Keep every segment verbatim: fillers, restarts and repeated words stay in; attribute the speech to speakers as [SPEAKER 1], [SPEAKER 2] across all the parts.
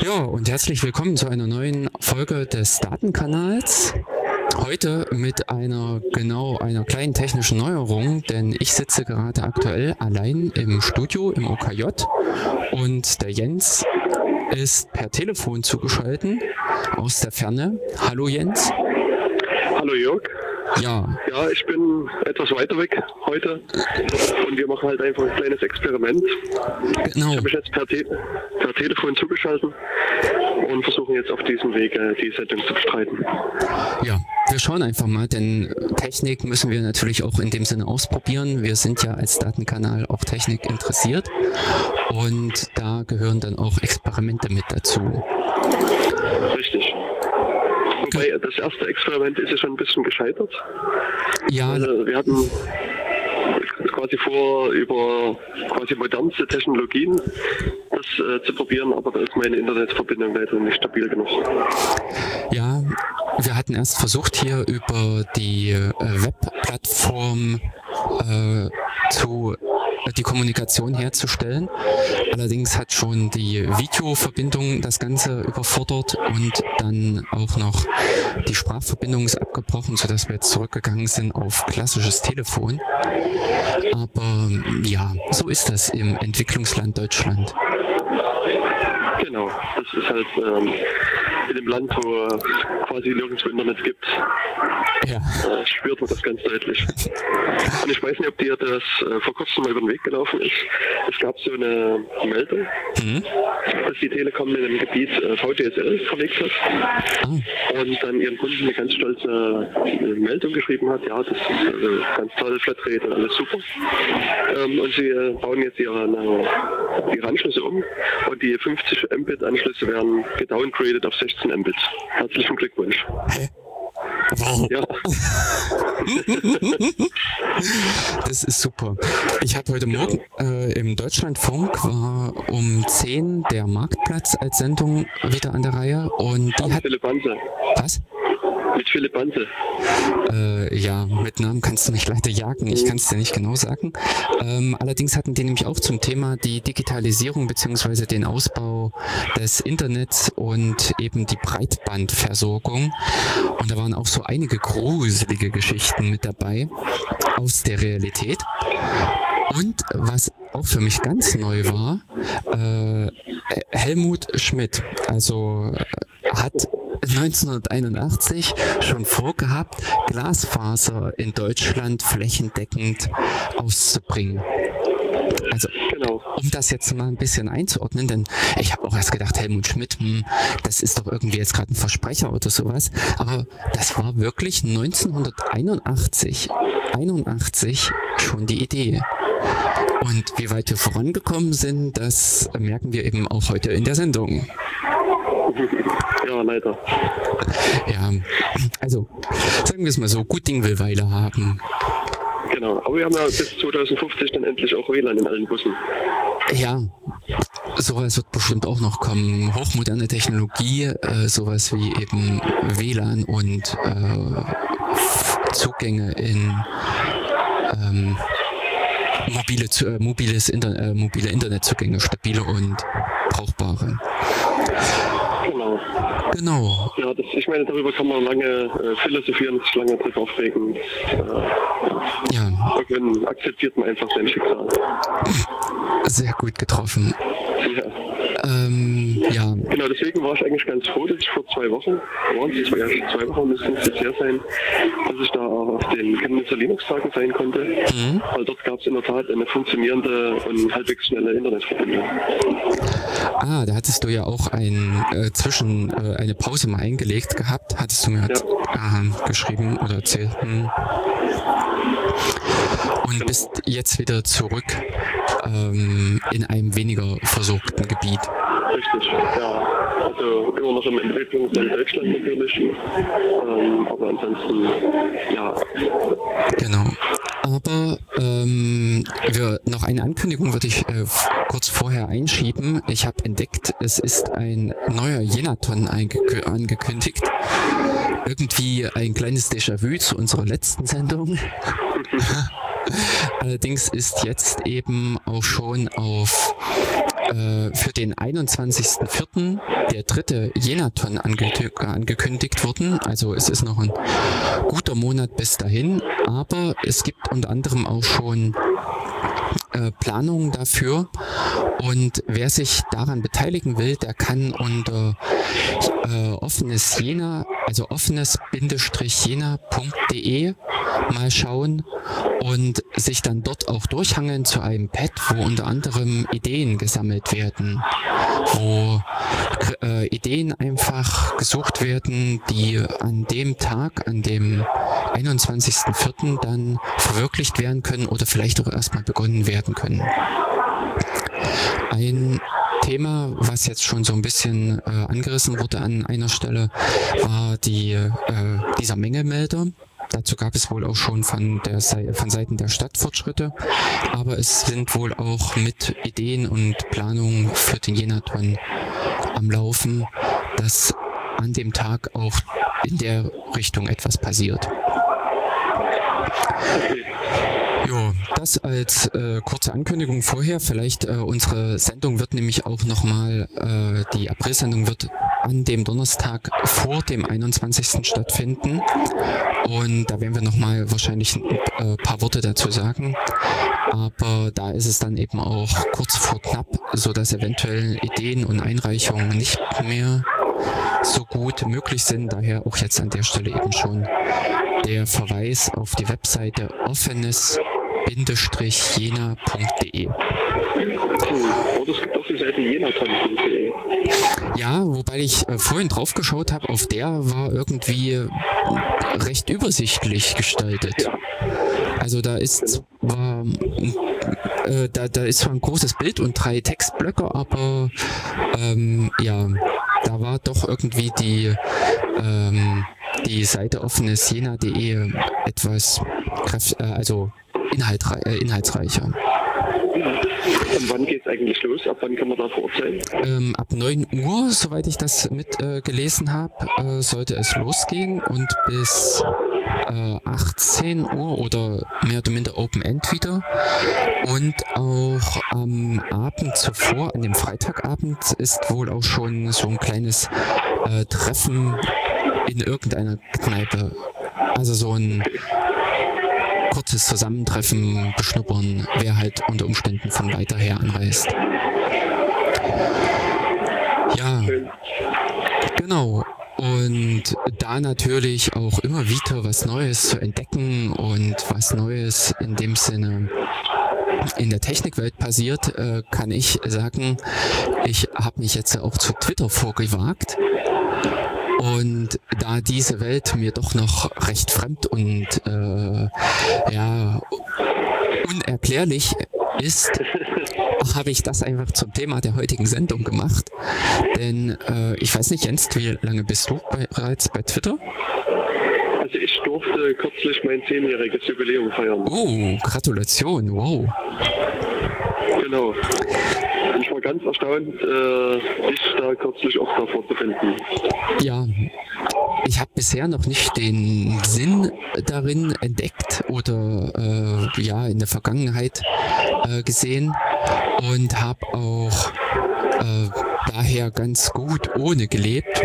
[SPEAKER 1] Ja, und herzlich willkommen zu einer neuen Folge des Datenkanals. Heute mit einer genau einer kleinen technischen Neuerung, denn ich sitze gerade aktuell allein im Studio im O K J und der Jens ist per Telefon zugeschaltet aus der Ferne. Hallo Jens.
[SPEAKER 2] Hallo Jörg.
[SPEAKER 1] Ja.
[SPEAKER 2] Ja, ich bin etwas weiter weg heute und wir machen halt einfach ein kleines Experiment.
[SPEAKER 1] Genau.
[SPEAKER 2] Ich habe mich jetzt per, Te per Telefon zugeschaltet und versuchen jetzt auf diesem Wege die Sendung zu bestreiten.
[SPEAKER 1] Ja, wir schauen einfach mal, denn Technik müssen wir natürlich auch in dem Sinne ausprobieren. Wir sind ja als Datenkanal auch Technik interessiert und da gehören dann auch Experimente mit dazu.
[SPEAKER 2] Richtig. Wobei das erste Experiment ist ja schon ein bisschen gescheitert.
[SPEAKER 1] Ja.
[SPEAKER 2] Also wir hatten quasi vor, über quasi modernste Technologien das äh, zu probieren, aber da ist meine Internetverbindung leider nicht stabil genug.
[SPEAKER 1] Ja, wir hatten erst versucht, hier über die äh, Webplattform äh, zu die Kommunikation herzustellen. Allerdings hat schon die Videoverbindung das Ganze überfordert und dann auch noch die Sprachverbindung ist abgebrochen, sodass wir jetzt zurückgegangen sind auf klassisches Telefon. Aber ja, so ist das im Entwicklungsland Deutschland.
[SPEAKER 2] Genau, das ist halt ähm, in dem Land, wo quasi nirgendwo Internet gibt,
[SPEAKER 1] ja.
[SPEAKER 2] äh, spürt man das ganz deutlich. Und ich weiß nicht, ob dir das äh, vor kurzem mal über den Weg gelaufen ist. Es gab so eine Meldung, mhm. dass die Telekom in einem Gebiet äh, V D S L verlegt hat oh. und dann ihren Kunden eine ganz stolze äh, Meldung geschrieben hat, ja, das ist also ganz toll, Flatrate und alles super. Ähm, und sie äh, bauen jetzt ihre, äh, ihre Anschlüsse um und die fünfzig Mbit Anschlüsse werden gedowngraded auf sechzehn Mbit. Herzlichen Glückwunsch.
[SPEAKER 1] Hä? Wow.
[SPEAKER 2] Ja.
[SPEAKER 1] Das ist super. Ich habe heute Morgen äh, im Deutschlandfunk war um zehn der Marktplatz als Sendung wieder an der Reihe und die
[SPEAKER 2] Ach,
[SPEAKER 1] hat...
[SPEAKER 2] Philipp Banse.
[SPEAKER 1] Was?
[SPEAKER 2] Mit Philipp Banse.
[SPEAKER 1] Äh, ja, mit Namen kannst du mich leider jagen, ich kann es dir nicht genau sagen. Ähm, allerdings hatten die nämlich auch zum Thema die Digitalisierung bzw. den Ausbau des Internets und eben die Breitbandversorgung. Und da waren auch so einige gruselige Geschichten mit dabei aus der Realität. Und was auch für mich ganz neu war, äh, Helmut Schmidt, also hat neunzehnhunderteinundachtzig schon vorgehabt, Glasfaser in Deutschland flächendeckend auszubringen. Also, genau. Um das jetzt mal ein bisschen einzuordnen, denn ich habe auch erst gedacht, Helmut Schmidt, hm, das ist doch irgendwie jetzt gerade ein Versprecher oder sowas, aber das war wirklich neunzehnhunderteinundachtzig, einundachtzig schon die Idee. Und wie weit wir vorangekommen sind, das merken wir eben auch heute in der Sendung.
[SPEAKER 2] Ja, leider.
[SPEAKER 1] Ja, also sagen wir es mal so, gut Ding will Weile haben.
[SPEAKER 2] Genau, aber wir haben ja bis zweitausendfünfzig dann endlich auch W L A N in allen Bussen.
[SPEAKER 1] Ja, sowas wird bestimmt auch noch kommen. Hochmoderne Technologie, äh, sowas wie eben W L A N und äh, Zugänge in ähm, mobile, äh, mobiles Inter äh, mobile Internetzugänge, stabile und brauchbare.
[SPEAKER 2] Genau.
[SPEAKER 1] Genau.
[SPEAKER 2] Ja, das, ich meine, darüber kann man lange äh, philosophieren, sich lange drüber aufregen. Äh, ja. Irgendwann akzeptiert man einfach sein Schicksal.
[SPEAKER 1] Sehr gut getroffen.
[SPEAKER 2] Ja.
[SPEAKER 1] Ähm, ja.
[SPEAKER 2] Genau, deswegen war ich eigentlich ganz froh, dass ich vor zwei Wochen, waren es zwei, zwei Wochen müssen es jetzt her sein, dass ich da auf den Chemnitzer Linux-Tagen sein konnte. Mhm. Weil dort gab es in der Tat eine funktionierende und halbwegs schnelle Internetverbindung.
[SPEAKER 1] Ah, da hattest du ja auch ein äh, zwischen äh, eine Pause mal eingelegt gehabt, hattest du mir ja. äh, geschrieben oder erzählt. Hm. Und genau. Bist jetzt wieder zurück ähm, in einem weniger versorgten Gebiet.
[SPEAKER 2] Richtig, ja. Also immer noch im Entwicklungsland Deutschland natürlich. Ähm, aber ansonsten, ja.
[SPEAKER 1] Genau. Aber ähm, wir, noch eine Ankündigung würde ich äh, kurz vorher einschieben. Ich habe entdeckt, es ist ein neuer Jenaton angekündigt. Irgendwie ein kleines Déjà-vu zu unserer letzten Sendung. Allerdings ist jetzt eben auch schon auf äh, für den einundzwanzigsten vierten der dritte Jenaton ange angekündigt worden. Also es ist noch ein guter Monat bis dahin, aber es gibt unter anderem auch schon äh, Planungen dafür. Und wer sich daran beteiligen will, der kann unter äh, offenes Jena, also offenes-jena punkt de mal schauen und sich dann dort auch durchhangeln zu einem Pad, wo unter anderem Ideen gesammelt werden, wo äh, Ideen einfach gesucht werden, die an dem Tag, an dem einundzwanzigsten vierten dann verwirklicht werden können oder vielleicht auch erstmal begonnen werden können. Ein Thema, was jetzt schon so ein bisschen äh, angerissen wurde an einer Stelle, war die, äh, dieser Mängelmelder. Dazu gab es wohl auch schon von der Seite, von Seiten der Stadt Fortschritte, aber es sind wohl auch mit Ideen und Planungen für den Jenaton am Laufen, dass an dem Tag auch in der Richtung etwas passiert. Jo, das als äh, kurze Ankündigung vorher. Vielleicht äh, unsere Sendung wird nämlich auch nochmal, äh, die Aprilsendung wird an dem Donnerstag vor dem einundzwanzigsten stattfinden. Und da werden wir nochmal wahrscheinlich ein äh, paar Worte dazu sagen. Aber da ist es dann eben auch kurz vor knapp, sodass eventuell Ideen und Einreichungen nicht mehr so gut möglich sind. Daher auch jetzt an der Stelle eben schon der Verweis auf die Webseite offenes-jena punkt de.
[SPEAKER 2] Oder es gibt auch die Seite jenaton punkt de.
[SPEAKER 1] Ja, wobei ich äh, vorhin drauf geschaut habe, auf der war irgendwie äh, recht übersichtlich gestaltet.
[SPEAKER 2] Ja.
[SPEAKER 1] Also da ist war, äh, da, da ist zwar ein großes Bild und drei Textblöcke, aber ähm, ja, da war doch irgendwie die ähm, die Seite offenes-jena punkt de etwas kraft, äh, also inhaltrei äh, inhaltsreicher.
[SPEAKER 2] Und wann geht es eigentlich los? Ab wann kann man da vor Ort sein?
[SPEAKER 1] Ähm, ab neun Uhr, soweit ich das mit äh, gelesen habe, äh, sollte es losgehen und bis äh, achtzehn Uhr oder mehr oder minder Open End wieder. Und auch am Abend zuvor, an dem Freitagabend, ist wohl auch schon so ein kleines äh, Treffen in irgendeiner Kneipe. Also so ein kurzes Zusammentreffen, beschnuppern, wer halt unter Umständen von weiter her anreist. Ja, genau. Und da natürlich auch immer wieder was Neues zu entdecken und was Neues in dem Sinne in der Technikwelt passiert, äh, kann ich sagen, ich habe mich jetzt auch zu Twitter vorgewagt. Und da diese Welt mir doch noch recht fremd und äh, ja unerklärlich ist, habe ich das einfach zum Thema der heutigen Sendung gemacht. Denn äh, ich weiß nicht, Jens, wie lange bist du bei, bereits bei Twitter?
[SPEAKER 2] Also ich durfte kürzlich mein zehnjähriges Jubiläum feiern.
[SPEAKER 1] Oh, Gratulation, wow.
[SPEAKER 2] Genau. Ich war ganz erstaunt, äh, dich da kürzlich auch davor zu finden.
[SPEAKER 1] Ja, ich habe bisher noch nicht den Sinn darin entdeckt oder äh, ja in der Vergangenheit äh, gesehen und habe auch äh, daher ganz gut ohne gelebt.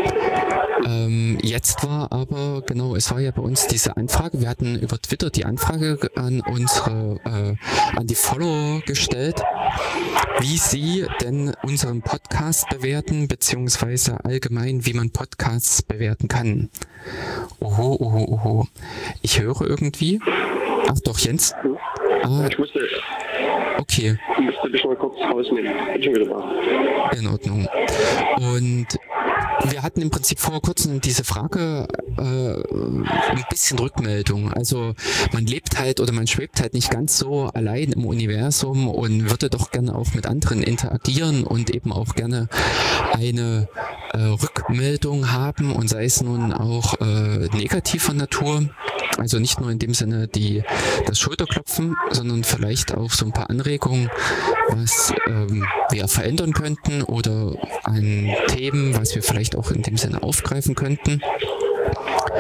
[SPEAKER 1] Ähm, jetzt war aber, genau, es war ja bei uns diese Anfrage, wir hatten über Twitter die Anfrage an unsere, äh, an die Follower gestellt, wie sie denn unseren Podcast bewerten, beziehungsweise allgemein, wie man Podcasts bewerten kann. Oho, oho, oho. Ich höre irgendwie. Ach doch, Jens. Ah,
[SPEAKER 2] ich musste,
[SPEAKER 1] okay.
[SPEAKER 2] Ich musste dich mal kurz rausnehmen. Bin schon wieder da.
[SPEAKER 1] In Ordnung. Und wir hatten im Prinzip vor kurzem diese Frage, äh, ein bisschen Rückmeldung. Also man lebt halt oder man schwebt halt nicht ganz so allein im Universum und würde doch gerne auch mit anderen interagieren und eben auch gerne eine äh, Rückmeldung haben und sei es nun auch äh, negativer Natur. Also nicht nur in dem Sinne die das Schulterklopfen, sondern vielleicht auch so ein paar Anregungen, was ähm, wir verändern könnten oder an Themen, was wir vielleicht auch in dem Sinne aufgreifen könnten.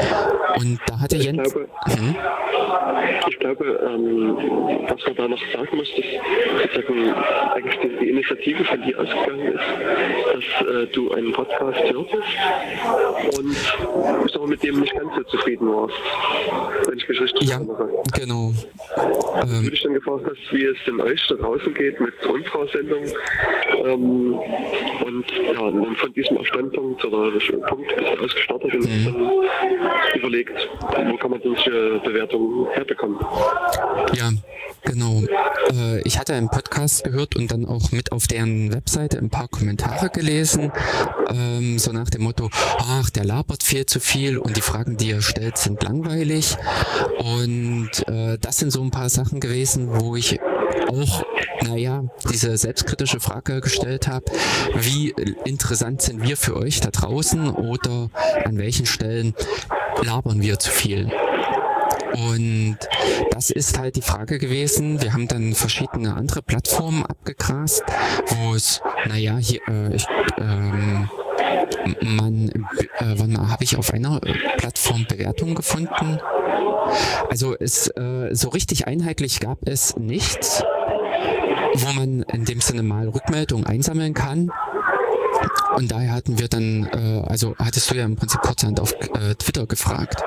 [SPEAKER 1] Und da hatte
[SPEAKER 2] ich
[SPEAKER 1] Jens...
[SPEAKER 2] Glaube,
[SPEAKER 1] hm?
[SPEAKER 2] Ich glaube, ähm, was man da noch sagen muss, dass sozusagen eigentlich die, die Initiative von dir ausgegangen ist, dass äh, du einen Podcast hörtest und ich sag mal, mit dem nicht ganz so zufrieden warst, wenn ich mich richtig
[SPEAKER 1] ja,
[SPEAKER 2] erinnere.
[SPEAKER 1] Genau.
[SPEAKER 2] Also,
[SPEAKER 1] Ähm,
[SPEAKER 2] du dich dann gefragt hast, wie es denn euch da draußen geht mit unserer Sendung. Ähm, und ja, und dann von diesem Standpunkt oder Punkt bist du ausgestartet und
[SPEAKER 1] mhm.
[SPEAKER 2] dann überlegt, wo kann man solche Bewertungen herbekommen.
[SPEAKER 1] Ja, genau. Äh, ich hatte einen Podcast gehört und dann auch mit auf deren Webseite ein paar Kommentare gelesen, ähm, so nach dem Motto, ach, der labert viel zu viel und die Fragen, die er stellt, sind langweilig. Und äh, das sind so ein paar Sachen gewesen, wo ich auch, naja, diese selbstkritische Frage gestellt habe, wie interessant sind wir für euch da draußen oder an welchen Stellen labern wir zu viel? Und das ist halt die Frage gewesen. Wir haben dann verschiedene andere Plattformen abgegrast, wo es, naja, hier, äh, ich, ähm, man, äh, wann mal habe ich auf einer Plattform Bewertungen gefunden? Also es, äh, so richtig einheitlich gab es nichts, wo man in dem Sinne mal Rückmeldungen einsammeln kann. Und daher hatten wir dann, äh, also hattest du ja im Prinzip kurzerhand auf äh, Twitter gefragt.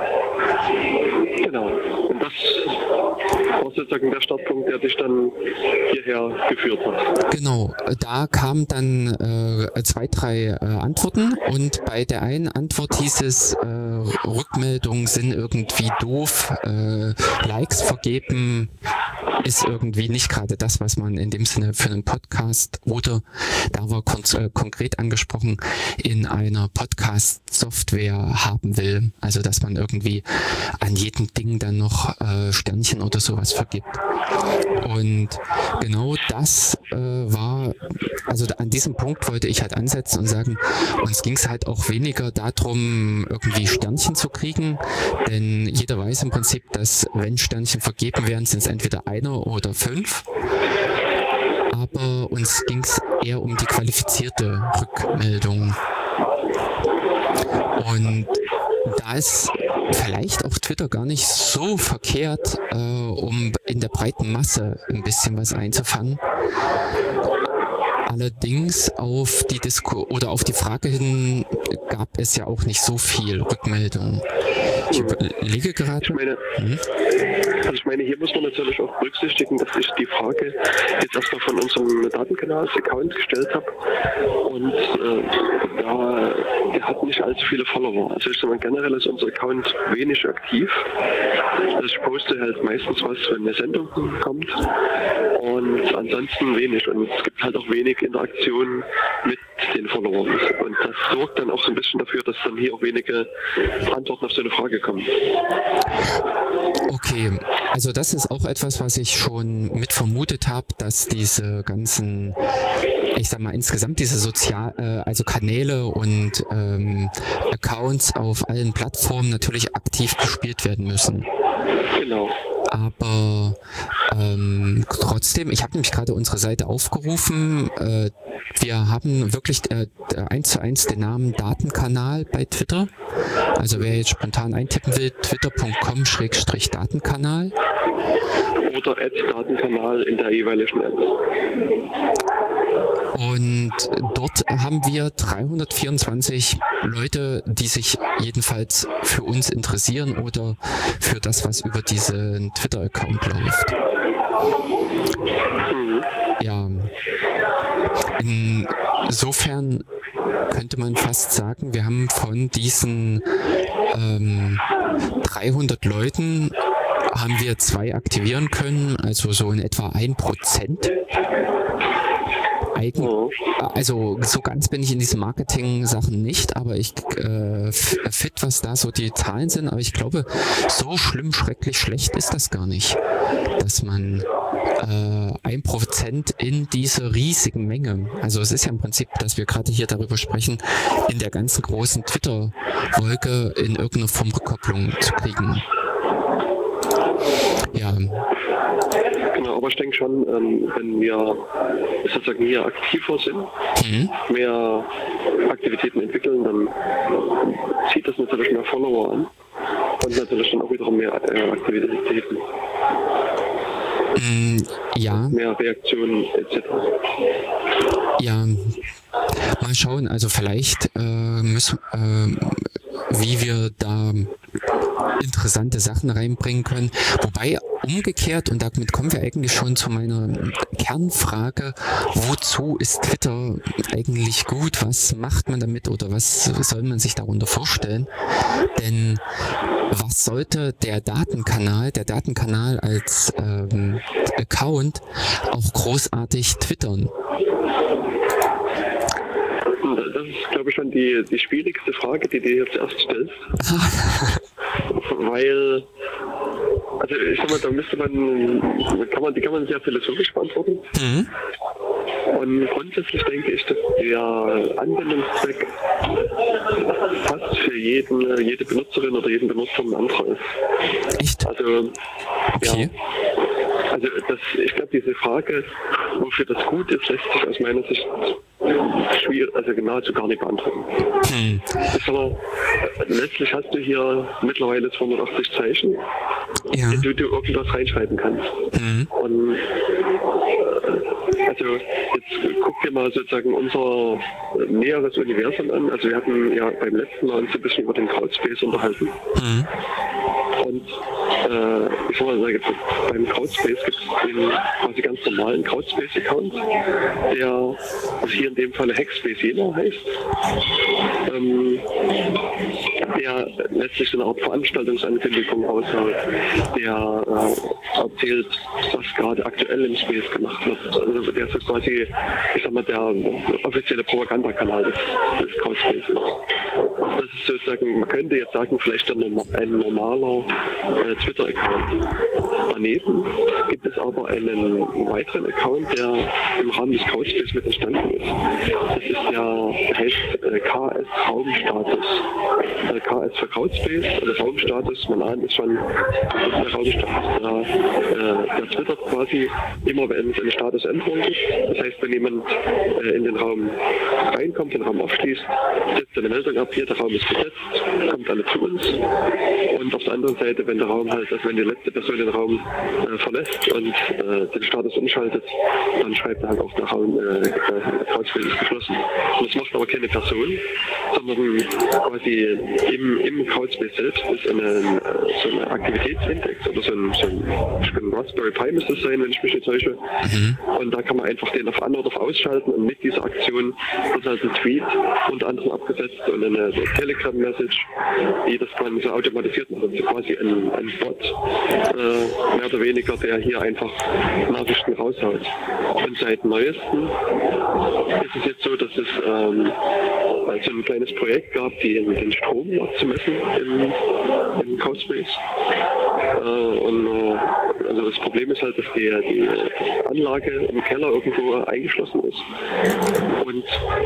[SPEAKER 2] Genau. Und das war sozusagen der Startpunkt, der dich dann hierher geführt hat.
[SPEAKER 1] Genau, da kamen dann äh, zwei, drei äh, Antworten und bei der einen Antwort hieß es, äh, Rückmeldungen sind irgendwie doof, äh, Likes vergeben ist irgendwie nicht gerade das, was man in dem Sinne für einen Podcast oder, da war kon- äh, konkret angesprochen, in einer Podcast-Software haben will. Also dass man irgendwie an jedem Ding dann noch äh, Sternchen oder sowas vergibt. Und genau das äh, war, also an diesem Punkt wollte ich halt ansetzen und sagen, uns ging es halt auch weniger darum, irgendwie Sternchen zu kriegen, denn jeder weiß im Prinzip, dass wenn Sternchen vergeben werden, sind es entweder einer oder fünf. Aber uns ging es eher um die qualifizierte Rückmeldung. Und da ist vielleicht auch Twitter gar nicht so verkehrt, äh, um in der breiten Masse ein bisschen was einzufangen. Allerdings auf die Disku oder auf die Frage hin gab es ja auch nicht so viel Rückmeldung. Ich überlege gerade.
[SPEAKER 2] Ich meine,
[SPEAKER 1] hm?
[SPEAKER 2] also ich meine, hier muss man natürlich auch berücksichtigen, dass ich die Frage jetzt erstmal von unserem Datenkanals-Account gestellt habe und äh, da, der hat nicht allzu viele Follower. Also ich sage mal, generell ist unser Account wenig aktiv. Also ich poste halt meistens was, wenn eine Sendung kommt und ansonsten wenig und es gibt halt auch wenig Interaktion mit den Followern und das sorgt dann auch so ein bisschen dafür, dass dann hier auch wenige Antworten auf so eine Frage kommen.
[SPEAKER 1] Okay, also das ist auch etwas, was ich schon mit vermutet habe, dass diese ganzen, ich sag mal insgesamt diese Sozial, äh, also Kanäle und ähm, Accounts auf allen Plattformen natürlich aktiv gespielt werden müssen.
[SPEAKER 2] Genau.
[SPEAKER 1] Aber ähm, trotzdem, ich habe nämlich gerade unsere Seite aufgerufen. Äh, wir haben wirklich äh, eins zu eins den Namen Datenkanal bei Twitter. Also wer jetzt spontan eintippen will, twitter punkt com Schrägstrich Datenkanal.
[SPEAKER 2] Oder Ad Datenkanal in der jeweiligen App.
[SPEAKER 1] Und dort haben wir dreihundertvierundzwanzig Leute, die sich jedenfalls für uns interessieren oder für das, was über diesen Twitter-Account läuft.
[SPEAKER 2] Mhm.
[SPEAKER 1] Ja, insofern könnte man fast sagen, wir haben von diesen ähm, dreihundert Leuten haben wir zwei aktivieren können, also so in etwa ein Prozent. Eigen, also so ganz bin ich in diesen Marketing-Sachen nicht, aber ich äh, fit, was da so die Zahlen sind, aber ich glaube, so schlimm, schrecklich schlecht ist das gar nicht, dass man äh, ein Prozent in dieser riesigen Menge, also es ist ja im Prinzip, dass wir gerade hier darüber sprechen, in der ganzen großen Twitter-Wolke in irgendeiner Form Rückkopplung zu kriegen. Ja.
[SPEAKER 2] Genau, aber ich denke schon, ähm, wenn wir sozusagen hier aktiver sind, mhm. mehr Aktivitäten entwickeln, dann zieht das natürlich mehr Follower an. kommt natürlich dann auch wiederum mehr äh, Aktivitäten.
[SPEAKER 1] Mm, ja.
[SPEAKER 2] Mehr Reaktionen et cetera.
[SPEAKER 1] Ja, mal schauen. Also vielleicht äh, müssen, äh, wie wir da interessante Sachen reinbringen können. Wobei umgekehrt, und damit kommen wir eigentlich schon zu meiner Kernfrage, wozu ist Twitter eigentlich gut? Was macht man damit oder was soll man sich darunter vorstellen? Denn was sollte der Datenkanal, der Datenkanal als ähm, Account auch großartig twittern?
[SPEAKER 2] Das ist, glaube ich, schon die, die schwierigste Frage, die du jetzt erst stellst. Weil, also ich sag mal, da müsste man, kann man, die kann man sehr philosophisch beantworten. Mhm. Und grundsätzlich denke ich, dass der Anwendungszweck fast für jeden, jede Benutzerin oder jeden Benutzer ein anderer ist.
[SPEAKER 1] Echt?
[SPEAKER 2] Also,
[SPEAKER 1] okay.
[SPEAKER 2] Ja, also das, ich glaube, diese Frage, wofür das gut ist, lässt sich aus meiner Sicht schwierig, also nahezu gar nicht beantworten. Hm. Ich sag mal, letztlich hast du hier mittlerweile zweihundertachtzig Zeichen, ja, in die du irgendwas reinschreiben kannst. Hm. Und also jetzt guck dir mal sozusagen unser näheres Universum an. Also wir hatten ja beim letzten Mal uns ein bisschen über den Crowdspace unterhalten. Mhm. Und äh, ich sag mal, beim Crowdspace gibt es den quasi ganz normalen Crowdspace-Account, der also hier in dem Falle Hackspace Jena heißt, ähm, der letztlich so eine Art Veranstaltungsankündigung aushaut, der äh, erzählt, was gerade aktuell im Space gemacht wird. Also der ist quasi, ich sag mal, der offizielle Propagandakanal des, des Crowdspace. Das ist sozusagen, man könnte jetzt sagen, vielleicht ein, ein normaler äh, Twitter-Account. Daneben gibt es aber einen weiteren Account, der im Rahmen des Crowdspace mit entstanden ist. Das ist der, der heißt äh, K S Raumstatus. Äh, K S für Crowdspace, also Raumstatus, man ahnt es schon, das ist der Raumstatus. Da, äh, der twittert quasi immer, wenn es eine Statusänderung gibt. Das heißt, wenn jemand äh, in den Raum reinkommt, den Raum abschließt, setzt eine Meldung ab, hier der Raum ist besetzt, kommt alle zu uns. Und auf der anderen Seite, wenn der Raum halt, also wenn die letzte Person den Raum äh, verlässt und äh, den Status umschaltet, dann schreibt er halt auch der Raum, äh, Crowdspace ist geschlossen. Und das macht aber keine Person, sondern quasi im, im Crowdspace selbst ist eine, so eine Aktivitätsindex oder so ein, so ein Raspberry Pi müsste es sein, wenn ich mich nicht täusche. Mhm. Und da kann man einfach den auf an oder auf ausschalten und mit dieser Aktion wird halt ein Tweet unter anderem abgesetzt und eine so Telegram-Message, die das dann so automatisiert macht. Also quasi ein, ein Bot, äh, mehr oder weniger, der hier einfach Nachrichten raushaut. Und seit neuestem ist es jetzt so, dass es ähm, so ein kleines Projekt gab, die den Strom zu messen im, im Crowdspace. Äh, und äh, also das Problem ist halt, dass die, die Anlage im Keller irgendwo eingeschlossen ist und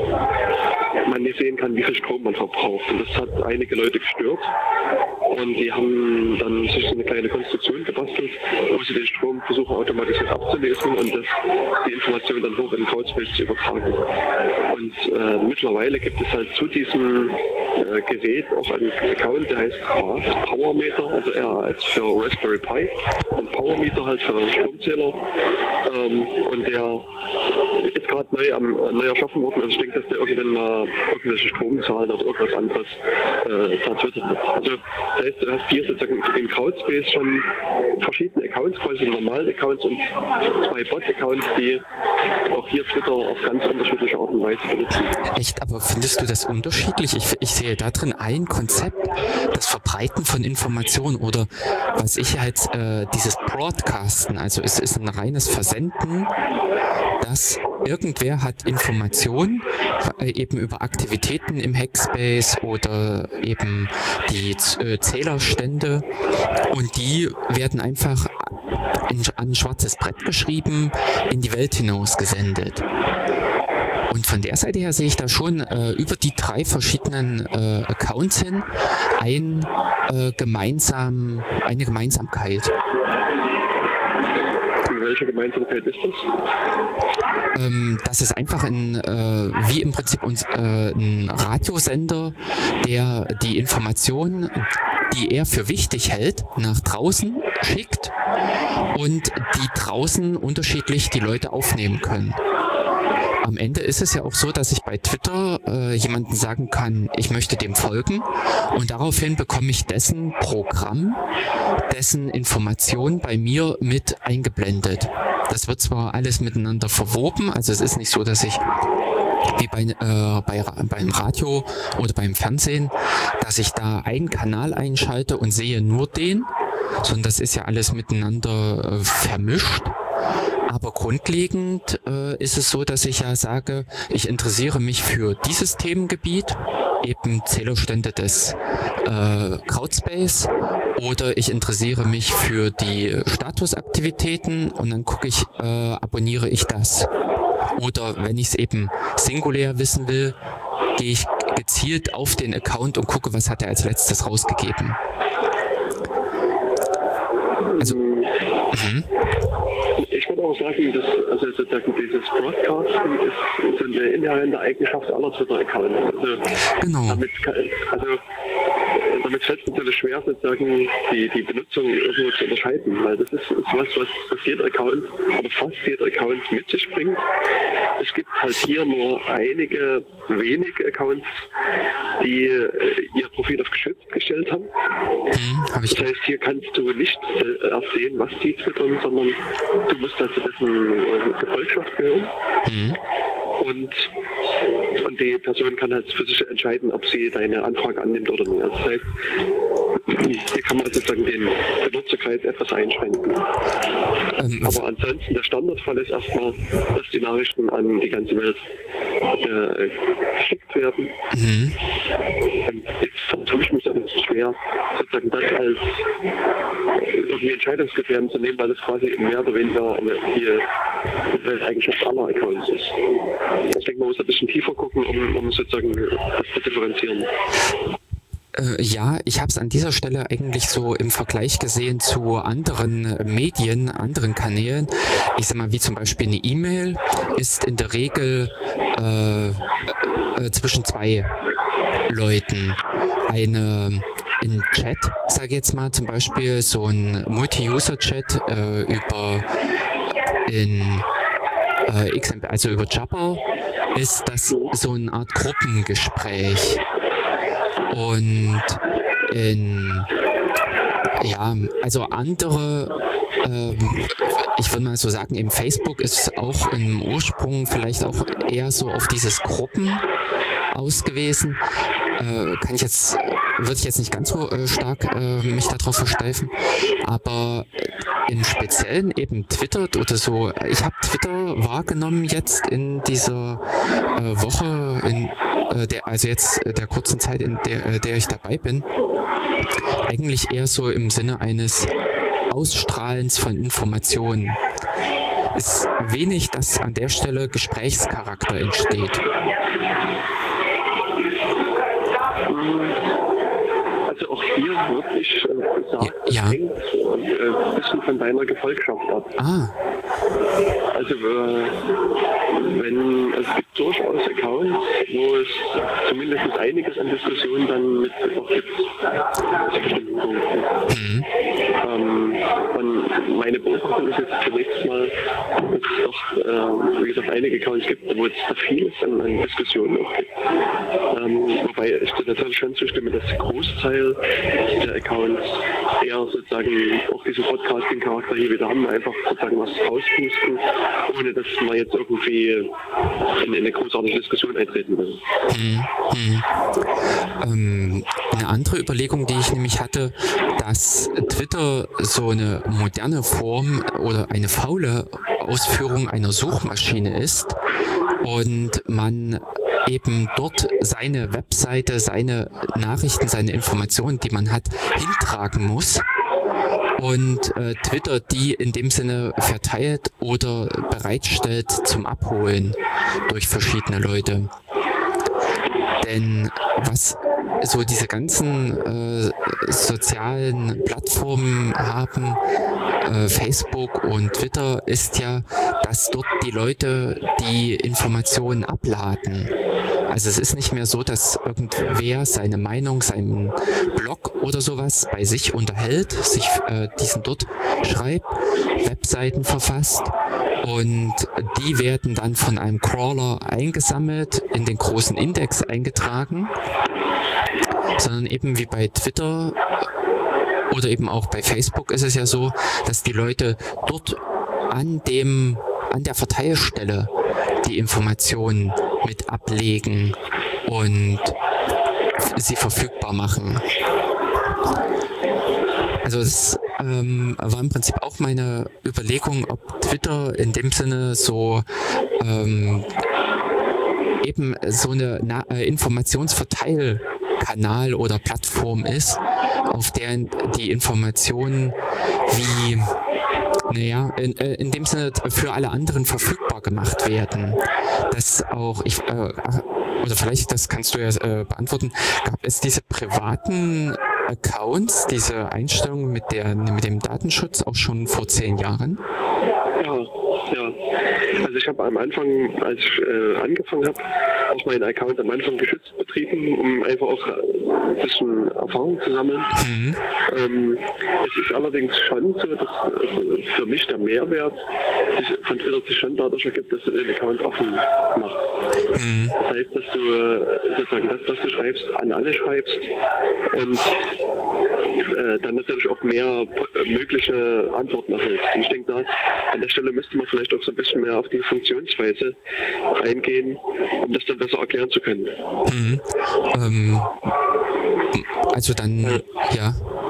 [SPEAKER 2] man nicht sehen kann, wie viel Strom man verbraucht. Und das hat einige Leute gestört. Und die haben dann sich so eine kleine Konstruktion gebastelt, wo sie den Strom versuchen automatisiert abzulesen und das, die Information dann hoch in den Crowdspace zu übertragen. Und äh, mittlerweile gibt es halt zu diesem äh, Gerät auch einen Account, der heißt Powermeter, also R als für Raspberry Pi und Powermeter halt für Stromzähler. Ähm, und der ist gerade neu, am, neu erschaffen worden. Also ich denke, dass der irgendwann mal irgendwelche Stromzahlen oder irgendwas anderes äh, twittern wird. Also das heißt, du hast hier sozusagen im Crowdspace schon verschiedene Accounts, quasi normale Accounts und zwei Bot-Accounts, die auch hier Twitter auf ganz unterschiedliche Art und Weise benutzen.
[SPEAKER 1] Echt, aber findest du das unterschiedlich? Ich, ich sehe da drin ein Konzept, das Verbreiten von Informationen oder was ich halt äh, dieses Broadcasten, also es ist ein reines Versenden, dass irgendwer hat Informationen äh, eben über Aktivitäten im Hackspace oder eben die äh, Zählerstände und die werden einfach in, an ein schwarzes Brett geschrieben, in die Welt hinaus gesendet. Und von der Seite her sehe ich da schon äh, über die drei verschiedenen äh, Accounts hin ein, äh, gemeinsam, eine Gemeinsamkeit.
[SPEAKER 2] Welche Gemeinsamkeit ist das?
[SPEAKER 1] Ähm, das ist einfach ein, äh, wie im Prinzip uns, äh, ein Radiosender, der die Informationen, die er für wichtig hält, nach draußen schickt und die draußen unterschiedlich die Leute aufnehmen können. Am Ende ist es ja auch so, dass ich bei Twitter äh, jemanden sagen kann, ich möchte dem folgen und daraufhin bekomme ich dessen Programm, dessen Information bei mir mit eingeblendet. Das wird zwar alles miteinander verwoben, also es ist nicht so, dass ich wie bei, äh, bei, beim Radio oder beim Fernsehen, dass ich da einen Kanal einschalte und sehe nur den, sondern das ist ja alles miteinander äh, vermischt. Aber grundlegend äh, ist es so, dass ich ja sage, ich interessiere mich für dieses Themengebiet, eben Zählerstände des äh, Crowdspace, oder ich interessiere mich für die Statusaktivitäten und dann gucke ich, äh, abonniere ich das. Oder wenn ich es eben singulär wissen will, gehe ich gezielt auf den Account und gucke, was hat er als letztes rausgegeben. Also, mhm.
[SPEAKER 2] Ich würde auch sagen, dass also sozusagen dieses Broadcasting ist so eine inhärente Eigenschaft aller Twitter-Accounts. Also
[SPEAKER 1] genau.
[SPEAKER 2] Damit, also, damit fällt es natürlich schwer, sozusagen die, die Benutzung irgendwo zu unterscheiden, weil das ist, ist was, was, was jeder Account oder fast jeder Account mit sich bringt. Es gibt halt hier nur einige wenige Accounts, die äh, ihr Profil auf geschützt gestellt haben.
[SPEAKER 1] Mhm, hab ich
[SPEAKER 2] das heißt, hier kannst du nicht äh, erst sehen, was die twittern, sondern du musst also dessen äh, Gefolgschaft gehören. Mhm. Und, und die Person kann halt für sich entscheiden, ob sie deine Anfrage annimmt oder nicht. Also das heißt, hier kann man sozusagen den Benutzerkreis etwas einschränken. Ähm, Aber ansonsten, der Standardfall ist erstmal, dass die Nachrichten an die ganze Welt äh, geschickt werden. Mhm. Ähm, jetzt tue ich mich dann schwer, sozusagen das als irgendwie Entscheidungskriterien zu nehmen, weil das quasi mehr oder weniger die Welteigenschaft aller Accounts ist. Ich denke, man muss ein bisschen tiefer gucken, um, um sozusagen das zu differenzieren.
[SPEAKER 1] Äh, ja, ich habe es an dieser Stelle eigentlich so im Vergleich gesehen zu anderen Medien, anderen Kanälen. Ich sag mal, wie zum Beispiel eine E-Mail ist in der Regel äh, äh, zwischen zwei Leuten. Eine in Chat, sage ich jetzt mal, zum Beispiel so ein Multi-User-Chat äh, über in äh, X M P, also über Jabber, ist das so eine Art Gruppengespräch. Und in, ja, also andere, ähm, ich würde mal so sagen, im Facebook ist auch im Ursprung vielleicht auch eher so auf dieses Gruppen ausgewiesen. Äh, kann ich jetzt, würde ich jetzt nicht ganz so äh, stark äh, mich darauf versteifen, aber im Speziellen eben Twitter oder so. Ich habe Twitter wahrgenommen jetzt in dieser äh, Woche, in äh, der, also jetzt äh, der kurzen Zeit, in der, äh, der ich dabei bin, eigentlich eher so im Sinne eines Ausstrahlens von Informationen. Ist wenig, dass an der Stelle Gesprächscharakter entsteht.
[SPEAKER 2] Also auch hier würde ich äh, sagen,
[SPEAKER 1] ja.
[SPEAKER 2] es hängt äh, ein bisschen von deiner Gefolgschaft ab.
[SPEAKER 1] Ah.
[SPEAKER 2] Also äh, wenn, also es gibt durchaus Accounts, wo es zumindest einiges an Diskussionen dann mit auch gibt zu bestimmten Punkten. Mhm. Ähm, und meine Beobachtung ist jetzt zunächst mal, dass es doch, äh, wie gesagt, einige Accounts gibt, wo es da vieles an, an Diskussionen auch gibt. Ähm, wobei ich dir natürlich schon zustimme, dass der Großteil der Accounts eher sozusagen auch diesen Podcasting-Charakter hier wieder haben, einfach sozusagen was rauspusten, ohne dass man jetzt irgendwie in, in eine großartige Diskussion eintreten will.
[SPEAKER 1] Hm, hm. Ähm, eine andere Überlegung, die ich nämlich hatte, dass Twitter so eine moderne Form oder eine faule Ausführung einer Suchmaschine ist und man eben dort seine Webseite, seine Nachrichten, seine Informationen, die man hat, hintragen muss und äh, Twitter die in dem Sinne verteilt oder bereitstellt zum Abholen durch verschiedene Leute. Denn was so diese ganzen äh, sozialen Plattformen haben, äh, Facebook und Twitter, ist ja, dass dort die Leute die Informationen abladen. Also es ist nicht mehr so, dass irgendwer seine Meinung, seinen Blog oder sowas bei sich unterhält, sich äh, diesen dort schreibt, Webseiten verfasst und die werden dann von einem Crawler eingesammelt, in den großen Index eingetragen, sondern eben wie bei Twitter oder eben auch bei Facebook ist es ja so, dass die Leute dort an dem, an der Verteilstelle die Informationen mit ablegen und sie verfügbar machen. Also es ähm, war im Prinzip auch meine Überlegung, ob Twitter in dem Sinne so ähm, eben so eine Na- äh, Informationsverteilkanal oder Plattform ist, auf der die Informationen wie, naja, in, in dem Sinne für alle anderen verfügbar gemacht werden. Dass auch, ich, äh, oder vielleicht, das kannst du ja äh, beantworten, gab es diese privaten Accounts, diese Einstellungen mit, der, mit dem Datenschutz auch schon vor zehn Jahren?
[SPEAKER 2] Ja, ja. Also ich habe am Anfang, als ich äh, angefangen habe, auch meinen Account am Anfang geschützt betrieben, um einfach auch ein bisschen Erfahrung zu sammeln. Mhm. Ähm, es ist allerdings schon so, dass äh, für mich der Mehrwert sich von Twitter sich schon dadurch ergibt, dass du den Account offen machst. Mhm. Das heißt, dass du äh, sozusagen das, was du schreibst, an alle schreibst und äh, dann natürlich auch mehr äh, mögliche Antworten erhältst. Ich denke, da an der Stelle müsste man vielleicht auch so ein bisschen mehr auf die Funktionsweise eingehen, um das dann besser erklären zu können.
[SPEAKER 1] Mhm. Ähm, also dann, äh, ja.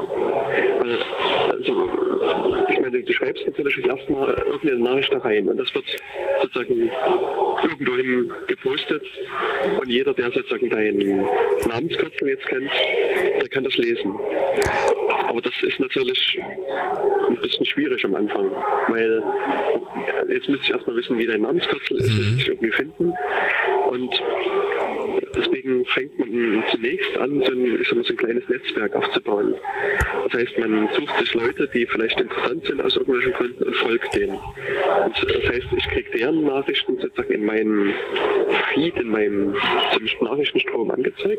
[SPEAKER 2] Also, ich meine, du schreibst natürlich erstmal irgendeine Nachricht da rein und das wird sozusagen irgendwohin gepostet und jeder, der sozusagen deinen Namenskürzel jetzt kennt, der kann das lesen. Aber das ist natürlich ein bisschen schwierig am Anfang, weil jetzt müsste ich erstmal wissen, wie dein Namenskürzel ist, muss ich irgendwie finden und deswegen fängt man zunächst an, so ein, ich sag mal, so ein kleines Netzwerk aufzubauen. Das heißt, man sucht sich Leute, die vielleicht interessant sind aus irgendwelchen Gründen und folgt denen. Und das heißt, ich kriege deren Nachrichten sozusagen in meinem Feed, in meinem Nachrichtenstrom angezeigt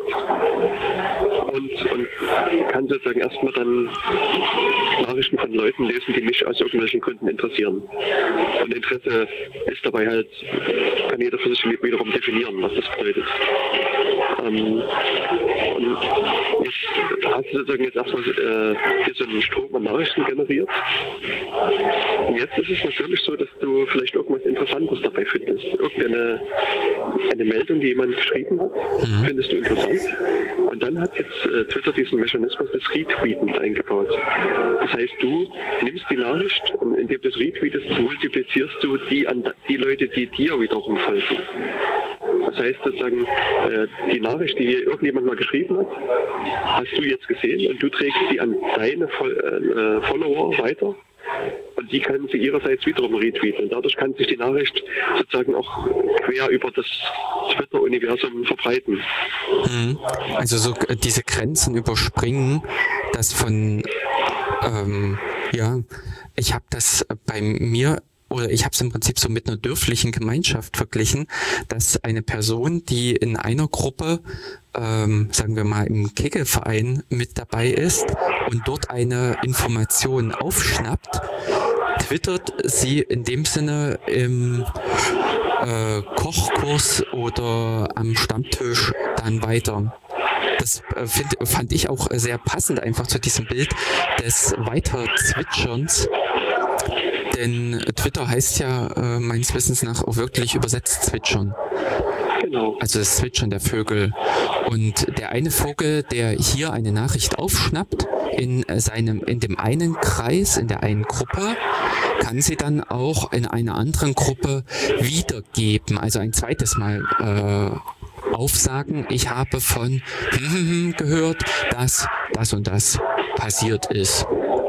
[SPEAKER 2] und, und kann sozusagen erstmal dann Nachrichten von Leuten lesen, die mich aus irgendwelchen Gründen interessieren. Und Interesse ist dabei halt, kann jeder für sich wiederum definieren, was das bedeutet. Ähm, und jetzt hast du sozusagen jetzt erstmal äh, hier so einen Strom an Nachrichten generiert. Und jetzt ist es natürlich so, dass du vielleicht irgendwas Interessantes dabei findest. Irgendeine eine Meldung, die jemand geschrieben hat, mhm. findest du interessant. Und dann hat jetzt äh, Twitter diesen Mechanismus des Retweetens eingebaut. Das heißt, du nimmst die Nachricht und indem du das retweetest, multiplizierst du die an die Leute, die dir wiederum folgen. Das heißt sozusagen, äh, die Nachricht, die irgendjemand mal geschrieben hat, hast du jetzt gesehen und du trägst die an deine Fol- äh, Follower weiter und die können sie ihrerseits wiederum retweeten. Und dadurch kann sich die Nachricht sozusagen auch quer über das Twitter-Universum verbreiten.
[SPEAKER 1] Mhm. Also so äh, diese Grenzen überspringen, das von, ähm, ja, ich habe das bei mir oder ich habe es im Prinzip so mit einer dörflichen Gemeinschaft verglichen, dass eine Person, die in einer Gruppe, ähm, sagen wir mal im Kegelverein mit dabei ist und dort eine Information aufschnappt, twittert sie in dem Sinne im äh, Kochkurs oder am Stammtisch dann weiter. Das äh, find, fand ich auch sehr passend einfach zu diesem Bild des Weiterzwitscherns. Denn Twitter heißt ja äh, meines Wissens nach auch wirklich übersetzt zwitschern.
[SPEAKER 2] Genau.
[SPEAKER 1] Also das Zwitschern der Vögel. Und der eine Vogel, der hier eine Nachricht aufschnappt, in seinem, in dem einen Kreis, in der einen Gruppe, kann sie dann auch in einer anderen Gruppe wiedergeben. Also ein zweites Mal äh, aufsagen, ich habe von gehört, dass das und das passiert ist.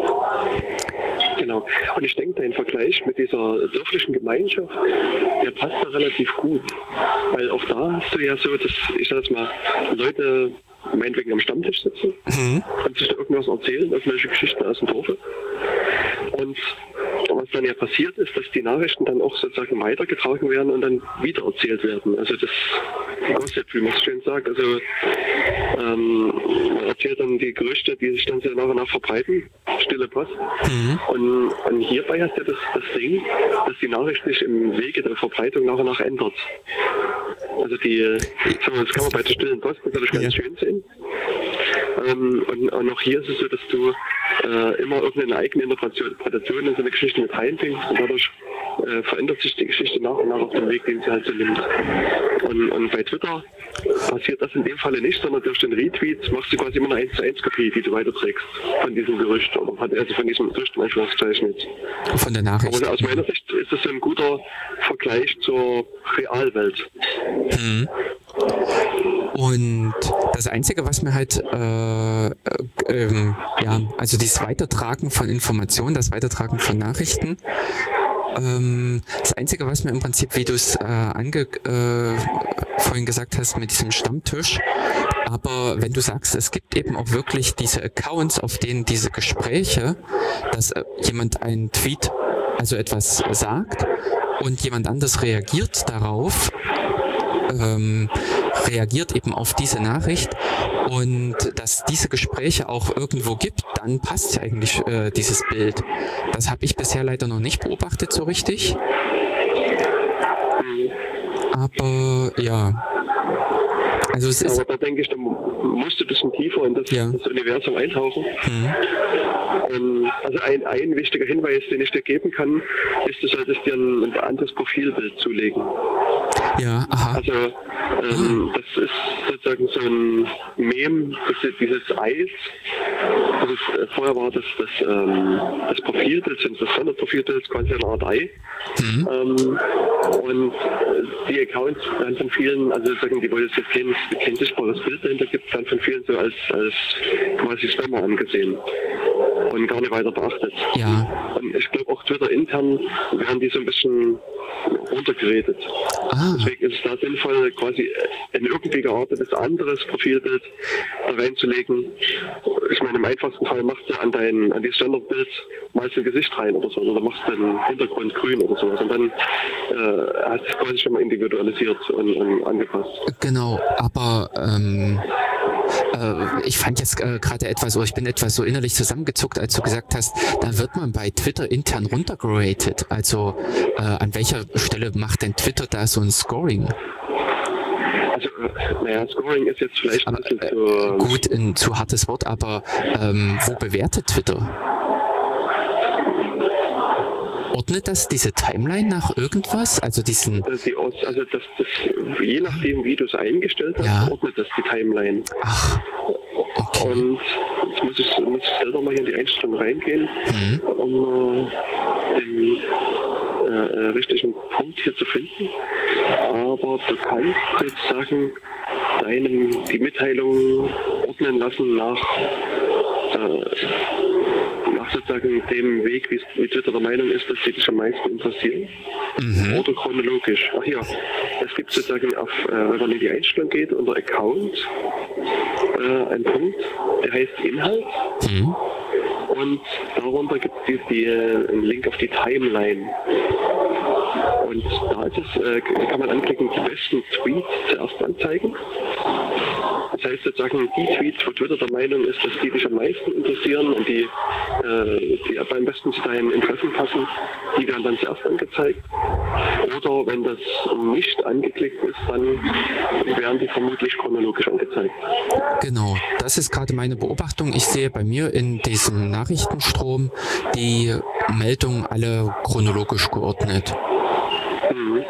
[SPEAKER 2] Genau. Und ich denke, dein Vergleich mit dieser dörflichen Gemeinschaft, der passt da relativ gut. Weil auch da hast du ja so, dass, ich sag jetzt mal, Leute meinetwegen am Stammtisch sitzen mhm. und sich da irgendwas erzählen, irgendwelche Geschichten aus dem Dorf. Und was dann ja passiert ist, dass die Nachrichten dann auch sozusagen weitergetragen werden und dann wieder erzählt werden. Also das Gossip, wie man es schön sagt. Also ähm, man erzählt dann die Gerüchte, die sich dann sehr nach und nach verbreiten, stille Post. Mhm. Und, und hierbei hast du das, das Ding, dass die Nachricht sich im Wege der Verbreitung nach und nach ändert. Also die, das kann man bei der stillen Post natürlich ganz ja. schön sehen. Ähm, und, und auch hier ist es so, dass du äh, immer irgendeine eigene Interpretation in so eine Geschichte mit reinbringst und dadurch äh, verändert sich die Geschichte nach und nach auf dem Weg, den sie halt so nimmt. Und, und bei Twitter passiert das in dem Falle nicht, sondern durch den Retweet machst du quasi immer eine eins zu eins Kopie, die du weiterträgst von diesem Gerücht oder also von diesem Gerücht in Anführungszeichen jetzt.
[SPEAKER 1] Von der Nachricht.
[SPEAKER 2] Aber aus meiner Sicht ist das so ein guter Vergleich zur Realwelt.
[SPEAKER 1] Mhm. Und das Einzige, was mir halt, äh, äh, ähm, ja, also dieses Weitertragen von Informationen, das Weitertragen von Nachrichten, ähm, das Einzige, was mir im Prinzip, wie du es äh, ange, äh, vorhin gesagt hast, mit diesem Stammtisch, aber wenn du sagst, es gibt eben auch wirklich diese Accounts, auf denen diese Gespräche, dass äh, jemand einen Tweet, also etwas sagt und jemand anderes reagiert darauf, ähm, reagiert eben auf diese Nachricht und dass diese Gespräche auch irgendwo gibt, dann passt ja eigentlich äh, dieses Bild. Das habe ich bisher leider noch nicht beobachtet so richtig. Aber ja. Also es ist.
[SPEAKER 2] Aber da denke ich, da musst du ein bisschen tiefer in das, ja. das Universum eintauchen. Mhm. Ähm, also ein, ein wichtiger Hinweis, den ich dir geben kann, ist, du solltest dir ein, ein anderes Profilbild zulegen.
[SPEAKER 1] Ja, aha.
[SPEAKER 2] Also ähm, ah. das ist sozusagen so ein Mem, das, dieses Eis. Also vorher war das das, ähm, das Profilbild, das Standardprofilbild, quasi eine Art Ei. Mhm. Ähm, und die Accounts werden von vielen, also sozusagen die, wo es jetzt kein, kein sichtbares Bild dahinter gibt, werden von vielen so als, als quasi Spammer angesehen und gar nicht weiter beachtet.
[SPEAKER 1] Ja.
[SPEAKER 2] Und ich glaube auch Twitter intern werden die so ein bisschen runtergeredet. Ah. Deswegen ist es da sinnvoll, quasi ein irgendwie geartetes anderes Profilbild da reinzulegen. Ich meine, im einfachsten Fall machst du an dein, an dieses Standardbild mal ein Gesicht rein oder so, oder machst den Hintergrund grün oder sowas. Und dann äh, hast du es quasi schon mal individualisiert und, und angepasst.
[SPEAKER 1] Genau, aber ähm, äh, ich fand jetzt äh, gerade etwas, oder ich bin etwas so innerlich zusammengezuckt, als du gesagt hast, da wird man bei Twitter intern runtergeratet. Also äh, an welcher Stelle macht denn Twitter da so ein Scoring?
[SPEAKER 2] Also, naja, Scoring ist jetzt vielleicht
[SPEAKER 1] aber,
[SPEAKER 2] ein bisschen
[SPEAKER 1] äh,
[SPEAKER 2] zu...
[SPEAKER 1] Gut, ein zu hartes Wort, aber ähm, wo bewertet Twitter? Ordnet das diese Timeline nach irgendwas? Also diesen...
[SPEAKER 2] Die Aus, also das, das, je nachdem, wie du es eingestellt hast, ja. ordnet das die Timeline.
[SPEAKER 1] Ach, okay.
[SPEAKER 2] Und jetzt muss ich, muss ich selber mal hier in die Einstellung reingehen, mhm. um äh, den äh, richtigen Punkt hier zu finden. Aber du kannst sozusagen deinem die Mitteilung ordnen lassen nach, äh, nach sozusagen dem Weg, wie, wie Twitter der Meinung ist, dass sie dich am meisten interessieren. Mhm. Oder chronologisch. Ach ja, es gibt sozusagen, auf, äh, wenn man in die Einstellung geht, unter Account, äh, einen Punkt, der heißt Inhalt. Mhm. Und darunter gibt es die, die, äh, einen Link auf die Timeline. Und da ist es, äh, kann man anklicken, die besten Tweets zuerst anzeigen. Das heißt sozusagen, die Tweets, wo Twitter der Meinung ist, dass die dich am meisten interessieren und die, äh, die am besten zu deinen Interessen passen, die werden dann zuerst angezeigt. Oder wenn das nicht angeklickt ist, dann werden die vermutlich chronologisch angezeigt.
[SPEAKER 1] Genau, das ist gerade meine Beobachtung. Ich sehe bei mir in diesem Nachrichtenstrom die Meldungen alle chronologisch geordnet. Mhm.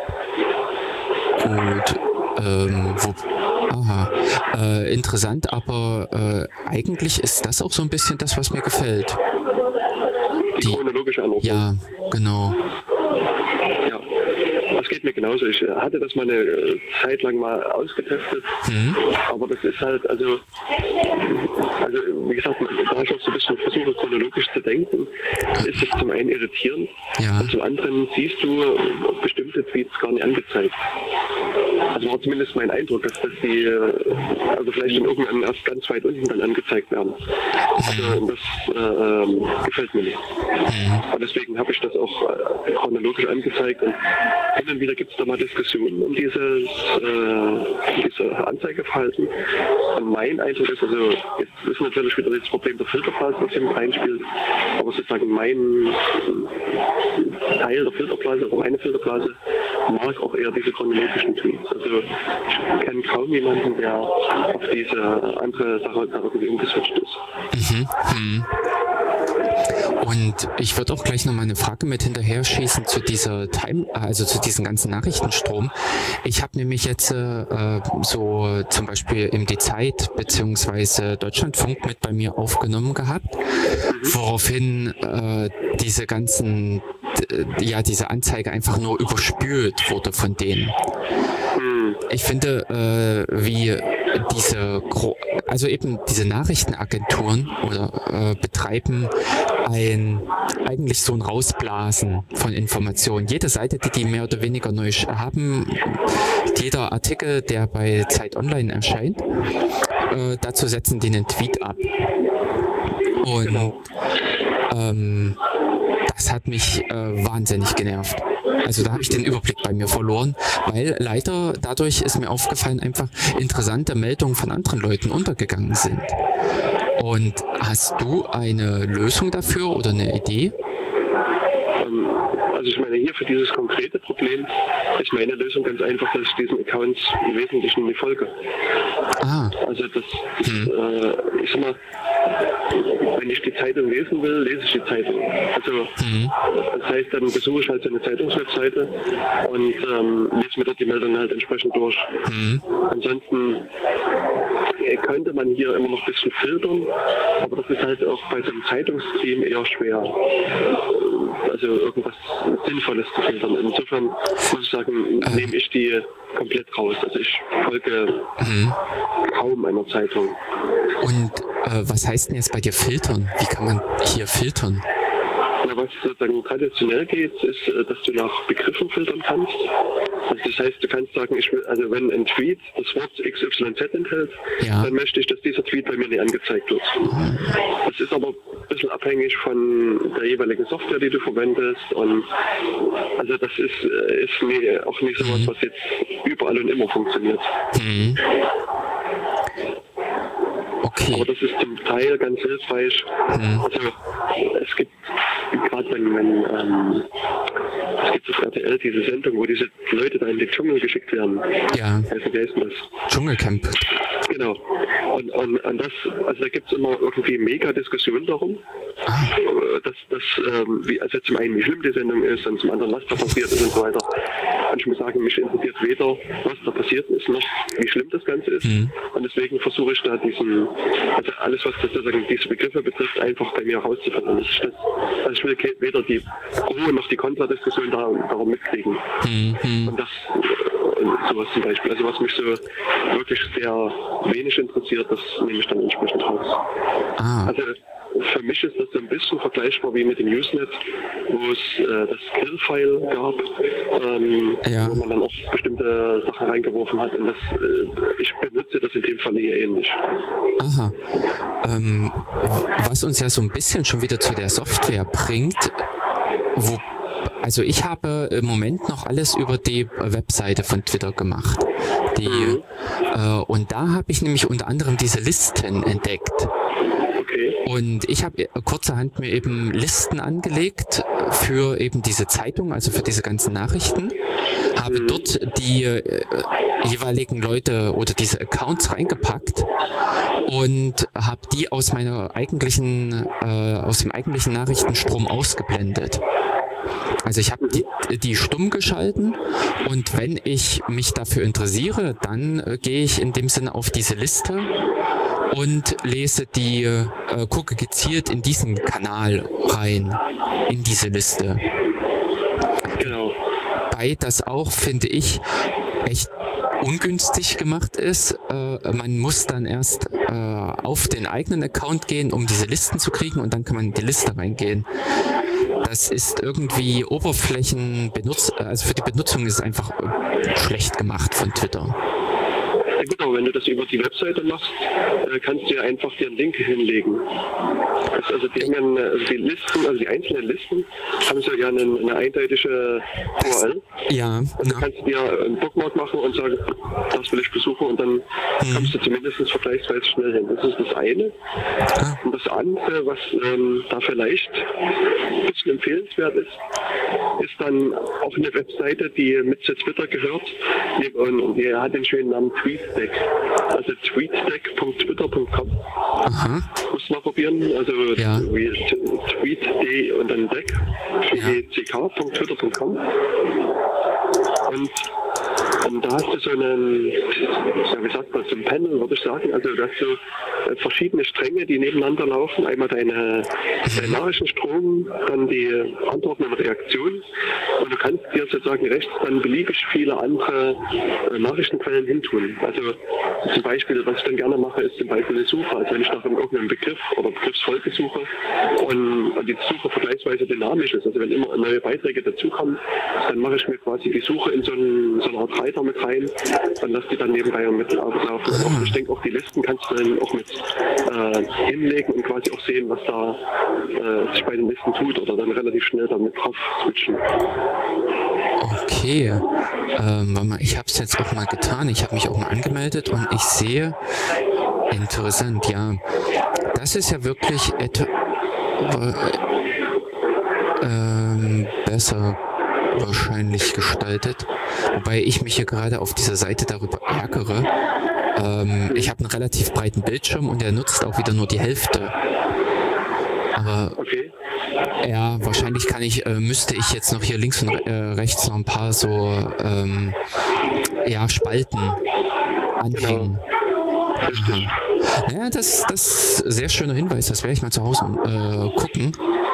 [SPEAKER 1] Gut, ähm, wo, aha, äh, interessant, aber äh, eigentlich ist das auch so ein bisschen das, was mir gefällt.
[SPEAKER 2] Die, die chronologische Anordnung.
[SPEAKER 1] Ja, genau.
[SPEAKER 2] Ja, das geht mir genauso. Ich hatte das mal eine Zeit lang mal ausgetestet, mhm. aber das ist halt, also, also wie gesagt, da ich auch so ein bisschen versuche, chronologisch zu denken, ist das zum einen irritierend ja. und zum anderen siehst du bestimmte Tweets gar nicht angezeigt. Also war zumindest mein Eindruck, dass, dass die äh, also vielleicht in irgendwann erst ganz weit unten dann angezeigt werden. Also das äh, ähm, gefällt mir nicht. Und deswegen habe ich das auch äh, chronologisch angezeigt. Und hin und wieder gibt es da mal Diskussionen um dieses, äh, diese Anzeigeverhalten. Und mein Eindruck ist, also jetzt ist natürlich wieder das Problem der Filterblase, das hier mit reinspielt, aber sozusagen mein Teil der Filterblase, oder meine Filterblase, mag auch eher diese chronologischen Tweets. Also ich kenne kaum jemanden, der auf diese andere Sache da irgendwie umgeswitcht ist.
[SPEAKER 1] Mhm. Mhm. Und ich würde auch gleich noch mal eine Frage mit hinterher schießen zu dieser Time, also zu diesem ganzen Nachrichtenstrom. Ich habe nämlich jetzt äh, so zum Beispiel im Die Zeit beziehungsweise Deutschlandfunk mit bei mir aufgenommen gehabt, woraufhin äh, diese ganzen, äh, ja diese Anzeige einfach nur überspült wurde von denen. Ich finde, äh, wie diese, Gro- also eben diese Nachrichtenagenturen oder äh, betreiben ein eigentlich so ein Rausblasen von Informationen. Jede Seite, die die mehr oder weniger neu haben, jeder Artikel, der bei Zeit Online erscheint, äh, dazu setzen die einen Tweet ab. Und
[SPEAKER 2] Genau.
[SPEAKER 1] ähm, das hat mich äh, wahnsinnig genervt. Also da habe ich den Überblick bei mir verloren, weil leider dadurch ist mir aufgefallen, einfach interessante Meldungen von anderen Leuten untergegangen sind. Und hast du eine Lösung dafür oder eine Idee?
[SPEAKER 2] Ähm, Also ich meine, hier für dieses konkrete Problem ist meine Lösung ganz einfach, dass ich diesen Accounts im Wesentlichen nicht folge.
[SPEAKER 1] Ah.
[SPEAKER 2] Also das,
[SPEAKER 1] Hm.
[SPEAKER 2] äh, ich sag mal, wenn ich die Zeitung lesen will, lese ich die Zeitung. Also
[SPEAKER 1] Hm.
[SPEAKER 2] das heißt, dann besuche ich halt so eine Zeitungswebseite und ähm, lese mir dort die Meldungen halt entsprechend durch.
[SPEAKER 1] Hm.
[SPEAKER 2] Ansonsten äh, könnte man hier immer noch ein bisschen filtern, aber das ist halt auch bei so einem Zeitungsstream eher schwer. Also irgendwas Sinnvolles zu filtern. Insofern muss ich sagen,
[SPEAKER 1] äh.
[SPEAKER 2] nehme ich die komplett raus. Also ich folge
[SPEAKER 1] Hm.
[SPEAKER 2] kaum einer Zeitung.
[SPEAKER 1] Und äh, was heißt denn jetzt bei dir filtern? Wie kann man hier filtern?
[SPEAKER 2] Na, was sozusagen traditionell geht, ist, äh, dass du nach Begriffen filtern kannst. Also das heißt, du kannst sagen, ich will, also wenn ein Tweet das Wort X Y Z enthält,
[SPEAKER 1] Ja.
[SPEAKER 2] dann möchte ich, dass dieser Tweet bei mir nicht angezeigt wird. Das ist aber ein bisschen abhängig von der jeweiligen Software, die du verwendest. Und also das ist, äh, ist nie, auch nicht so was, was jetzt überall und immer funktioniert.
[SPEAKER 1] Hm. Okay.
[SPEAKER 2] Aber das ist zum Teil ganz hilfreich.
[SPEAKER 1] Hm.
[SPEAKER 2] Also es gibt gerade wenn, wenn ähm, es gibt auf R T L diese Sendung, wo diese Leute da in den Dschungel geschickt werden.
[SPEAKER 1] Ja.
[SPEAKER 2] Also wie heißt denn das?
[SPEAKER 1] Dschungelcamp.
[SPEAKER 2] Genau. Und, und, und das, also da gibt es immer irgendwie mega Diskussionen darum.
[SPEAKER 1] Ah.
[SPEAKER 2] Dass, dass, ähm, wie, also zum einen, wie schlimm die Sendung ist und zum anderen, was da passiert ist und so weiter. Und ich muss sagen, mich interessiert weder, was da passiert ist, noch wie schlimm das Ganze ist.
[SPEAKER 1] Mhm.
[SPEAKER 2] Und deswegen versuche ich da diesen, also alles, was das sozusagen diese Begriffe betrifft, einfach bei mir rauszufinden. Ich, das, also ich will weder die Pro- noch die Kontra-Diskussion da, darum mitkriegen.
[SPEAKER 1] Mhm.
[SPEAKER 2] Und das, und sowas zum Beispiel. Also was mich so wirklich sehr wenig interessiert, das nehme ich dann entsprechend raus.
[SPEAKER 1] Ah.
[SPEAKER 2] Also für mich ist das so ein bisschen vergleichbar wie mit dem Usenet, wo es äh, das Kill-File gab, ähm,
[SPEAKER 1] Ja.
[SPEAKER 2] wo man dann auch bestimmte Sachen reingeworfen hat. Und das, äh, ich benutze das in dem Fall eher ähnlich.
[SPEAKER 1] Aha. Ähm, was uns ja so ein bisschen schon wieder zu der Software bringt, wo, also ich habe im Moment noch alles über die Webseite von Twitter gemacht. Die,
[SPEAKER 2] Mhm.
[SPEAKER 1] äh, und da habe ich nämlich unter anderem diese Listen entdeckt.
[SPEAKER 2] Okay.
[SPEAKER 1] Und ich habe kurzerhand mir eben Listen angelegt für eben diese Zeitung, also für diese ganzen Nachrichten, habe dort die äh, jeweiligen Leute oder diese Accounts reingepackt und habe die aus meiner eigentlichen, äh, aus dem eigentlichen Nachrichtenstrom ausgeblendet. Also ich habe die, die stumm geschalten und wenn ich mich dafür interessiere, dann äh, gehe ich in dem Sinne auf diese Liste und lese die, äh, gucke gezielt in diesen Kanal rein, in diese Liste.
[SPEAKER 2] Genau.
[SPEAKER 1] Wobei das auch, finde ich, echt ungünstig gemacht ist. Äh, man muss dann erst äh, auf den eigenen Account gehen, um diese Listen zu kriegen und dann kann man in die Liste reingehen. das ist irgendwie Oberflächen benutzt, also für die Benutzung ist es einfach schlecht gemacht von Twitter.
[SPEAKER 2] Ja, genau, wenn du das über die Webseite machst, äh, kannst du ja einfach dir einen Link hinlegen. Das, also, die, haben, also die Listen, also die einzelnen Listen haben so ja eine, eine eindeutige U R L.
[SPEAKER 1] Ja.
[SPEAKER 2] Und du
[SPEAKER 1] ja.
[SPEAKER 2] kannst dir einen Bookmark machen und sagen, das will ich besuchen, und dann hm. kommst du zumindest vergleichsweise schnell hin. Das ist das eine.
[SPEAKER 1] Ah.
[SPEAKER 2] Und das andere, was ähm, da vielleicht ein bisschen empfehlenswert ist, ist dann auch eine Webseite, die mit zu Twitter gehört, die, und die hat den schönen Namen TweetDeck. Also tweetdeck punkt twitter punkt com.
[SPEAKER 1] Aha.
[SPEAKER 2] Muss mal probieren. Also
[SPEAKER 1] ja.
[SPEAKER 2] wie tweet und dann deck,
[SPEAKER 1] ja.
[SPEAKER 2] c k punkt twitter punkt com. Und Und da hast du so einen, ja, wie sagt man, so ein Panel, würde ich sagen. Also du hast so äh, verschiedene Stränge, die nebeneinander laufen. Einmal deine, dein Nachrichtenstrom, dann die Antworten und Reaktionen. Und du kannst dir sozusagen rechts dann beliebig viele andere äh, Nachrichtenquellen hintun. Also zum Beispiel, was ich dann gerne mache, ist zum Beispiel eine Suche. Also wenn ich nach irgendeinem Begriff oder Begriffsfolge suche und, und die Suche vergleichsweise dynamisch ist, also wenn immer neue Beiträge dazukommen, dann mache ich mir quasi die Suche in so, ein, so eine Art Reiter mit rein, dann lass die dann nebenbei mit laufen. Und ich denke, auch die Listen kannst du dann auch mit äh, hinlegen und quasi auch sehen, was da äh, sich bei den Listen tut, oder dann relativ schnell damit drauf switchen.
[SPEAKER 1] Okay, ähm, warte mal, ich habe es jetzt auch mal getan, ich habe mich auch mal angemeldet und ich sehe, interessant, ja, das ist ja wirklich etwa äh, ähm, besser wahrscheinlich gestaltet, wobei ich mich hier gerade auf dieser Seite darüber ärgere. Ähm, ich habe einen relativ breiten Bildschirm und der nutzt auch wieder nur die Hälfte. Aber
[SPEAKER 2] okay.
[SPEAKER 1] Ja, wahrscheinlich kann ich, äh, müsste ich jetzt noch hier links und äh, rechts noch ein paar so ähm, ja, Spalten anhängen.
[SPEAKER 2] Genau.
[SPEAKER 1] Aha. Ja, das, das ist ein sehr schöner Hinweis, das werde ich mal zu Hause äh, gucken.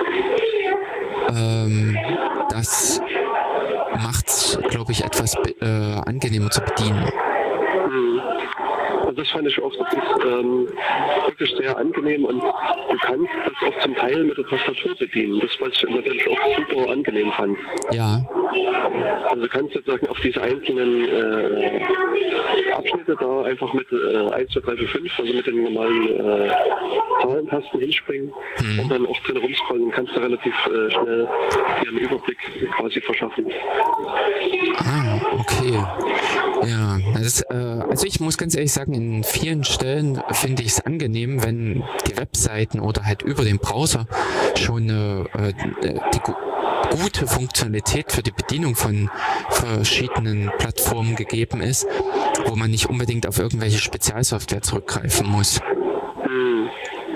[SPEAKER 1] Ähm, das macht's, glaube ich, etwas äh, angenehmer zu bedienen.
[SPEAKER 2] Mhm. Also das fand ich auch, das ist ähm, wirklich sehr angenehm, und du kannst das auch zum Teil mit der Tastatur bedienen. Das, was ich natürlich auch super angenehm fand.
[SPEAKER 1] Ja.
[SPEAKER 2] Also du kannst sozusagen auf diese einzelnen äh, Abschnitte da einfach mit äh, eins, zwei, drei, vier, fünf, also mit den normalen äh, Zahlentasten hinspringen mhm. und dann auch drin rumscrollen, kannst du relativ äh, schnell dir einen Überblick quasi verschaffen.
[SPEAKER 1] Ah, okay. Ja, das, äh, also ich muss ganz ehrlich sagen, in vielen Stellen finde ich es angenehm, wenn die Webseiten oder halt über den Browser schon äh, die gu- gute Funktionalität für die Bedienung von verschiedenen Plattformen gegeben ist, wo man nicht unbedingt auf irgendwelche Spezialsoftware zurückgreifen muss.
[SPEAKER 2] Hm.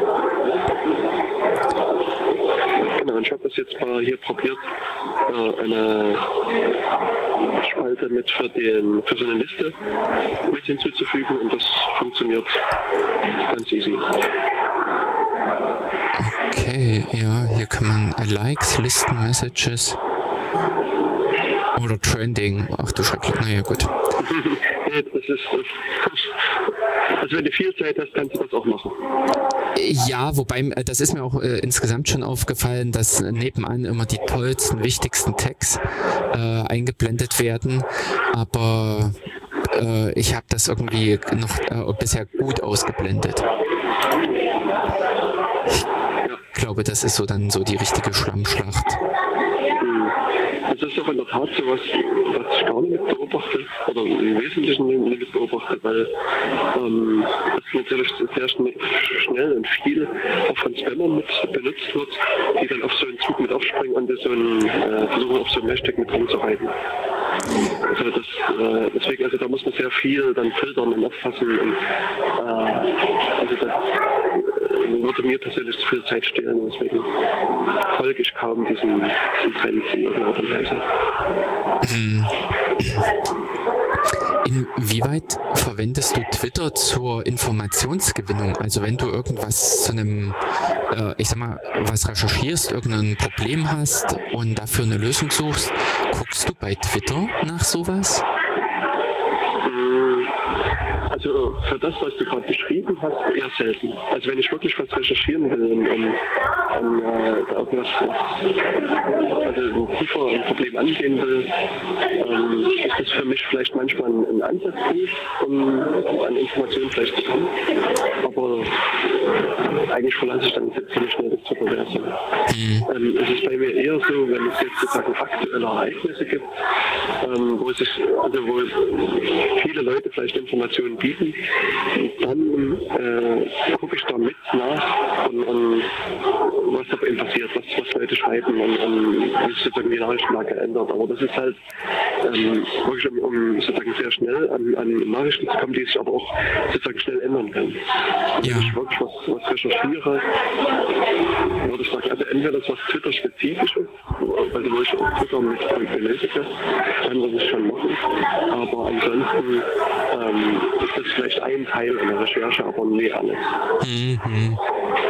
[SPEAKER 2] Genau, und ich habe das jetzt mal hier probiert, äh, eine Spalte mit für, den, für so eine Liste mit hinzuzufügen, und das funktioniert ganz easy.
[SPEAKER 1] Okay, ja, hier kann man Likes, Listen, Messages oder Trending. Ach du Schrecklich, naja gut.
[SPEAKER 2] Das ist, also wenn du viel Zeit hast, kannst du das auch machen.
[SPEAKER 1] Ja, wobei, das ist mir auch äh, insgesamt schon aufgefallen, dass nebenan immer die tollsten, wichtigsten Tags äh, eingeblendet werden, aber äh, ich habe das irgendwie noch äh, bisher gut ausgeblendet. Ich glaube, das ist so dann so die richtige Schlammschlacht.
[SPEAKER 2] Das ist doch in der Tat so was, was ich gar nicht beobachte, oder im Wesentlichen nicht beobachte, weil ähm, das natürlich sehr schnell und viel auch von Spammern mit benutzt wird, die dann auf so einen Zug mit aufspringen und so einen, äh, versuchen, auf so einen Hashtag mit rumzureiten. Also das, äh, deswegen, also da muss man sehr viel dann filtern und auffassen, und äh, also das äh, würde mir persönlich zu viel Zeit stehlen, deswegen folge ich kaum diesen, diesen Trends in irgendeiner Art und Weise.
[SPEAKER 1] Inwieweit verwendest du Twitter zur Informationsgewinnung? Also wenn du irgendwas zu einem, äh, ich sag mal, was recherchierst, irgendein Problem hast und dafür eine Lösung suchst, guckst du bei Twitter nach sowas?
[SPEAKER 2] Also für das, was du gerade beschrieben hast, eher selten. Also wenn ich wirklich was recherchieren will und, und, und äh, auf was, was also tiefer ein Problem angehen will, ähm, ist das für mich vielleicht manchmal ein, ein Ansatzpunkt, um an Informationen vielleicht zu kommen. Aber eigentlich verlasse ich dann ziemlich schnell das Twitter-Universum. Mhm. Ähm, es ist bei mir eher so, wenn es jetzt sozusagen aktuelle Ereignisse gibt, ähm, wo sich, also wo viele Leute vielleicht Informationen bieten, dann äh, gucke ich da mit nach und, und was da eben passiert, was, was Leute schreiben und, und wie sich sozusagen die Nachrichtenlage ändert. Aber das ist halt ähm, wirklich, um, um sozusagen sehr schnell an, an Nachrichten zu kommen, die sich aber auch sozusagen schnell ändern können. Also ja. Wenn ich wirklich was, was recherchiere, würde ich sagen, also entweder das was Twitter-spezifisch ist, also wo ich auf Twitter mit benötige, dann würde ich schon machen. Aber ansonsten ähm, ist das vielleicht ein Teil einer Recherche, aber nie alles.
[SPEAKER 1] Mhm.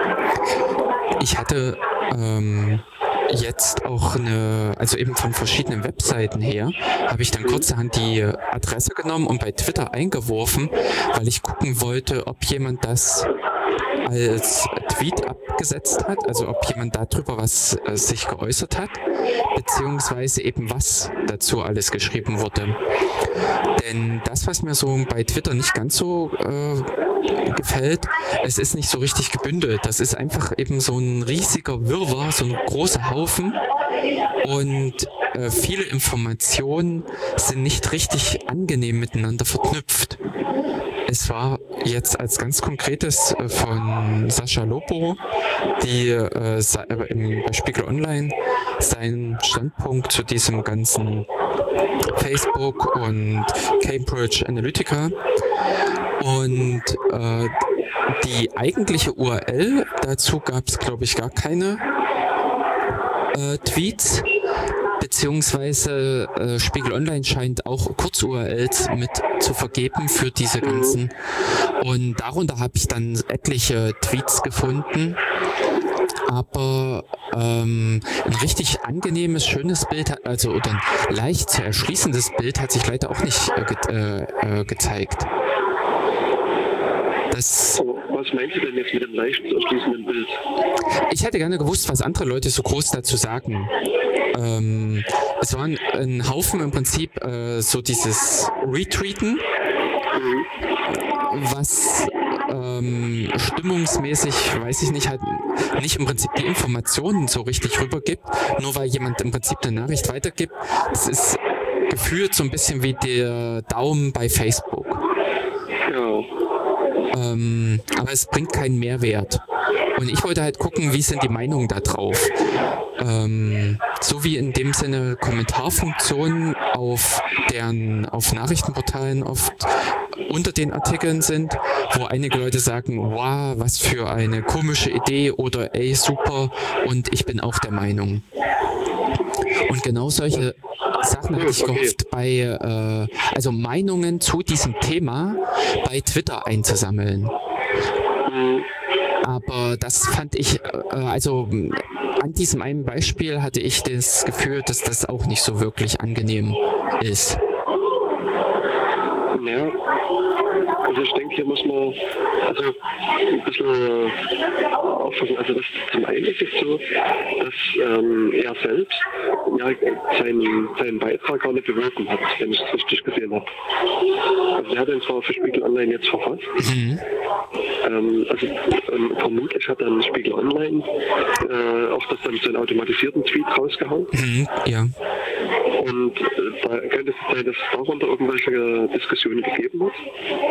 [SPEAKER 1] Ich hatte ähm, jetzt auch eine, also eben von verschiedenen Webseiten her, habe ich dann kurzerhand die Adresse genommen und bei Twitter eingeworfen, weil ich gucken wollte, ob jemand das als Tweet abgesetzt hat, also ob jemand darüber was äh, sich geäußert hat, beziehungsweise eben was dazu alles geschrieben wurde. Denn das, was mir so bei Twitter nicht ganz so äh, gefällt, es ist nicht so richtig gebündelt. Das ist einfach eben so ein riesiger Wirrwarr, so ein großer Haufen und äh, viele Informationen sind nicht richtig angenehm miteinander verknüpft. Es war jetzt als ganz konkretes äh, von Sascha Lobo, die äh, im, bei Spiegel Online seinen Standpunkt zu diesem ganzen Facebook und Cambridge Analytica und äh, die eigentliche U R L, dazu gab es glaube ich gar keine äh, Tweets, beziehungsweise äh, Spiegel Online scheint auch Kurz-U R Ls mit zu vergeben für diese ganzen. Und darunter habe ich dann etliche Tweets gefunden. Aber ähm, ein richtig angenehmes, schönes Bild, hat, also oder ein leicht zu erschließendes Bild hat sich leider auch nicht äh, ge äh, gezeigt. Das
[SPEAKER 2] Was meinst du denn jetzt mit dem leicht zu erschließenden Bild?
[SPEAKER 1] Ich hätte gerne gewusst, was andere Leute so groß dazu sagen. Ähm, es war ein, ein Haufen im Prinzip äh, so dieses Retweeten, mhm. was ähm, stimmungsmäßig, weiß ich nicht, halt nicht im Prinzip die Informationen so richtig rübergibt, nur weil jemand im Prinzip eine Nachricht weitergibt. Es ist gefühlt so ein bisschen wie der Daumen bei Facebook.
[SPEAKER 2] Ja.
[SPEAKER 1] Ähm, aber es bringt keinen Mehrwert. Und ich wollte halt gucken, wie sind die Meinungen da drauf. Ähm, so wie in dem Sinne Kommentarfunktionen auf deren, auf Nachrichtenportalen oft unter den Artikeln sind, wo einige Leute sagen, wow, was für eine komische Idee oder ey, super und ich bin auch der Meinung. Und genau solche Sachen hatte ich gehofft, bei, äh, also Meinungen zu diesem Thema bei Twitter einzusammeln. Aber das fand ich, äh, also an diesem einen Beispiel hatte ich das Gefühl, dass das auch nicht so wirklich angenehm ist.
[SPEAKER 2] Ja, also ich denke, hier muss man also ein bisschen aufpassen. Also das zum einen ist es so, dass ähm, er selbst ja, seinen, seinen Beitrag gar nicht beworben hat, wenn ich es richtig gesehen habe. Also er hat ihn zwar für Spiegel Online jetzt verfasst, mhm. ähm, also ähm, vermutlich hat dann Spiegel Online äh, auch das dann so einen automatisierten Tweet rausgehauen.
[SPEAKER 1] Mhm, ja.
[SPEAKER 2] Und äh, da könnte es sein, dass es darunter irgendwelche Diskussionen gegeben hat.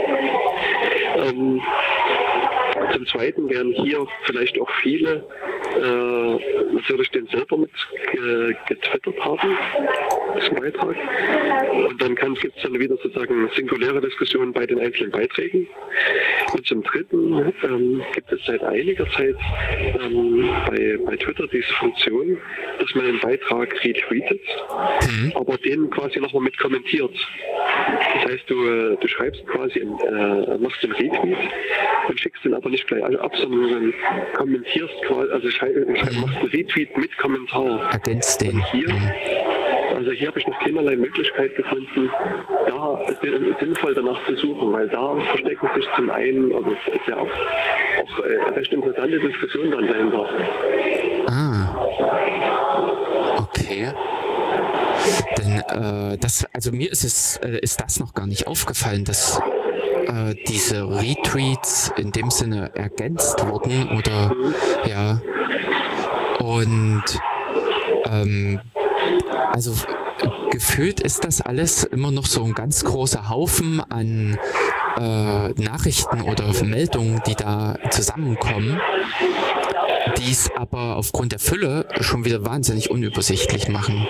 [SPEAKER 2] Ähm, zum Zweiten werden hier vielleicht auch viele äh, natürlich den selber mit ge getwittert haben, diesen Beitrag. Und dann gibt es dann wieder sozusagen singuläre Diskussionen bei den einzelnen Beiträgen. Und zum Dritten ähm, gibt es seit einiger Zeit ähm, bei, bei Twitter diese Funktion, dass man einen Beitrag retweetet, mhm. aber den quasi nochmal mit kommentiert. Das heißt, du, du schreibst quasi, äh, machst den Retweet und schickst den aber nicht gleich ab, sondern kommentierst quasi, also schreib, schreib, machst einen Retweet mit Kommentar.
[SPEAKER 1] Ergänzt den.
[SPEAKER 2] Und hier Also hier habe ich noch keinerlei Möglichkeit gefunden, da sinnvoll danach zu suchen, weil da verstecken sich zum einen, also es ist ja auch, auch äh, recht interessante Diskussionen dann dahinter.
[SPEAKER 1] Ah. Okay. Denn äh, das, also mir ist es, äh, ist das noch gar nicht aufgefallen, dass äh, diese Retweets in dem Sinne ergänzt wurden oder mhm. ja. Und ähm, also gefühlt ist das alles immer noch so ein ganz großer Haufen an äh, Nachrichten oder Meldungen, die da zusammenkommen, die es aber aufgrund der Fülle schon wieder wahnsinnig unübersichtlich machen.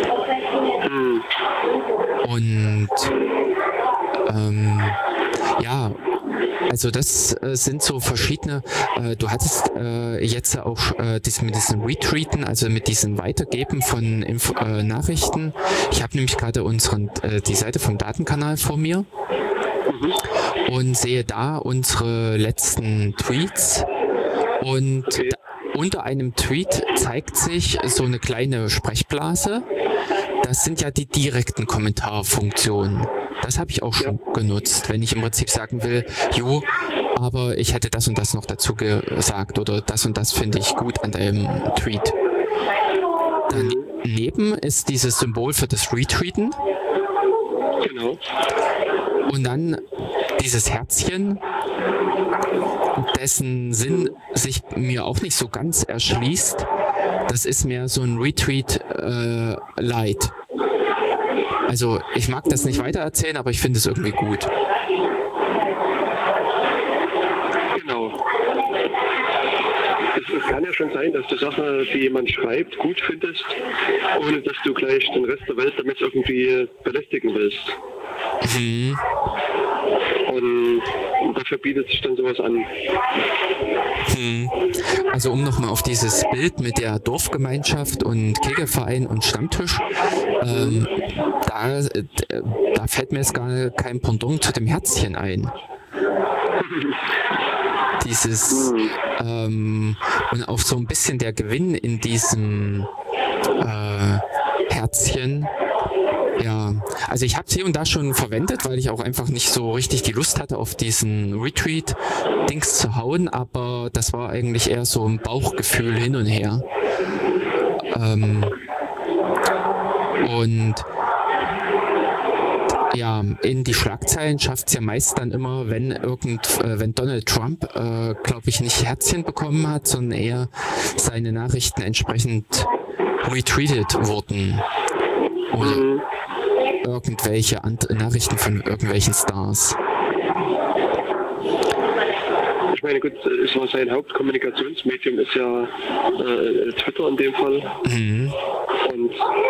[SPEAKER 1] Und ähm, ja, also das äh, sind so verschiedene, äh, du hattest äh, jetzt auch äh, das mit diesen Retweeten, also mit diesem Weitergeben von Info, äh, Nachrichten. Ich habe nämlich gerade unseren äh, die Seite vom Datenkanal vor mir mhm. und sehe da unsere letzten Tweets und okay. da, unter einem Tweet zeigt sich so eine kleine Sprechblase. Das sind ja die direkten Kommentarfunktionen. Das habe ich auch schon ja. genutzt, wenn ich im Prinzip sagen will, jo, aber ich hätte das und das noch dazu gesagt oder das und das finde ich gut an deinem Tweet. Daneben ist dieses Symbol für das Retweeten.
[SPEAKER 2] Genau.
[SPEAKER 1] Und dann dieses Herzchen, dessen Sinn sich mir auch nicht so ganz erschließt. Das ist mehr so ein Retweet äh, Light. Also ich mag das nicht weiter erzählen, aber ich finde es irgendwie gut.
[SPEAKER 2] Genau. Es, es kann ja schon sein, dass du Sachen, die jemand schreibt, gut findest, ohne dass du gleich den Rest der Welt damit irgendwie belästigen willst. Mhm. Und dafür bietet sich dann sowas an.
[SPEAKER 1] Hm. Also um nochmal auf dieses Bild mit der Dorfgemeinschaft und Kegelverein und Stammtisch, ähm, da, da fällt mir jetzt gar kein Pendant zu dem Herzchen ein. Dieses ähm, und auch so ein bisschen der Gewinn in diesem äh, Herzchen. Ja, also ich habe es hier und da schon verwendet, weil ich auch einfach nicht so richtig die Lust hatte, auf diesen Retweet-Dings zu hauen, aber das war eigentlich eher so ein Bauchgefühl hin und her. Ähm, und ja, in die Schlagzeilen schafft es ja meist dann immer, wenn irgend, äh, wenn Donald Trump, äh, glaube ich, nicht Herzchen bekommen hat, sondern eher seine Nachrichten entsprechend retweetet wurden. Oder mhm. irgendwelche Ant- Nachrichten von irgendwelchen Stars.
[SPEAKER 2] Ich meine, gut, es war sein Hauptkommunikationsmedium, ist ja äh, Twitter in dem Fall. Mhm. Und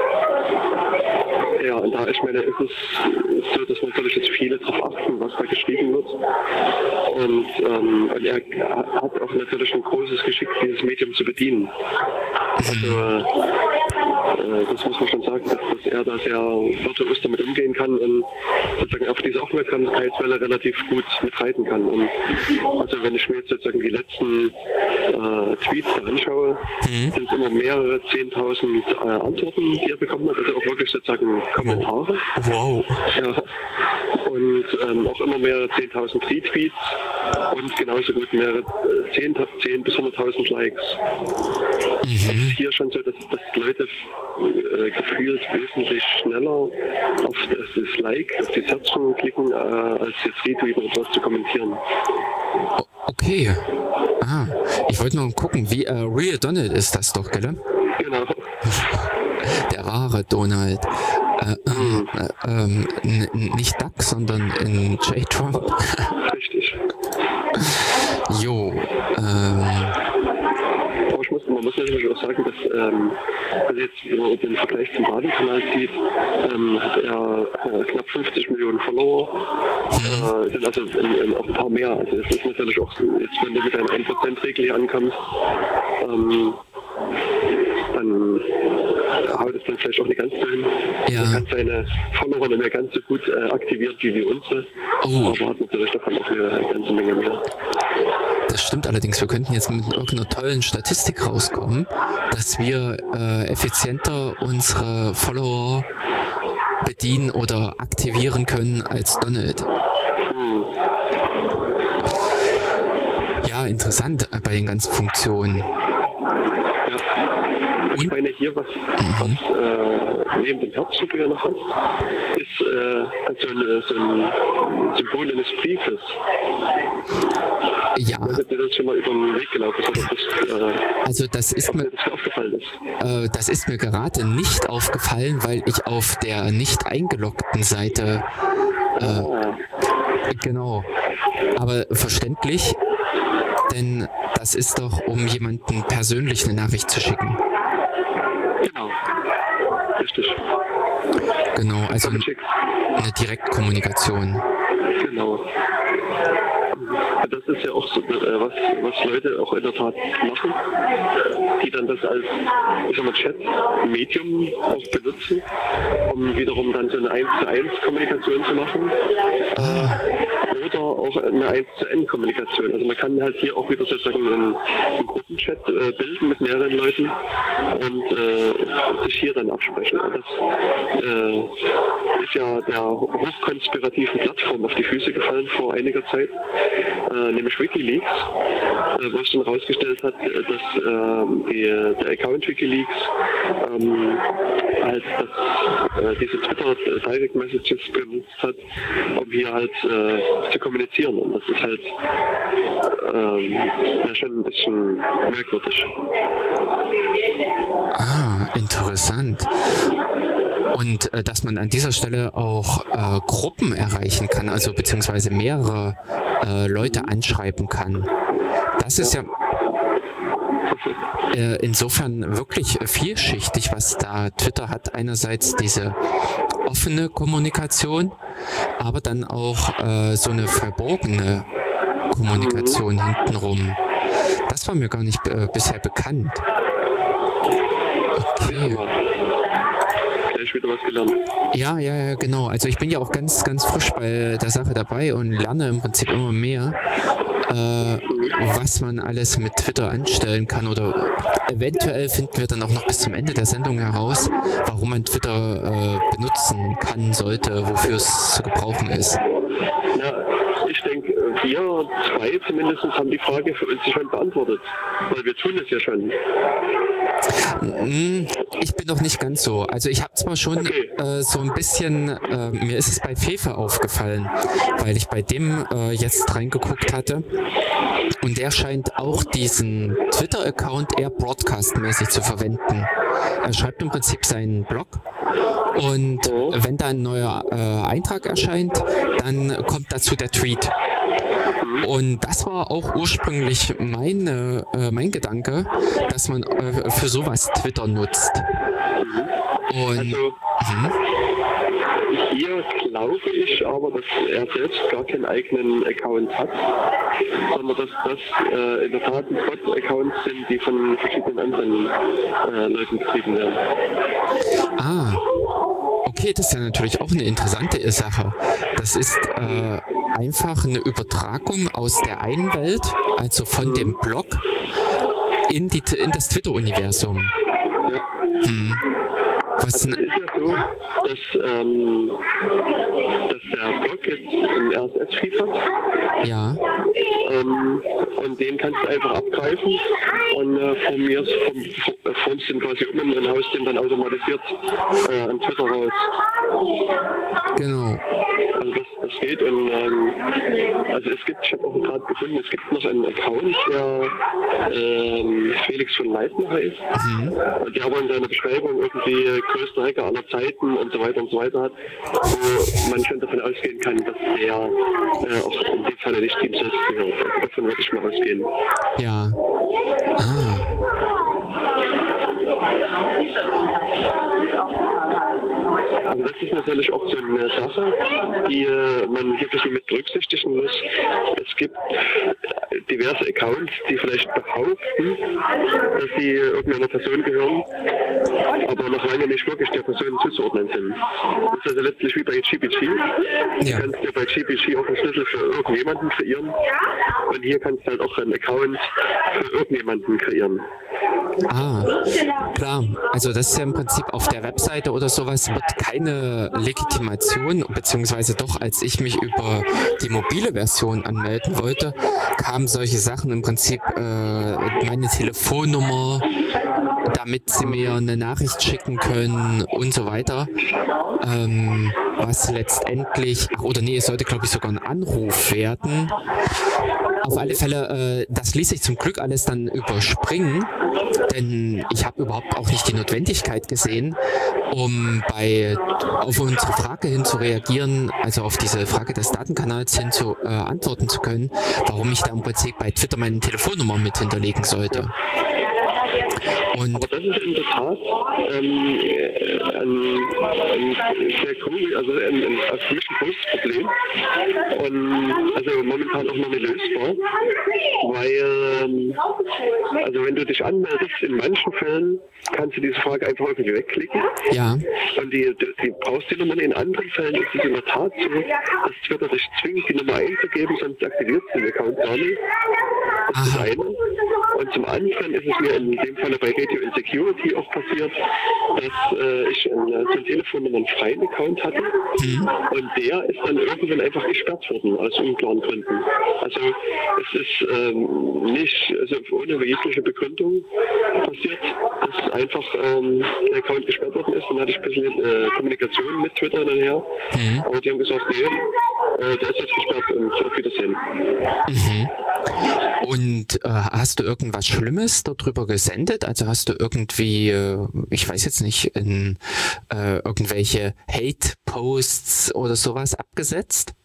[SPEAKER 2] ja, und da, ich meine, ist es so, dass natürlich jetzt viele darauf achten, was da geschrieben wird. Und, ähm, und er hat auch natürlich ein großes Geschick, dieses Medium zu bedienen. Also, äh, das muss man schon sagen, dass, dass er da sehr virtuos damit umgehen kann und sozusagen auf diese Aufmerksamkeitswelle relativ gut mitreiten kann. Und also wenn ich mir jetzt sozusagen die letzten äh, Tweets da anschaue, mhm. sind es immer mehrere zehntausend äh, Antworten, die er bekommen hat, also auch wirklich sozusagen Kommentare.
[SPEAKER 1] Wow. Ja.
[SPEAKER 2] Und ähm, auch immer mehrere zehntausend Retweets und genauso gut mehrere zehn bis hunderttausend Likes. Mhm. Das ist hier schon so, dass, dass Leute äh, gefühlt wesentlich schneller auf das Like, auf die Herzchen klicken, äh, als jetzt Retweeten oder etwas zu kommentieren.
[SPEAKER 1] Okay. Ah, ich wollte nur gucken, wie äh, Real Donald ist das doch, gell?
[SPEAKER 2] Genau.
[SPEAKER 1] Der wahre Donald. Äh, mhm. äh, ähm, n- nicht Duck, sondern in J. Trump.
[SPEAKER 2] Richtig.
[SPEAKER 1] Jo. Ähm.
[SPEAKER 2] Aber ich muss, man muss natürlich auch sagen, dass, ähm, also jetzt, wenn man den Vergleich zum Datenkanal sieht, ähm, hat er äh, knapp fünfzig Millionen Follower, mhm. äh, sind also in, in auch ein paar mehr. Also das ist natürlich auch, jetzt wenn du mit einem ein Prozent Regel hier ankommst, ähm, dann haut es dann vielleicht auch nicht ganz so hin. Ja. Man kann seine Follower nicht mehr ganz so gut äh, aktiviert wie die unsere, oh. aber hat natürlich davon auch eine ganze Menge mehr.
[SPEAKER 1] das stimmt allerdings. Wir könnten jetzt mit irgendeiner tollen Statistik rauskommen, dass wir äh, effizienter unsere Follower bedienen oder aktivieren können als Donald. Ja, interessant äh, bei den ganzen Funktionen.
[SPEAKER 2] Ich meine, hier, was, mhm. was äh, neben dem Herzzug hier noch hast, ist äh, also eine, so ein Symbol eines Briefes.
[SPEAKER 1] Ja.
[SPEAKER 2] Ich weiß nicht, ob dir das schon mal über den Weg gelaufen ist, oder das, äh,
[SPEAKER 1] also das ist mir,
[SPEAKER 2] das aufgefallen ist.
[SPEAKER 1] Äh, das ist mir gerade nicht aufgefallen, weil ich auf der nicht eingeloggten Seite äh, ah. genau. Aber verständlich, denn das ist doch, um jemanden persönlich eine Nachricht zu schicken.
[SPEAKER 2] Genau. Richtig.
[SPEAKER 1] Genau, also eine Direktkommunikation.
[SPEAKER 2] Genau. Das ist ja auch so, was, was Leute auch in der Tat machen, die dann das als, ich sag mal, Chat-Medium auch benutzen, um wiederum dann so eine eins zu eins Kommunikation zu machen.
[SPEAKER 1] Ah.
[SPEAKER 2] Oder auch eine eins zu N Kommunikation. Also man kann halt hier auch wieder sozusagen einen, einen Gruppenchat äh, bilden mit mehreren Leuten und äh, sich hier dann absprechen. Und das äh, ist ja der hochkonspirativen Plattform auf die Füße gefallen vor einiger Zeit, äh, nämlich WikiLeaks, äh, wo es dann herausgestellt hat, dass äh, die, der Account WikiLeaks ähm, halt das, äh, diese Twitter Direct Messages benutzt hat, um hier halt äh, zu kommunizieren. Und das ist halt ähm, ja, schon ein bisschen merkwürdig.
[SPEAKER 1] Ah, interessant. Und äh, dass man an dieser Stelle auch äh, Gruppen erreichen kann, also beziehungsweise mehrere äh, Leute anschreiben kann. Das ist ja äh, insofern wirklich vielschichtig, was da Twitter hat. Einerseits diese offene Kommunikation, aber dann auch äh, so eine verborgene Kommunikation mhm. hintenrum. Das war mir gar nicht äh, bisher bekannt. Okay.
[SPEAKER 2] Wieder was gelernt.
[SPEAKER 1] Ja, ja, ja, genau. Also ich bin ja auch ganz, ganz frisch bei der Sache dabei und lerne im Prinzip immer mehr, äh, was man alles mit Twitter anstellen kann, oder eventuell finden wir dann auch noch bis zum Ende der Sendung heraus, warum man Twitter äh, benutzen kann, sollte, wofür es zu gebrauchen ist.
[SPEAKER 2] Ja, ich denke, wir zwei zumindest haben die Frage für uns schon beantwortet, weil wir tun es ja schon.
[SPEAKER 1] Ich bin doch nicht ganz so. Also ich habe zwar schon okay. äh, so ein bisschen, äh, mir ist es bei Fefe aufgefallen, weil ich bei dem äh, jetzt reingeguckt hatte und der scheint auch diesen Twitter-Account eher broadcast-mäßig zu verwenden. Er schreibt im Prinzip seinen Blog und oh. wenn da ein neuer äh, Eintrag erscheint, dann kommt dazu der Tweet. Und das war auch ursprünglich meine, äh, mein Gedanke, dass man äh, für sowas Twitter nutzt. Und,
[SPEAKER 2] also, mhm. hier glaube ich aber, dass er selbst gar keinen eigenen Account hat, sondern dass das äh, in der Tat Bot-Accounts sind, die von verschiedenen anderen äh, Leuten betrieben werden.
[SPEAKER 1] Ah, okay, das ist ja natürlich auch eine interessante Sache. Das ist äh, einfach eine Übertragung aus der einen Welt, also von mhm. dem Blog, in, die, in das Twitter-Universum.
[SPEAKER 2] Ja.
[SPEAKER 1] Hm. Was
[SPEAKER 2] also es ist ja so, dass, ähm, dass der Blog jetzt einen R S S-Feed hat.
[SPEAKER 1] Ja.
[SPEAKER 2] Ähm, und den kannst du einfach abgreifen und äh, formierst, form, formst den quasi um und haust den dann automatisiert äh, an Twitter raus.
[SPEAKER 1] Genau.
[SPEAKER 2] Also das, das geht und ähm, also es gibt, ich habe auch gerade gefunden, es gibt noch einen Account, der ähm, Felix von Leitner heißt. Mhm. Und der aber in seiner Beschreibung irgendwie größter Hacker aller Zeiten und so weiter und so weiter hat, wo man schon davon ausgehen kann, dass der äh, auch in dem Falle nicht Team selbst gehört. Also davon würde ich mal ausgehen.
[SPEAKER 1] Ja. Ah.
[SPEAKER 2] Also das ist natürlich auch so eine Sache, die äh, man wirklich mit berücksichtigen muss. Es gibt diverse Accounts, die vielleicht behaupten, dass sie irgendeiner Person gehören, aber noch lange nicht wirklich der Person zuzuordnen sind. Das ist also letztlich wie bei G P G. Du ja. kannst dir bei G P G auch einen Schlüssel für irgendjemanden kreieren und hier kannst du halt auch einen Account für irgendjemanden kreieren.
[SPEAKER 1] Ah, klar. Also das ist ja im Prinzip auf der Webseite oder sowas wird keine Legitimation, beziehungsweise doch, als ich mich über die mobile Version anmelden wollte, kamen solche Sachen im Prinzip, äh, meine Telefonnummer, damit sie mir eine Nachricht schicken können und so weiter. Ähm, was letztendlich, ach, oder nee, es sollte glaube ich sogar ein Anruf werden. Auf alle Fälle, äh, das ließ sich zum Glück alles dann überspringen, denn ich habe überhaupt auch nicht die Notwendigkeit gesehen, um bei auf unsere Frage hin zu reagieren, also auf diese Frage des Datenkanals hin zu äh, antworten zu können, warum ich da im Prinzip bei Twitter meine Telefonnummer mit hinterlegen sollte.
[SPEAKER 2] Und aber das ist in der Tat ähm, ein, ein sehr cool, also ein, ein, ein für mich ein großes Problem und also momentan auch noch nicht lösbar, weil ähm, also wenn du dich anmeldest, in manchen Fällen kannst du diese Frage einfach irgendwie wegklicken.
[SPEAKER 1] Ja.
[SPEAKER 2] Und die, die, die brauchst die Nummer, in anderen Fällen ist es in der Tat so, dass Twitter dich zwingt, die Nummer einzugeben, sonst aktiviert du den Account gar nicht. Das ist das eine. Und zum anderen ist es mir in dem Falle bei Radio Insecurity auch passiert, dass äh, ich eine, so eine Telefonnummer einen freien Account hatte mhm. und der ist dann irgendwann einfach gesperrt worden, aus unklaren Gründen. Also es ist ähm, nicht, also ohne jegliche Begründung passiert, dass einfach ähm, der Account gesperrt worden ist. Dann hatte ich ein bisschen äh, Kommunikation mit Twitter nachher, mhm. aber die haben gesagt, nee, äh, der ist jetzt gesperrt und auf Wiedersehen.
[SPEAKER 1] Mhm. Und äh, hast du irgendwas Schlimmes darüber gesendet? Also hast du irgendwie, äh, ich weiß jetzt nicht, in, äh, irgendwelche Hate-Posts oder sowas abgesetzt?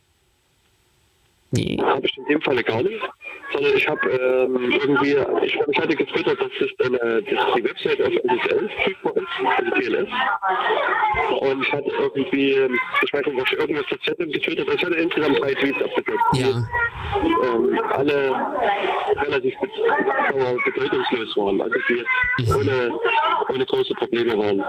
[SPEAKER 2] Nee. Habe ich in dem Falle gar nicht, sondern ich habe ähm, irgendwie, ich, ich hatte getwittert, dass, das eine, dass die Website auf S S L verfügbar ist, also T L S. Und ich hatte irgendwie, ich weiß nicht, ob ich irgendwas zu Z M getwittert habe, ich hatte insgesamt drei Tweets abgesetzt.
[SPEAKER 1] Ja.
[SPEAKER 2] Ähm, alle relativ bedeutungslos waren, also die mhm. ohne, ohne große Probleme waren.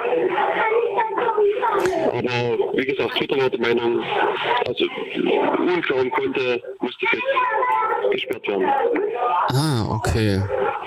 [SPEAKER 2] Aber wie gesagt, Twitter war die Meinung, also unklaren konnte, musste es jetzt gesperrt werden.
[SPEAKER 1] Ah, okay.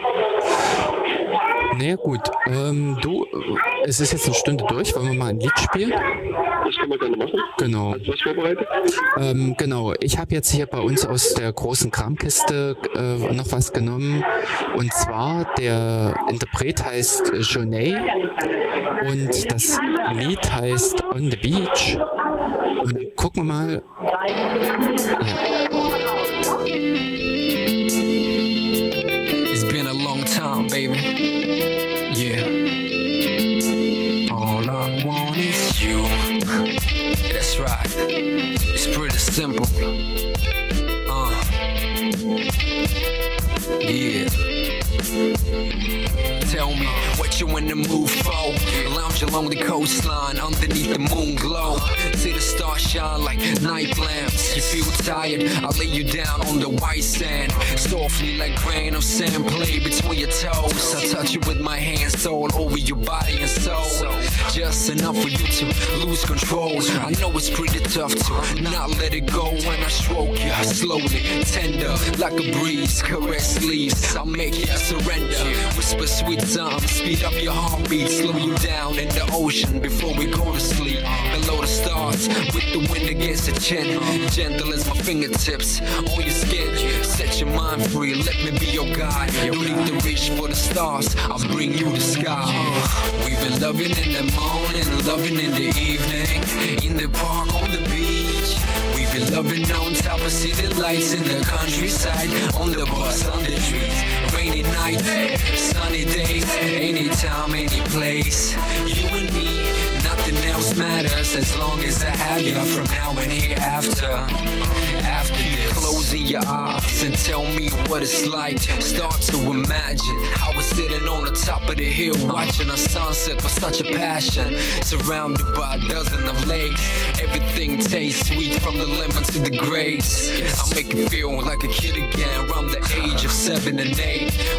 [SPEAKER 1] Naja gut, ähm, du, es ist jetzt eine Stunde durch, wollen wir mal ein Lied spielen?
[SPEAKER 2] Das können wir gerne machen.
[SPEAKER 1] Genau.
[SPEAKER 2] Hast du was vorbereitet?
[SPEAKER 1] Ähm, genau, ich habe jetzt hier bei uns aus der großen Kramkiste äh, noch was genommen, und zwar der Interpret heißt Journey und das Lied heißt On the Beach, und gucken wir mal. Ja.
[SPEAKER 3] It's been a long time, baby. Yeah. All I want is you. That's right. It's pretty simple. Uh. Yeah. Tell me what you in the mood for. Lounge along the coastline underneath the moon glow. See the stars shine like night lamps. You feel tired, I'll lay you down on the white sand. Softly like grain of sand play between your toes. I touch you with my hands all over your body and soul. Just enough for you to lose control. I know it's pretty tough to not let it go when I stroke you slowly, tender like a breeze. Caress leaves, I'll make you surrender. Whisper sweet songs, speed up your heartbeat, slow you down in the ocean before we go to sleep. Below the stars, with the wind against the chin, gentle as my fingertips on your skin. Set your mind free, let me be your guide. No need to reach for the stars, I'll bring you the sky. We've been loving in the morning, loving in the evening, in the park, on the beach. We've been loving on top of city lights, in the countryside, on the bus, on the streets. Rainy night, sunny days, anytime, any place. You and me, nothing else matters as long as I have you from now and hereafter. After this, closing your eyes and tell me what it's like. Start to imagine how we're sitting on the top of the hill, watching a sunset with such a passion, surrounded by a dozen of lakes. Everything tastes sweet from the lemon to the grapes. I'll make you feel like a kid again, around the age of seven and eight, with a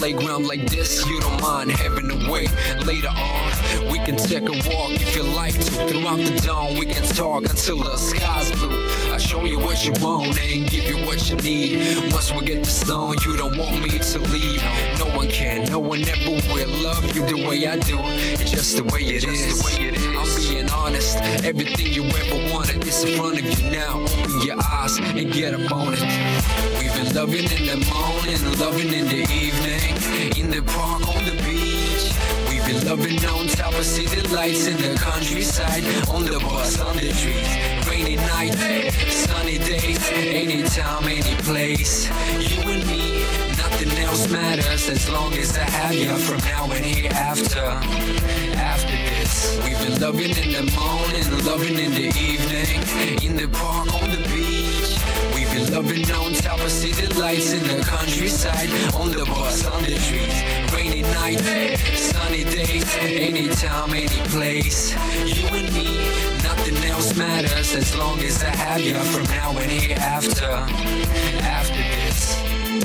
[SPEAKER 3] playground like this, you don't mind having to wait. Later on, we can take a walk if you like to. Throughout the dawn, we can talk until the sky's blue. I show you what you want and give you what you need. Once we get to stone, you don't want me to leave. No one can, no one ever will love you the way I do. It's just the way it is. I'm being honest, everything you ever wanted is in front of you now. Open your eyes and get up on it. We've been loving in the morning, loving in the evening, in the park, on the beach. We've been loving on top of city lights in the countryside, on the bus, on the street. Rainy night, sunny days, anytime, any place. You and me, nothing else matters as long as I have you from now and hereafter. After this, we've been loving in the morning, loving in the evening, in the park, on the beach. We've been loving on top of city lights in the countryside, on the bus, on the street. Rainy night, sunny days, anytime, any place. You and me, nothing else matters as long as I have you from now and hereafter. After this.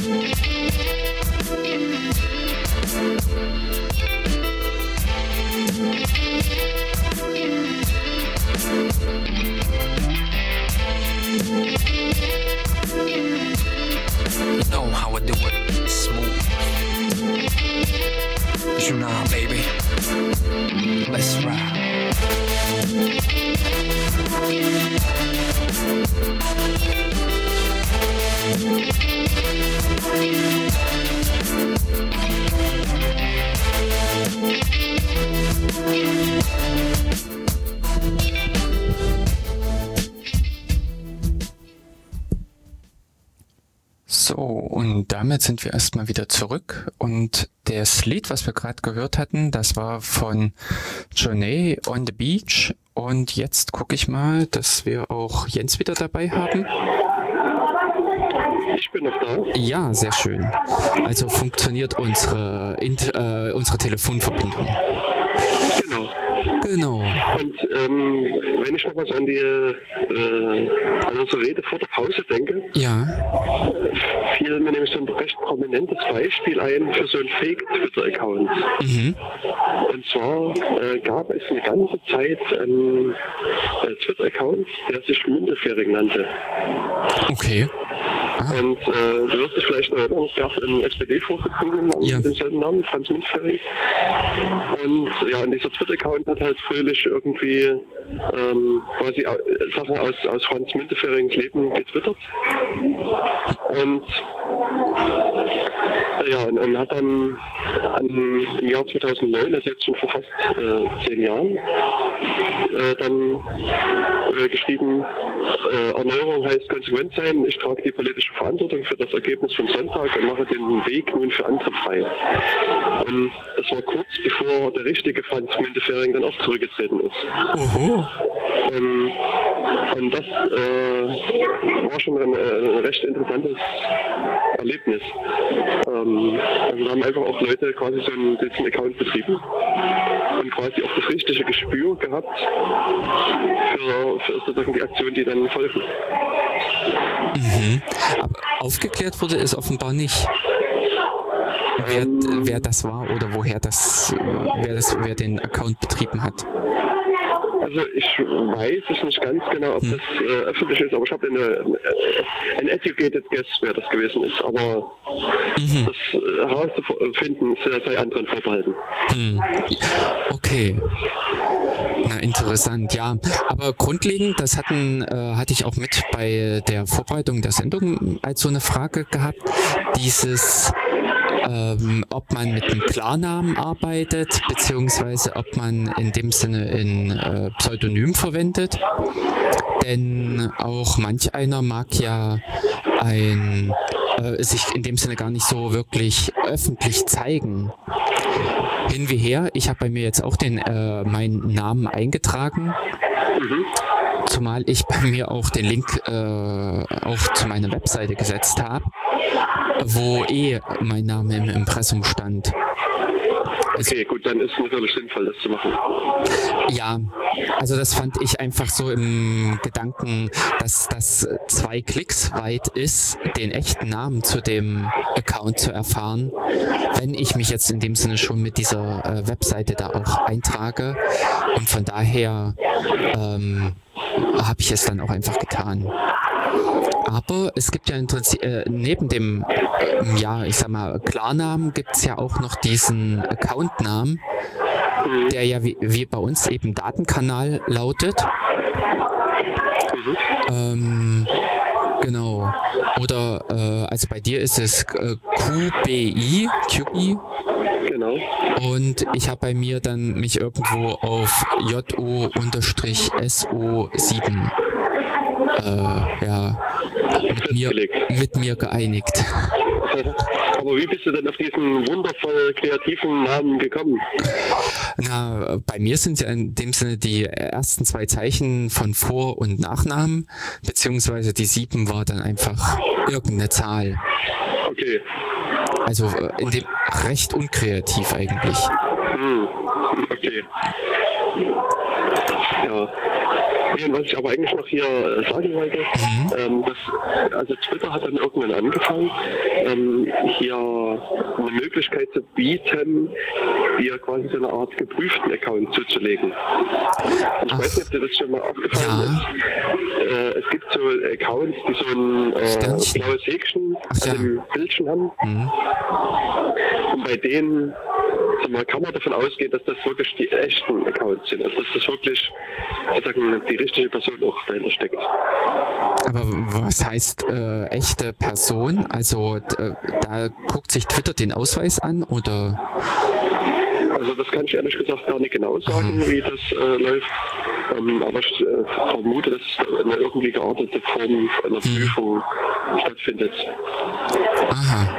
[SPEAKER 3] You know how I do it, smooth. You know, baby. Let's ride.
[SPEAKER 1] So, und damit sind wir erstmal wieder zurück und das Lied, was wir gerade gehört hatten, das war von Journey on the Beach und jetzt gucke ich mal, dass wir auch Jens wieder dabei haben.
[SPEAKER 2] Ich bin noch da.
[SPEAKER 1] Ja, sehr schön. Also funktioniert unsere, äh, unsere Telefonverbindung.
[SPEAKER 2] Genau.
[SPEAKER 1] Genau.
[SPEAKER 2] Und ähm, wenn ich noch was an die äh, an unsere Rede vor der Pause denke,
[SPEAKER 1] ja,
[SPEAKER 2] fiel mir nämlich so ein recht prominentes Beispiel ein für so einen Fake-Twitter-Account.
[SPEAKER 1] Mhm.
[SPEAKER 2] Und zwar äh, gab es eine ganze Zeit einen äh, Twitter-Account, der sich Müntefering nannte.
[SPEAKER 1] Okay. Ah.
[SPEAKER 2] Und äh, du wirst dich vielleicht erinnern, es gab einen S P D-Vorsitzenden
[SPEAKER 1] ja.
[SPEAKER 2] mit demselben Namen, Franz Müntefering. Und ja, und dieser Twitter-Account hat halt fröhlich irgendwie ähm, quasi Sachen aus, aus Franz Münteferings Leben getwittert. Und ja, und, und hat dann an, im Jahr zweitausendneun, also jetzt schon vor fast äh, zehn Jahren, äh, dann äh, geschrieben, äh, Erneuerung heißt konsequent sein, ich trage die politische Verantwortung für das Ergebnis vom Sonntag und mache den Weg nun für andere frei. Und das war kurz bevor der richtige Franz Müntefering dann auch zurückgetreten ist.
[SPEAKER 1] Oho.
[SPEAKER 2] Ähm, und das äh, war schon ein, ein recht interessantes Erlebnis. Ähm, also da haben einfach auch Leute quasi so einen, diesen Account betrieben und quasi auch das richtige Gespür gehabt für, für sozusagen die Aktion, die dann folgen.
[SPEAKER 1] Mhm. Aber aufgeklärt wurde es offenbar nicht. Wer,
[SPEAKER 2] Ähm,
[SPEAKER 1] wer das war oder woher das, wer das, wer den Account betrieben hat.
[SPEAKER 2] Also ich weiß es nicht ganz genau, ob
[SPEAKER 1] hm.
[SPEAKER 2] das äh, öffentlich ist, aber ich habe eine, äh, ein educated guess, wer das gewesen ist. Aber
[SPEAKER 1] Mhm.
[SPEAKER 2] das äh, herauszufinden sei, sei anderen vorbehalten.
[SPEAKER 1] Hm. Okay. Na, interessant, ja. Aber grundlegend, das hatten, äh, hatte ich auch mit bei der Vorbereitung der Sendung als so eine Frage gehabt. Dieses, ähm, ob man mit einem Klarnamen arbeitet, beziehungsweise ob man in dem Sinne ein äh, Pseudonym verwendet. Denn auch manch einer mag ja ein, äh, sich in dem Sinne gar nicht so wirklich öffentlich zeigen. Hin wie her, ich habe bei mir jetzt auch den äh, meinen Namen eingetragen,
[SPEAKER 2] Mhm.
[SPEAKER 1] zumal ich bei mir auch den Link äh, auch zu meiner Webseite gesetzt habe, wo eh mein Name im Impressum stand. Also,
[SPEAKER 2] okay, gut, dann ist es natürlich sinnvoll, das zu machen.
[SPEAKER 1] ja, also das fand ich einfach so im Gedanken, dass das zwei Klicks weit ist, den echten Namen zu dem Account zu erfahren, wenn ich mich jetzt in dem Sinne schon mit dieser äh, Webseite da auch eintrage. Und von daher ähm, habe ich es dann auch einfach getan. Aber es gibt ja im Prinzip, äh, neben dem, äh, ja, ich sag mal, Klarnamen gibt es ja auch noch diesen Accountnamen, der ja wie, wie bei uns eben Datenkanal lautet.
[SPEAKER 2] Mhm.
[SPEAKER 1] Ähm, genau. Oder, äh, also bei dir ist es äh, Q B I, Q B I.
[SPEAKER 2] Genau.
[SPEAKER 1] Und ich habe bei mir dann mich irgendwo auf J O S O sieben äh, ja, mit mir, mit mir geeinigt.
[SPEAKER 2] Aber wie bist du denn auf diesen wundervoll kreativen Namen gekommen?
[SPEAKER 1] Na, bei mir sind ja in dem Sinne die ersten zwei Zeichen von Vor- und Nachnamen, beziehungsweise die sieben war dann einfach irgendeine Zahl.
[SPEAKER 2] Okay.
[SPEAKER 1] Also in dem recht unkreativ eigentlich.
[SPEAKER 2] Hm. Okay. Ja. Ja, und was ich aber eigentlich noch hier äh, sagen wollte, mhm. ähm, dass, also Twitter hat dann irgendwann angefangen, ähm, hier eine Möglichkeit zu bieten, dir quasi so eine Art geprüften Account zuzulegen. Und ich Ach. weiß nicht, ob dir das schon mal aufgefallen ja. ist. Äh, es gibt so Accounts, die so ein äh, blaues Häkchen
[SPEAKER 1] Ach, ja.
[SPEAKER 2] an dem Bildchen haben. Mhm. Und bei denen mal, kann man davon ausgehen, dass das wirklich die echten Accounts sind. Also dass das wirklich sozusagen die richtige Person auch dahinter steckt.
[SPEAKER 1] Aber was heißt äh, echte Person? Also äh, da guckt sich Twitter den Ausweis an oder?
[SPEAKER 2] Also das kann ich ehrlich gesagt gar nicht genau sagen, mhm. wie das äh, läuft. Ähm, aber ich äh, vermute, dass eine irgendwie geartete Form einer mhm. Prüfung stattfindet.
[SPEAKER 1] Aha.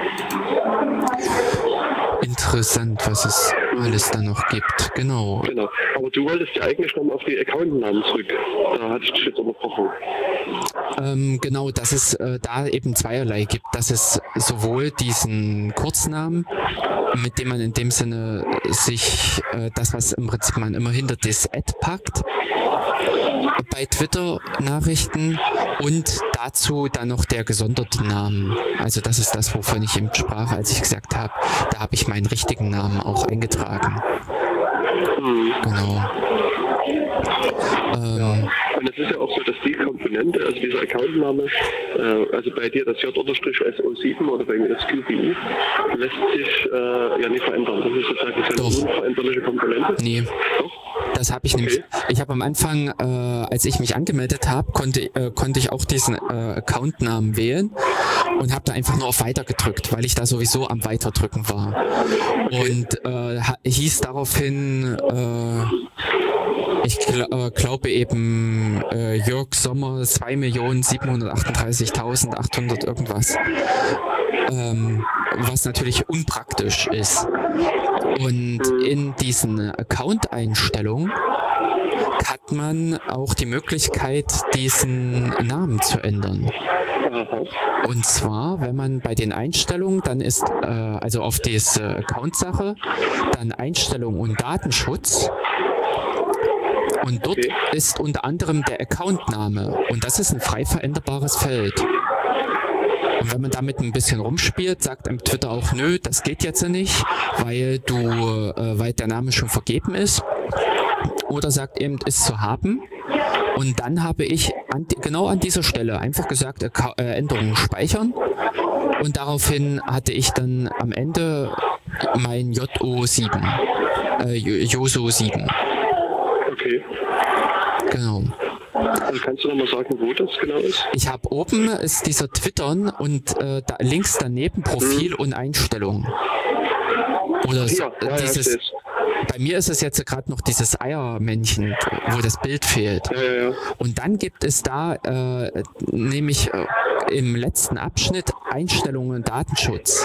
[SPEAKER 1] Interessant, was es alles da noch gibt. Genau.
[SPEAKER 2] Genau. Aber du wolltest ja eigentlich noch mal auf die Accountnamen zurück. Da hatte ich dich jetzt unterbrochen.
[SPEAKER 1] Ähm, genau, dass es äh, da eben zweierlei gibt. Dass es sowohl diesen Kurznamen, mit dem man in dem Sinne sich äh, das, was im Prinzip man immer hinter das Ad packt, bei Twitter-Nachrichten und dazu dann noch der gesonderte Namen. Also das ist das, wovon ich eben sprach, als ich gesagt habe, da habe ich meinen richtigen Namen auch eingetragen. Mhm. Genau. Ähm,
[SPEAKER 2] ja. Und es ist ja auch so, dass die Komponente, also dieser Accountname, äh, also bei dir das J S O sieben oder bei mir das Q B I, lässt sich äh, ja nicht verändern. Das ist sozusagen eine unveränderliche Komponente.
[SPEAKER 1] Nee. Doch? Das habe ich okay. nämlich. Ich habe am Anfang, äh, als ich mich angemeldet habe, konnte, äh, konnte ich auch diesen äh, Accountnamen wählen und habe da einfach nur auf Weiter gedrückt, weil ich da sowieso am Weiterdrücken war. Okay. Und äh, hieß daraufhin, äh, ich gl äh, glaube eben äh, Jörg Sommer zwei Millionen siebenhundertachtunddreißigtausendachthundert irgendwas. Ähm, was natürlich unpraktisch ist. Und in diesen Account-Einstellungen hat man auch die Möglichkeit, diesen Namen zu ändern. Und zwar, wenn man bei den Einstellungen, dann ist, äh, also auf diese Account-Sache, dann Einstellung und Datenschutz. Und dort okay. ist unter anderem der Accountname. Und das ist ein frei veränderbares Feld. Und wenn man damit ein bisschen rumspielt, sagt einem Twitter auch, nö, das geht jetzt nicht, weil du, äh, weil der Name schon vergeben ist. Oder sagt eben, ist zu haben. Und dann habe ich an, genau an dieser Stelle einfach gesagt, äh, Änderungen speichern. Und daraufhin hatte ich dann am Ende mein J O sieben, äh, J O S O sieben.
[SPEAKER 2] Okay.
[SPEAKER 1] Genau.
[SPEAKER 2] Also kannst du noch mal sagen, wo das genau ist?
[SPEAKER 1] Ich habe oben ist dieser Twittern und äh, da, links daneben Profil hm. und Einstellungen. Oder
[SPEAKER 2] ja,
[SPEAKER 1] äh,
[SPEAKER 2] ja,
[SPEAKER 1] dieses. Bei mir ist es jetzt gerade noch dieses Eiermännchen, wo das Bild fehlt.
[SPEAKER 2] Ja, ja, ja.
[SPEAKER 1] Und dann gibt es da äh, nämlich äh, im letzten Abschnitt Einstellungen und Datenschutz.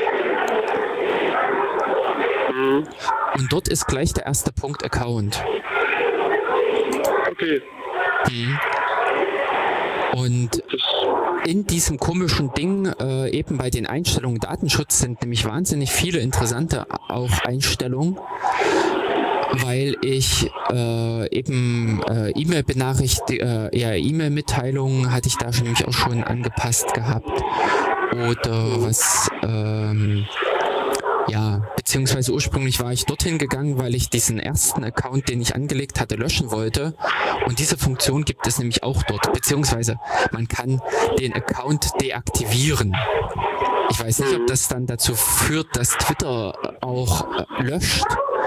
[SPEAKER 2] Hm.
[SPEAKER 1] Und dort ist gleich der erste Punkt Account.
[SPEAKER 2] Okay.
[SPEAKER 1] Mhm. Und
[SPEAKER 2] das
[SPEAKER 1] in diesem komischen Ding, äh, eben bei den Einstellungen Datenschutz, sind nämlich wahnsinnig viele interessante auch Einstellungen, weil ich äh, eben äh, E-Mail-Benachrichtigungen, äh, ja, E-Mail-Mitteilungen hatte ich da schon, nämlich auch schon angepasst gehabt. Oder was, ähm, ja, beziehungsweise ursprünglich war ich dorthin gegangen, weil ich diesen ersten Account, den ich angelegt hatte, löschen wollte. Und diese Funktion gibt es nämlich auch dort. Beziehungsweise man kann den Account deaktivieren. Ich weiß nicht, ob das dann dazu führt, dass Twitter auch äh, löscht.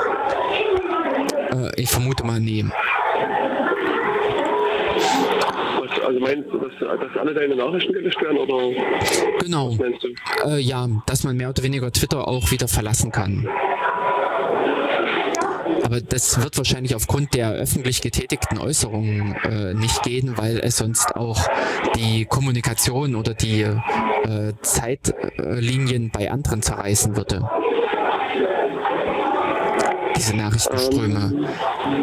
[SPEAKER 1] Äh, ich vermute mal, nee.
[SPEAKER 2] Also meinst du, dass, dass alle deine Nachrichten gelöscht werden, oder?
[SPEAKER 1] Genau.
[SPEAKER 2] Was meinst du?
[SPEAKER 1] Äh, ja, dass man mehr oder weniger Twitter auch wieder verlassen kann. Aber das wird wahrscheinlich aufgrund der öffentlich getätigten Äußerungen äh, nicht gehen, weil es sonst auch die Kommunikation oder die äh, Zeitlinien bei anderen zerreißen würde. Diese Nachrichtenströme.
[SPEAKER 2] Ähm,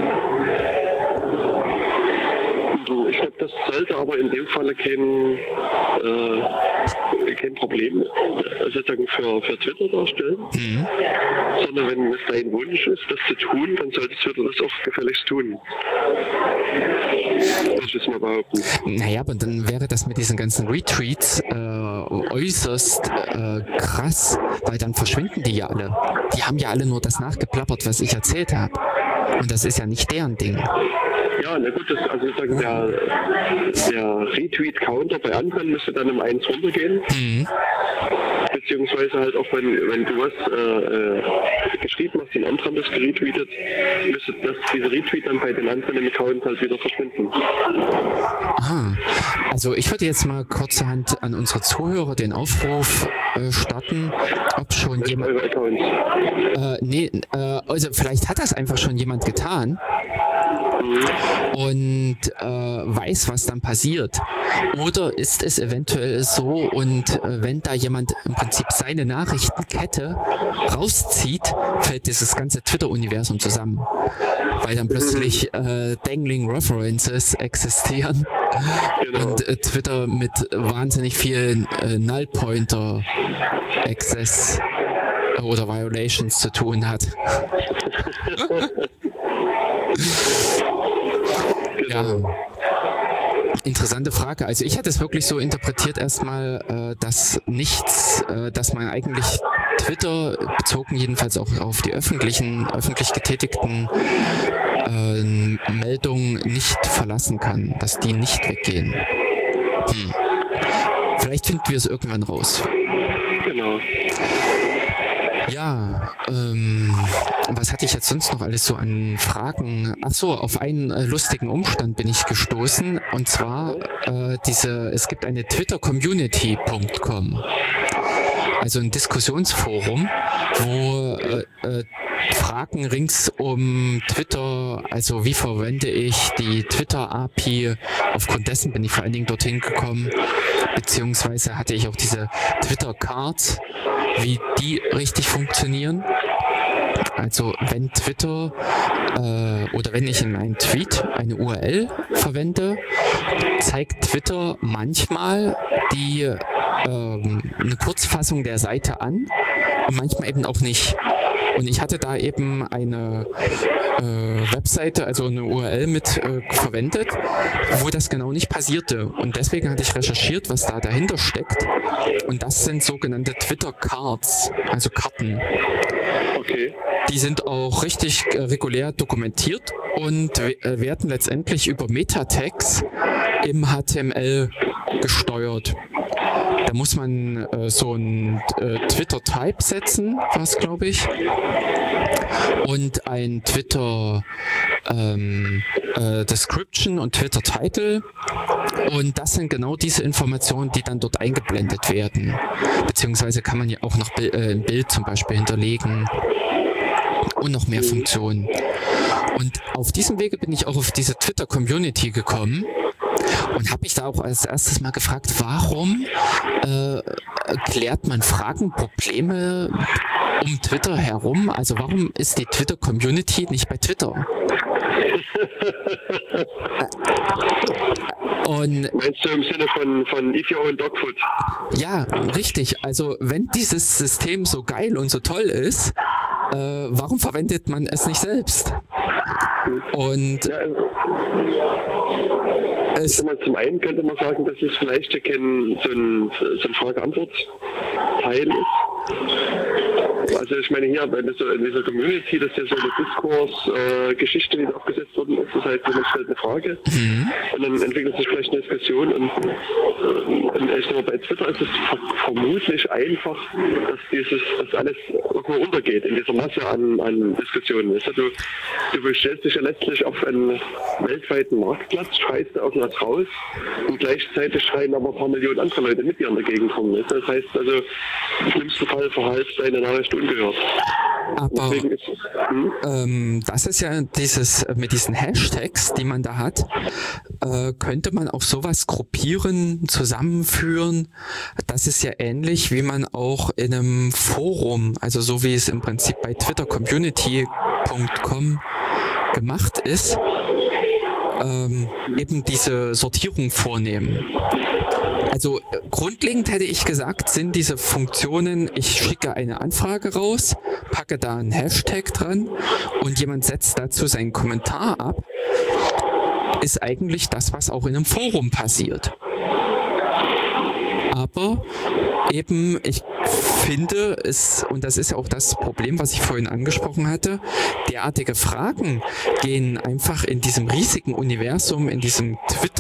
[SPEAKER 2] ich glaube, das sollte aber in dem Falle kein, äh, kein Problem sozusagen für, für Twitter darstellen, mhm. sondern wenn es dein Wunsch ist, das zu tun, dann sollte Twitter das auch gefälligst tun. Das will ich mal behaupten.
[SPEAKER 1] Naja, aber dann wäre das mit diesen ganzen Retweets äh, äußerst äh, krass, weil dann verschwinden die ja alle. Die haben ja alle nur das nachgeplappert, was ich erzählt habe. Und das ist ja nicht deren Ding.
[SPEAKER 2] Ja, na gut, das, also sozusagen der, der Retweet-Counter bei anderen müsste dann um eins runtergehen. Mhm. Beziehungsweise halt auch, wenn, wenn du was äh, äh, geschrieben hast, den anderen das geretweetet, müsste das, diese Retweet dann bei den anderen im Account halt wieder verschwinden.
[SPEAKER 1] Aha. Also ich würde jetzt mal kurzerhand an unsere Zuhörer den Aufruf äh, starten, ob schon
[SPEAKER 2] Möchten
[SPEAKER 1] jemand...
[SPEAKER 2] Eure Accounts?
[SPEAKER 1] Äh, nee, äh, also vielleicht hat das einfach schon jemand getan. Und äh, weiß, was dann passiert. Oder ist es eventuell so, und äh, wenn da jemand im Prinzip seine Nachrichtenkette rauszieht, fällt dieses ganze Twitter-Universum zusammen. Weil dann plötzlich äh, Dangling References existieren, genau. Und äh, Twitter mit wahnsinnig vielen äh, Null-Pointer-Access oder Violations zu tun hat. Ja, interessante Frage. Also ich hätte es wirklich so interpretiert erstmal, äh, dass nichts, äh, dass man eigentlich Twitter, bezogen jedenfalls auch auf die öffentlichen, öffentlich getätigten äh, Meldungen nicht verlassen kann, dass die nicht weggehen. Hm. Vielleicht finden wir es irgendwann raus.
[SPEAKER 2] Genau.
[SPEAKER 1] Ja, ähm, was hatte ich jetzt sonst noch alles so an Fragen? Ach so, auf einen äh, lustigen Umstand bin ich gestoßen, und zwar äh, diese, es gibt eine Twitter Community Punkt com, also ein Diskussionsforum, wo äh, äh, Fragen rings um Twitter, also wie verwende ich die Twitter-A P I, aufgrund dessen bin ich vor allen Dingen dorthin gekommen, beziehungsweise hatte ich auch diese Twitter-Cards, wie die richtig funktionieren. Also wenn Twitter äh, oder wenn ich in meinem Tweet eine U R L verwende, zeigt Twitter manchmal die ähm, eine Kurzfassung der Seite an und manchmal eben auch nicht. Und ich hatte da eben eine äh, Webseite, also eine U R L mit äh, verwendet, wo das genau nicht passierte. Und deswegen hatte ich recherchiert, was da dahinter steckt. Und das sind sogenannte Twitter-Cards, also Karten.
[SPEAKER 2] Okay.
[SPEAKER 1] Die sind auch richtig äh, regulär dokumentiert und äh, werden letztendlich über Meta-Tags im H T M L gesteuert. Da muss man äh, so ein äh, Twitter-Type setzen, was glaube ich, und ein Twitter ähm, äh, Description und Twitter Title, und das sind genau diese Informationen, die dann dort eingeblendet werden. Beziehungsweise kann man ja auch noch Bi- äh, ein Bild zum Beispiel hinterlegen und noch mehr Funktionen. Und auf diesem Wege bin ich auch auf diese Twitter-Community gekommen. Und habe mich da auch als erstes mal gefragt, warum äh, klärt man Fragen, Probleme um Twitter herum? Also warum ist die Twitter-Community nicht bei Twitter? Und
[SPEAKER 2] meinst du im Sinne von, von Eat Your Own Dog Food?
[SPEAKER 1] ja, richtig. Also wenn dieses System so geil und so toll ist, äh, warum verwendet man es nicht selbst? Und
[SPEAKER 2] Ja, also,
[SPEAKER 1] es,
[SPEAKER 2] sag mal, zum einen könnte man sagen, dass es vielleicht kein, so ein, so ein Frage-Antwort-Teil ist. Also ich meine hier bei dieser, in dieser Community, das ist ja so eine Diskurs-Geschichte, äh, die da aufgesetzt worden ist. Das heißt, jemand stellt eine Frage
[SPEAKER 1] mhm.
[SPEAKER 2] und dann entwickelt sich vielleicht eine Diskussion. Und, und ich sag mal, bei Twitter ist es vermutlich einfach, dass dieses, dass alles irgendwo untergeht in dieser Masse an, an Diskussionen. Also du, du stellst dich ja letztlich auf einen weltweiten Marktplatz, schreist da irgendwas raus und gleichzeitig schreien aber ein paar Millionen andere Leute mit dir in der Gegend rum. Das heißt also, im schlimmsten Fall verhaltst deine Nachricht ungehört.
[SPEAKER 1] Aber
[SPEAKER 2] Deswegen ist es, hm?
[SPEAKER 1] ähm, das ist ja dieses, mit diesen Hashtags, die man da hat, äh, könnte man auch sowas gruppieren, zusammenführen. Das ist ja ähnlich, wie man auch in einem Forum, also so wie es im Prinzip bei twitter community punkt com gemacht ist, ähm, eben diese Sortierung vornehmen. Also äh, grundlegend hätte ich gesagt, sind diese Funktionen, ich schicke eine Anfrage raus, packe da einen Hashtag dran und jemand setzt dazu seinen Kommentar ab, ist eigentlich das, was auch in einem Forum passiert. Aber eben, ich finde es, und das ist ja auch das Problem, was ich vorhin angesprochen hatte, derartige Fragen gehen einfach in diesem riesigen Universum, in diesem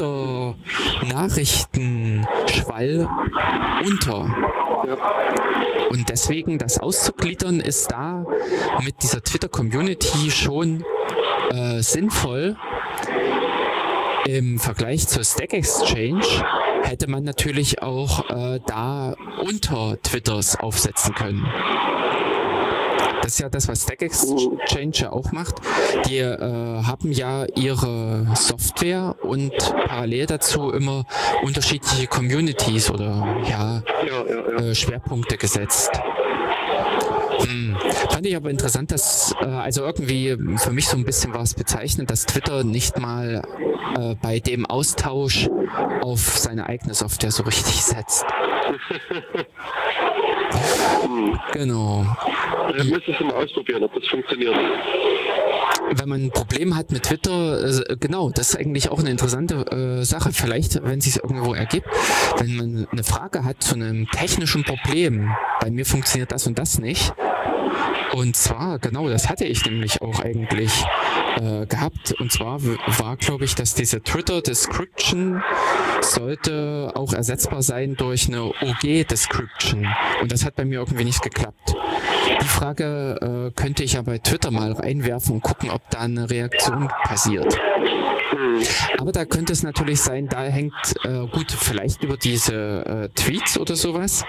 [SPEAKER 1] Twitter-Nachrichtenschwall unter. Und deswegen das auszugliedern ist da mit dieser Twitter-Community schon äh, sinnvoll. Im Vergleich zur Stack Exchange hätte man natürlich auch äh, da unter Twitters aufsetzen können. Das ist ja das, was Stack Exchange ja auch macht. Die äh, haben ja ihre Software und parallel dazu immer unterschiedliche Communities oder ja,
[SPEAKER 2] Ja, ja, ja.
[SPEAKER 1] äh, Schwerpunkte gesetzt. Hm. Fand ich aber interessant, dass äh, also irgendwie für mich so ein bisschen war es bezeichnend, dass Twitter nicht mal äh, bei dem Austausch auf seine eigene Software so richtig setzt. Genau.
[SPEAKER 2] Ja, müsstest du mal ausprobieren, ob das funktioniert.
[SPEAKER 1] Wenn man ein Problem hat mit Twitter, äh, genau, das ist eigentlich auch eine interessante äh, Sache. Vielleicht, wenn es sich irgendwo ergibt, wenn man eine Frage hat zu einem technischen Problem, bei mir funktioniert das und das nicht. Und zwar, genau, das hatte ich nämlich auch eigentlich äh, gehabt. Und zwar w- war, glaube ich, dass diese Twitter-Description sollte auch ersetzbar sein durch eine O G-Description. Und das hat bei mir irgendwie nicht geklappt. Die Frage äh, könnte ich ja bei Twitter mal reinwerfen und gucken, ob da eine Reaktion passiert. Aber da könnte es natürlich sein, da hängt, äh, gut, vielleicht über diese äh, Tweets oder sowas,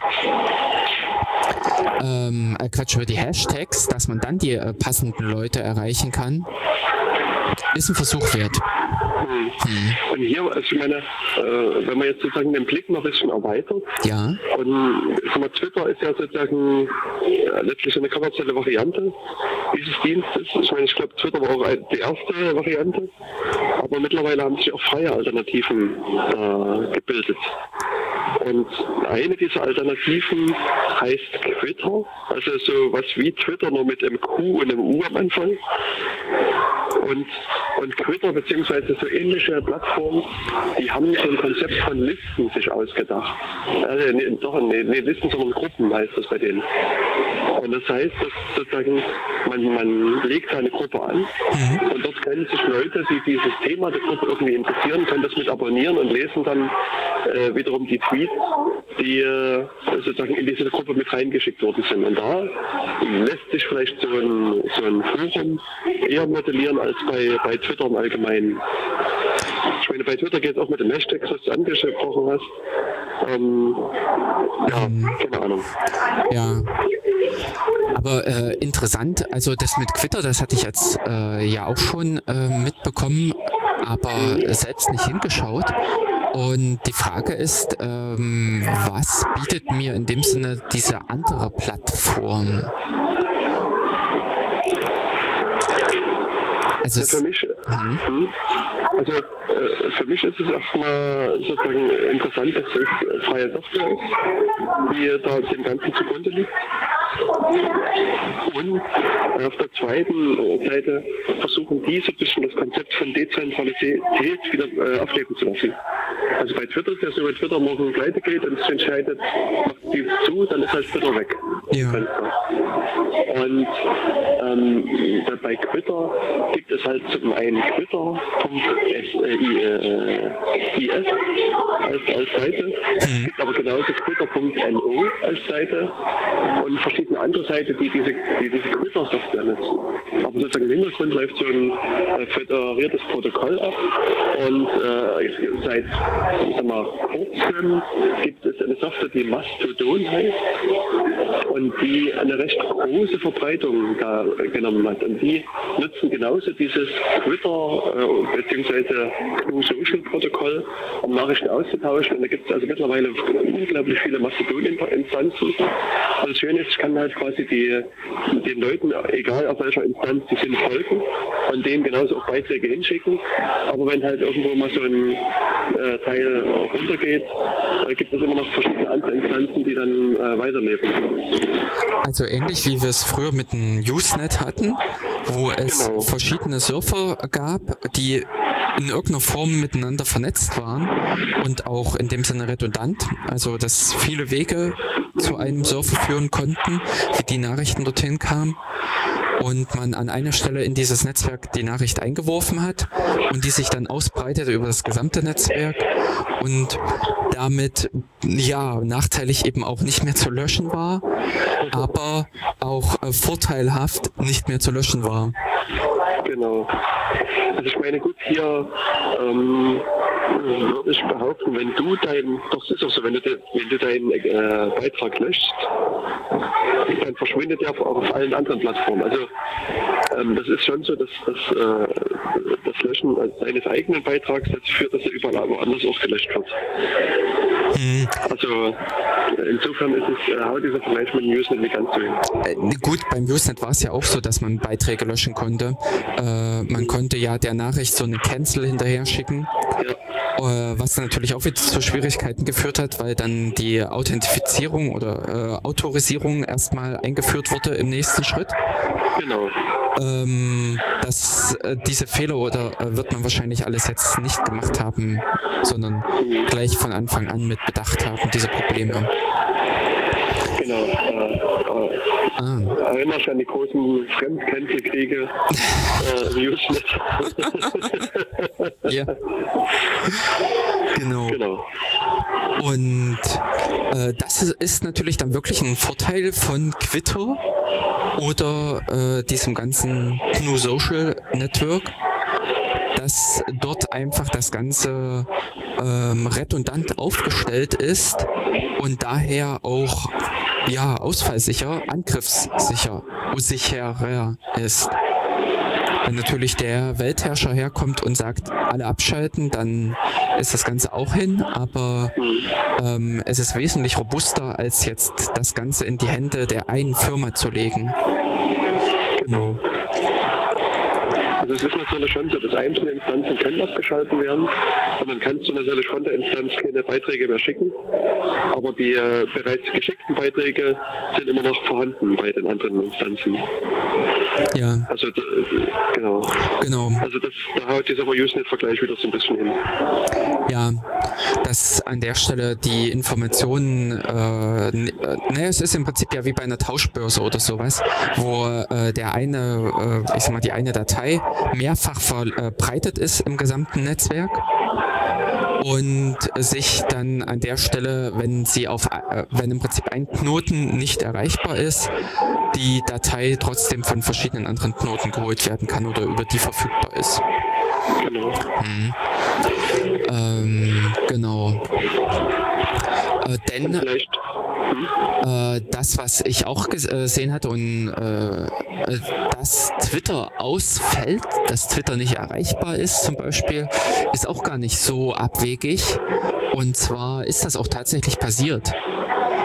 [SPEAKER 1] ähm, äh, Quatsch, über die Hashtags, dass man dann die äh, passenden Leute erreichen kann, ist ein Versuch wert. Hm.
[SPEAKER 2] Und hier, also ich meine, äh, wenn man jetzt sozusagen den Blick noch ein bisschen erweitert,
[SPEAKER 1] Ja,
[SPEAKER 2] und ich sag mal, Twitter ist ja sozusagen ja, letztlich eine kommerzielle Variante dieses Dienstes. Ich meine, ich glaube, Twitter war auch ein- die erste Variante, aber mittlerweile haben sich auch freie Alternativen äh, gebildet. Und eine dieser Alternativen heißt Twitter, also so was wie Twitter, nur mit einem Q und einem U am Anfang. Und, und Twitter beziehungsweise so ähnliche Plattformen, die haben so ein Konzept von Listen sich ausgedacht. Also nee, doch, nee, nee, Listen, sondern Gruppen heißt das bei denen. Und das heißt, dass sozusagen man, man legt eine Gruppe an und dort können sich Leute, die dieses Thema der Gruppe irgendwie interessieren, können das mit abonnieren und lesen dann äh, wiederum die Tweets, die äh, sozusagen in diese Gruppe mit reingeschickt worden sind. Und da lässt sich vielleicht so ein, so ein Forum eher modellieren als bei, bei Twitter im Allgemeinen. Ich meine, bei Twitter geht es auch mit den Hashtags, was du angesprochen hast. Ähm, ja, keine Ahnung.
[SPEAKER 1] ja. Aber äh, interessant, also das mit Twitter, das hatte ich jetzt äh, ja auch schon äh, mitbekommen, aber selbst nicht hingeschaut. Und die Frage ist, ähm, was bietet mir in dem Sinne diese andere Plattform? Also
[SPEAKER 2] Ja,
[SPEAKER 1] es,
[SPEAKER 2] für mich, Mhm. Also äh, für mich ist es erstmal sozusagen interessant, dass es freie Software ist, die da dem Ganzen zugrunde liegt. Und auf der zweiten Seite versuchen die so ein bisschen das Konzept von Dezentralität wieder äh, aufleben zu lassen. Also bei Twitter ist ja so, wenn Twitter morgen pleite geht und es entscheidet, macht die zu, dann ist halt Twitter weg.
[SPEAKER 1] Ja.
[SPEAKER 2] Und ähm, bei Twitter gibt es halt zum einen Twitter Punkt is als, als Seite, mhm. gibt aber genauso Twitter Punkt no als Seite und verschiedene andere Seiten, die diese, die diese Twitter-Software nutzen. Aber sozusagen im Hintergrund läuft so ein äh, föderiertes Protokoll ab und äh, seit ich sag mal, kurzem gibt es eine Software, die Mastodon heißt und die eine recht große Verbreitung da genommen hat. Und die nutzen genauso dieses Twitter äh, bzw. True Social Protokoll, um Nachrichten auszutauschen. Und da gibt es also mittlerweile unglaublich viele Mastodon-Instanzen. Und das Schöne ist, ich kann halt quasi die, den Leuten, egal auf welcher Instanz sie sind, folgen und denen genauso auch Beiträge hinschicken. Aber wenn halt irgendwo mal so ein äh, Teil runtergeht, äh, gibt es immer noch verschiedene andere Instanzen, die dann äh, weiterleben.
[SPEAKER 1] Also ähnlich wie wir es früher mit dem Usenet hatten, wo es genau. verschiedene Server gab, die in irgendeiner Form miteinander vernetzt waren und auch in dem Sinne redundant, also dass viele Wege zu einem Server führen konnten, wie die Nachrichten dorthin kamen und man an einer Stelle in dieses Netzwerk die Nachricht eingeworfen hat und die sich dann ausbreitete über das gesamte Netzwerk und damit ja nachteilig eben auch nicht mehr zu löschen war, aber auch äh, vorteilhaft nicht mehr zu löschen war.
[SPEAKER 2] Genau. Also ich meine, gut, hier ähm, würde ich behaupten, wenn du dein, doch das ist auch so, wenn du, de, wenn du deinen äh, Beitrag löscht, dann verschwindet er auch auf allen anderen Plattformen. Also ähm, das ist schon so, dass, dass äh, das Löschen deines eigenen Beitrags dazu führt, dass er überall woanders auch gelöscht wird. Mhm. Also insofern ist es, äh, haut dieser Vergleich mit dem Usenet nicht ganz so hin.
[SPEAKER 1] Äh, gut, beim Usenet war es ja auch so, dass man Beiträge löschen konnte. Äh, man konnte ja der Nachricht so eine Cancel hinterher schicken. Ja. Was dann natürlich auch wieder zu Schwierigkeiten geführt hat, weil dann die Authentifizierung oder äh, Autorisierung erstmal eingeführt wurde im nächsten Schritt.
[SPEAKER 2] Genau.
[SPEAKER 1] Ähm, dass äh, diese Fehler oder äh, wird man wahrscheinlich alles jetzt nicht gemacht haben, sondern mhm. gleich von Anfang an mit bedacht haben, diese Probleme.
[SPEAKER 2] Genau. Äh, äh, ah. Erinnerst du an die großen Fremdcancelkriege äh, im Usenet?
[SPEAKER 1] Ja. Genau.
[SPEAKER 2] genau.
[SPEAKER 1] Und äh, das ist natürlich dann wirklich ein Vorteil von Twitter oder äh, diesem ganzen True Social Network, dass dort einfach das Ganze ähm, redundant aufgestellt ist und daher auch ja ausfallsicher, angriffssicher, sicherer ist. Wenn natürlich der Weltherrscher herkommt und sagt, alle abschalten, dann ist das Ganze auch hin, aber ähm, es ist wesentlich robuster, als jetzt das Ganze in die Hände der einen Firma zu legen.
[SPEAKER 2] Genau. Also es ist natürlich schon so, dass einzelne Instanzen können abgeschalten werden und man kann zu einer solchen Frontend-Instanz keine Beiträge mehr schicken, aber die äh, bereits geschickten Beiträge sind immer noch vorhanden bei den anderen Instanzen.
[SPEAKER 1] Ja.
[SPEAKER 2] Also äh, genau.
[SPEAKER 1] Genau.
[SPEAKER 2] Also das, da haut dieser Usenet-Vergleich wieder so ein bisschen hin.
[SPEAKER 1] Ja, dass an der Stelle die Informationen, äh, naja, es ist im Prinzip ja wie bei einer Tauschbörse oder sowas, wo äh, der eine, äh, ich sag mal, die eine Datei mehrfach verbreitet ist im gesamten Netzwerk und sich dann an der Stelle, wenn sie auf, äh, wenn im Prinzip ein Knoten nicht erreichbar ist, die Datei trotzdem von verschiedenen anderen Knoten geholt werden kann oder über die verfügbar ist.
[SPEAKER 2] Genau.
[SPEAKER 1] Mhm. Ähm, genau. Äh, denn äh, das, was ich auch gesehen hatte und äh, dass Twitter ausfällt, dass Twitter nicht erreichbar ist zum Beispiel, ist auch gar nicht so abwegig. Und zwar ist das auch tatsächlich passiert.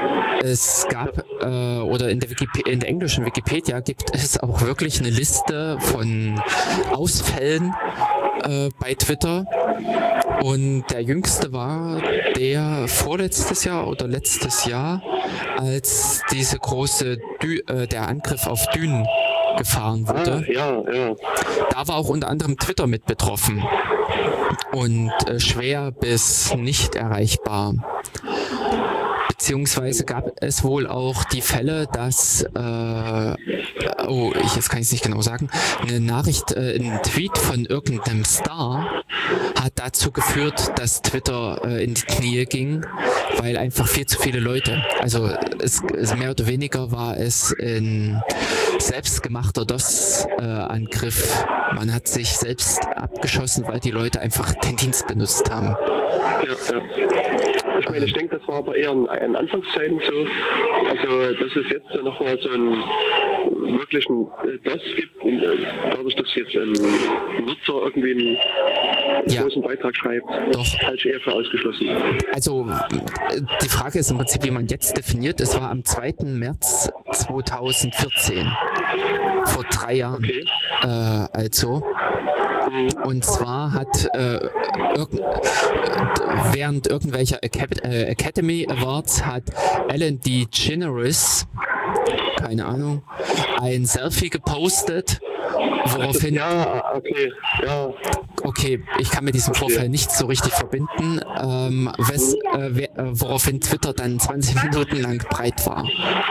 [SPEAKER 1] es gab, äh, oder in der, Wikip- in der englischen Wikipedia gibt es auch wirklich eine Liste von Ausfällen äh, bei Twitter. Und der jüngste war der vorletztes Jahr oder letztes Jahr, als diese große, Dü- äh, der Angriff auf Dünen gefahren wurde.
[SPEAKER 2] Ah, ja, ja.
[SPEAKER 1] Da war auch unter anderem Twitter mit betroffen und äh, schwer bis nicht erreichbar. Beziehungsweise gab es wohl auch die Fälle, dass, äh, oh, ich, jetzt kann ich es nicht genau sagen, eine Nachricht, äh, ein Tweet von irgendeinem Star hat dazu geführt, dass Twitter äh, in die Knie ging, weil einfach viel zu viele Leute, also es, es mehr oder weniger war es ein selbstgemachter DOS-Angriff. Äh, Man hat sich selbst abgeschossen, weil die Leute einfach den Dienst benutzt haben.
[SPEAKER 2] Ja, ja. Ich meine, ich denke, das war aber eher in, in Anfangszeiten so. Also, dass es jetzt nochmal so einen wirklichen äh, DOS gibt, und, äh, dadurch, dass jetzt ein Nutzer irgendwie einen
[SPEAKER 1] Ja.
[SPEAKER 2] großen Beitrag schreibt,
[SPEAKER 1] Doch.
[SPEAKER 2] halte ich eher für ausgeschlossen.
[SPEAKER 1] Also äh, die Frage ist im Prinzip, wie man jetzt definiert. Es war am zweiten März zweitausendvierzehn, vor drei Jahren.
[SPEAKER 2] Okay.
[SPEAKER 1] Äh, also. Und zwar hat äh, irg- während irgendwelcher Acad- äh, Academy Awards hat Ellen DeGeneres, keine Ahnung, ein Selfie gepostet, woraufhin...
[SPEAKER 2] Ja, okay, ja.
[SPEAKER 1] Okay, ich kann mit diesem Vorfall nicht so richtig verbinden, ähm, wes, äh, wer, äh, woraufhin Twitter dann zwanzig Minuten lang breit war.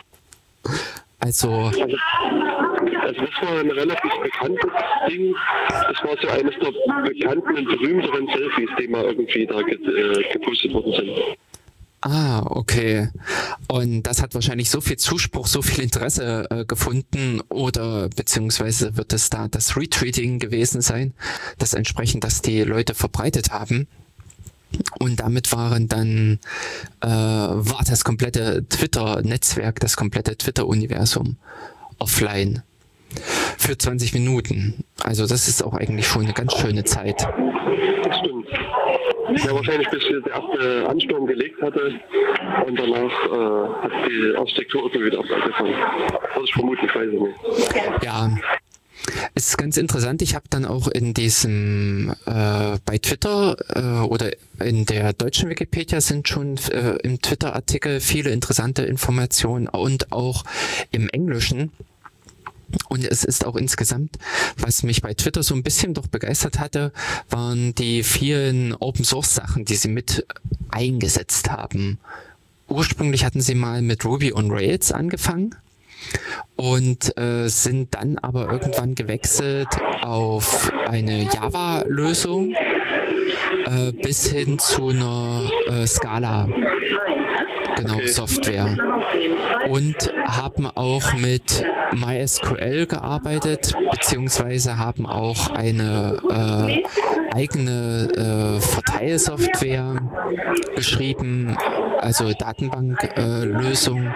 [SPEAKER 1] Also...
[SPEAKER 2] Also, also das war ein relativ bekanntes Ding. Das war so eines der bekannten und berühmteren Selfies, die mal irgendwie da get, äh, gepostet worden sind.
[SPEAKER 1] Ah, okay. Und das hat wahrscheinlich so viel Zuspruch, so viel Interesse äh, gefunden, oder beziehungsweise wird es da das Retweeting gewesen sein, das entsprechend das die Leute verbreitet haben. Und damit waren dann äh, war das komplette Twitter-Netzwerk, das komplette Twitter-Universum offline für zwanzig Minuten. Also das ist auch eigentlich schon eine ganz schöne Zeit.
[SPEAKER 2] Das stimmt. Ja, wahrscheinlich bis der erste Ansturm gelegt hatte und danach äh, hat die Architektur irgendwie wieder angefangen. Würde ich vermuten, ich weiß es nicht.
[SPEAKER 1] Ja, es ist ganz interessant. Ich habe dann auch in diesem, äh, bei Twitter äh, oder in der deutschen Wikipedia sind schon äh, im Twitter-Artikel viele interessante Informationen und auch im Englischen. Und es ist auch insgesamt, was mich bei Twitter so ein bisschen doch begeistert hatte, waren die vielen Open-Source-Sachen, die sie mit eingesetzt haben. Ursprünglich hatten sie mal mit Ruby on Rails angefangen und äh, sind dann aber irgendwann gewechselt auf eine Java-Lösung äh, bis hin zu einer äh, Scala. Genau,
[SPEAKER 2] Okay.
[SPEAKER 1] Software. Und haben auch mit MySQL gearbeitet, beziehungsweise haben auch eine äh, eigene äh, Verteilsoftware geschrieben, also Datenbanklösung.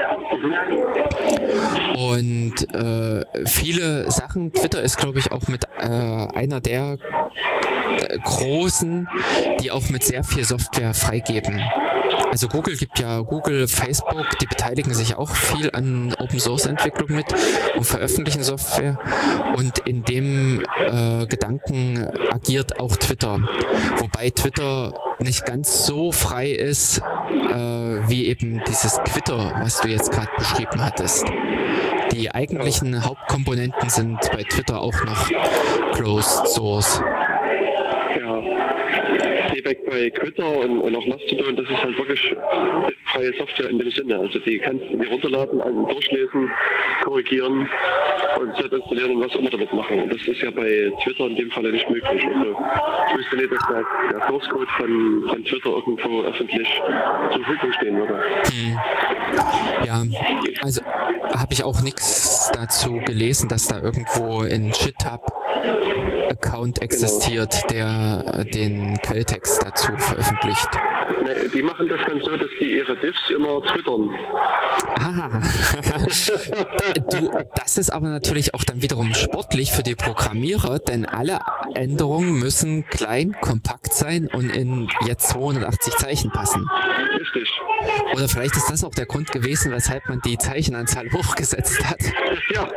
[SPEAKER 1] Und äh, viele Sachen, Twitter ist, glaube ich, auch mit äh, einer der äh, großen, die auch mit sehr viel Software freigeben. Also Google gibt ja, Google, Facebook, die beteiligen sich auch viel an Open-Source-Entwicklung mit und veröffentlichen Software. Und in dem äh, Gedanken agiert auch Twitter. Wobei Twitter nicht ganz so frei ist, äh, wie eben dieses Twitter, was du jetzt gerade beschrieben hattest. Die eigentlichen Hauptkomponenten sind bei Twitter auch noch Closed Source.
[SPEAKER 2] Ja. Feedback bei Twitter und, und auch Mastodon, das ist halt wirklich freie Software in dem Sinne. Also die kannst du dir runterladen, durchlesen, korrigieren und selbst installieren und was immer damit machen. Und das ist ja bei Twitter in dem Fall nicht möglich. Also ich wüsste nicht, dass der, der Source Code von, von Twitter irgendwo öffentlich zur Verfügung stehen würde.
[SPEAKER 1] Hm. Ja, also habe ich auch nichts dazu gelesen, dass da irgendwo ein GitHub-Account existiert, der den Quelltext dazu veröffentlicht.
[SPEAKER 2] Ne, die machen das dann so, dass die ihre Diffs immer twittern.
[SPEAKER 1] Ah, du, das ist aber natürlich auch dann wiederum sportlich für die Programmierer, denn alle Änderungen müssen klein, kompakt sein und in jetzt zweihundertachtzig Zeichen passen.
[SPEAKER 2] Das Richtig.
[SPEAKER 1] Oder vielleicht ist das auch der Grund gewesen, weshalb man die Zeichenanzahl hochgesetzt hat.
[SPEAKER 2] Ja.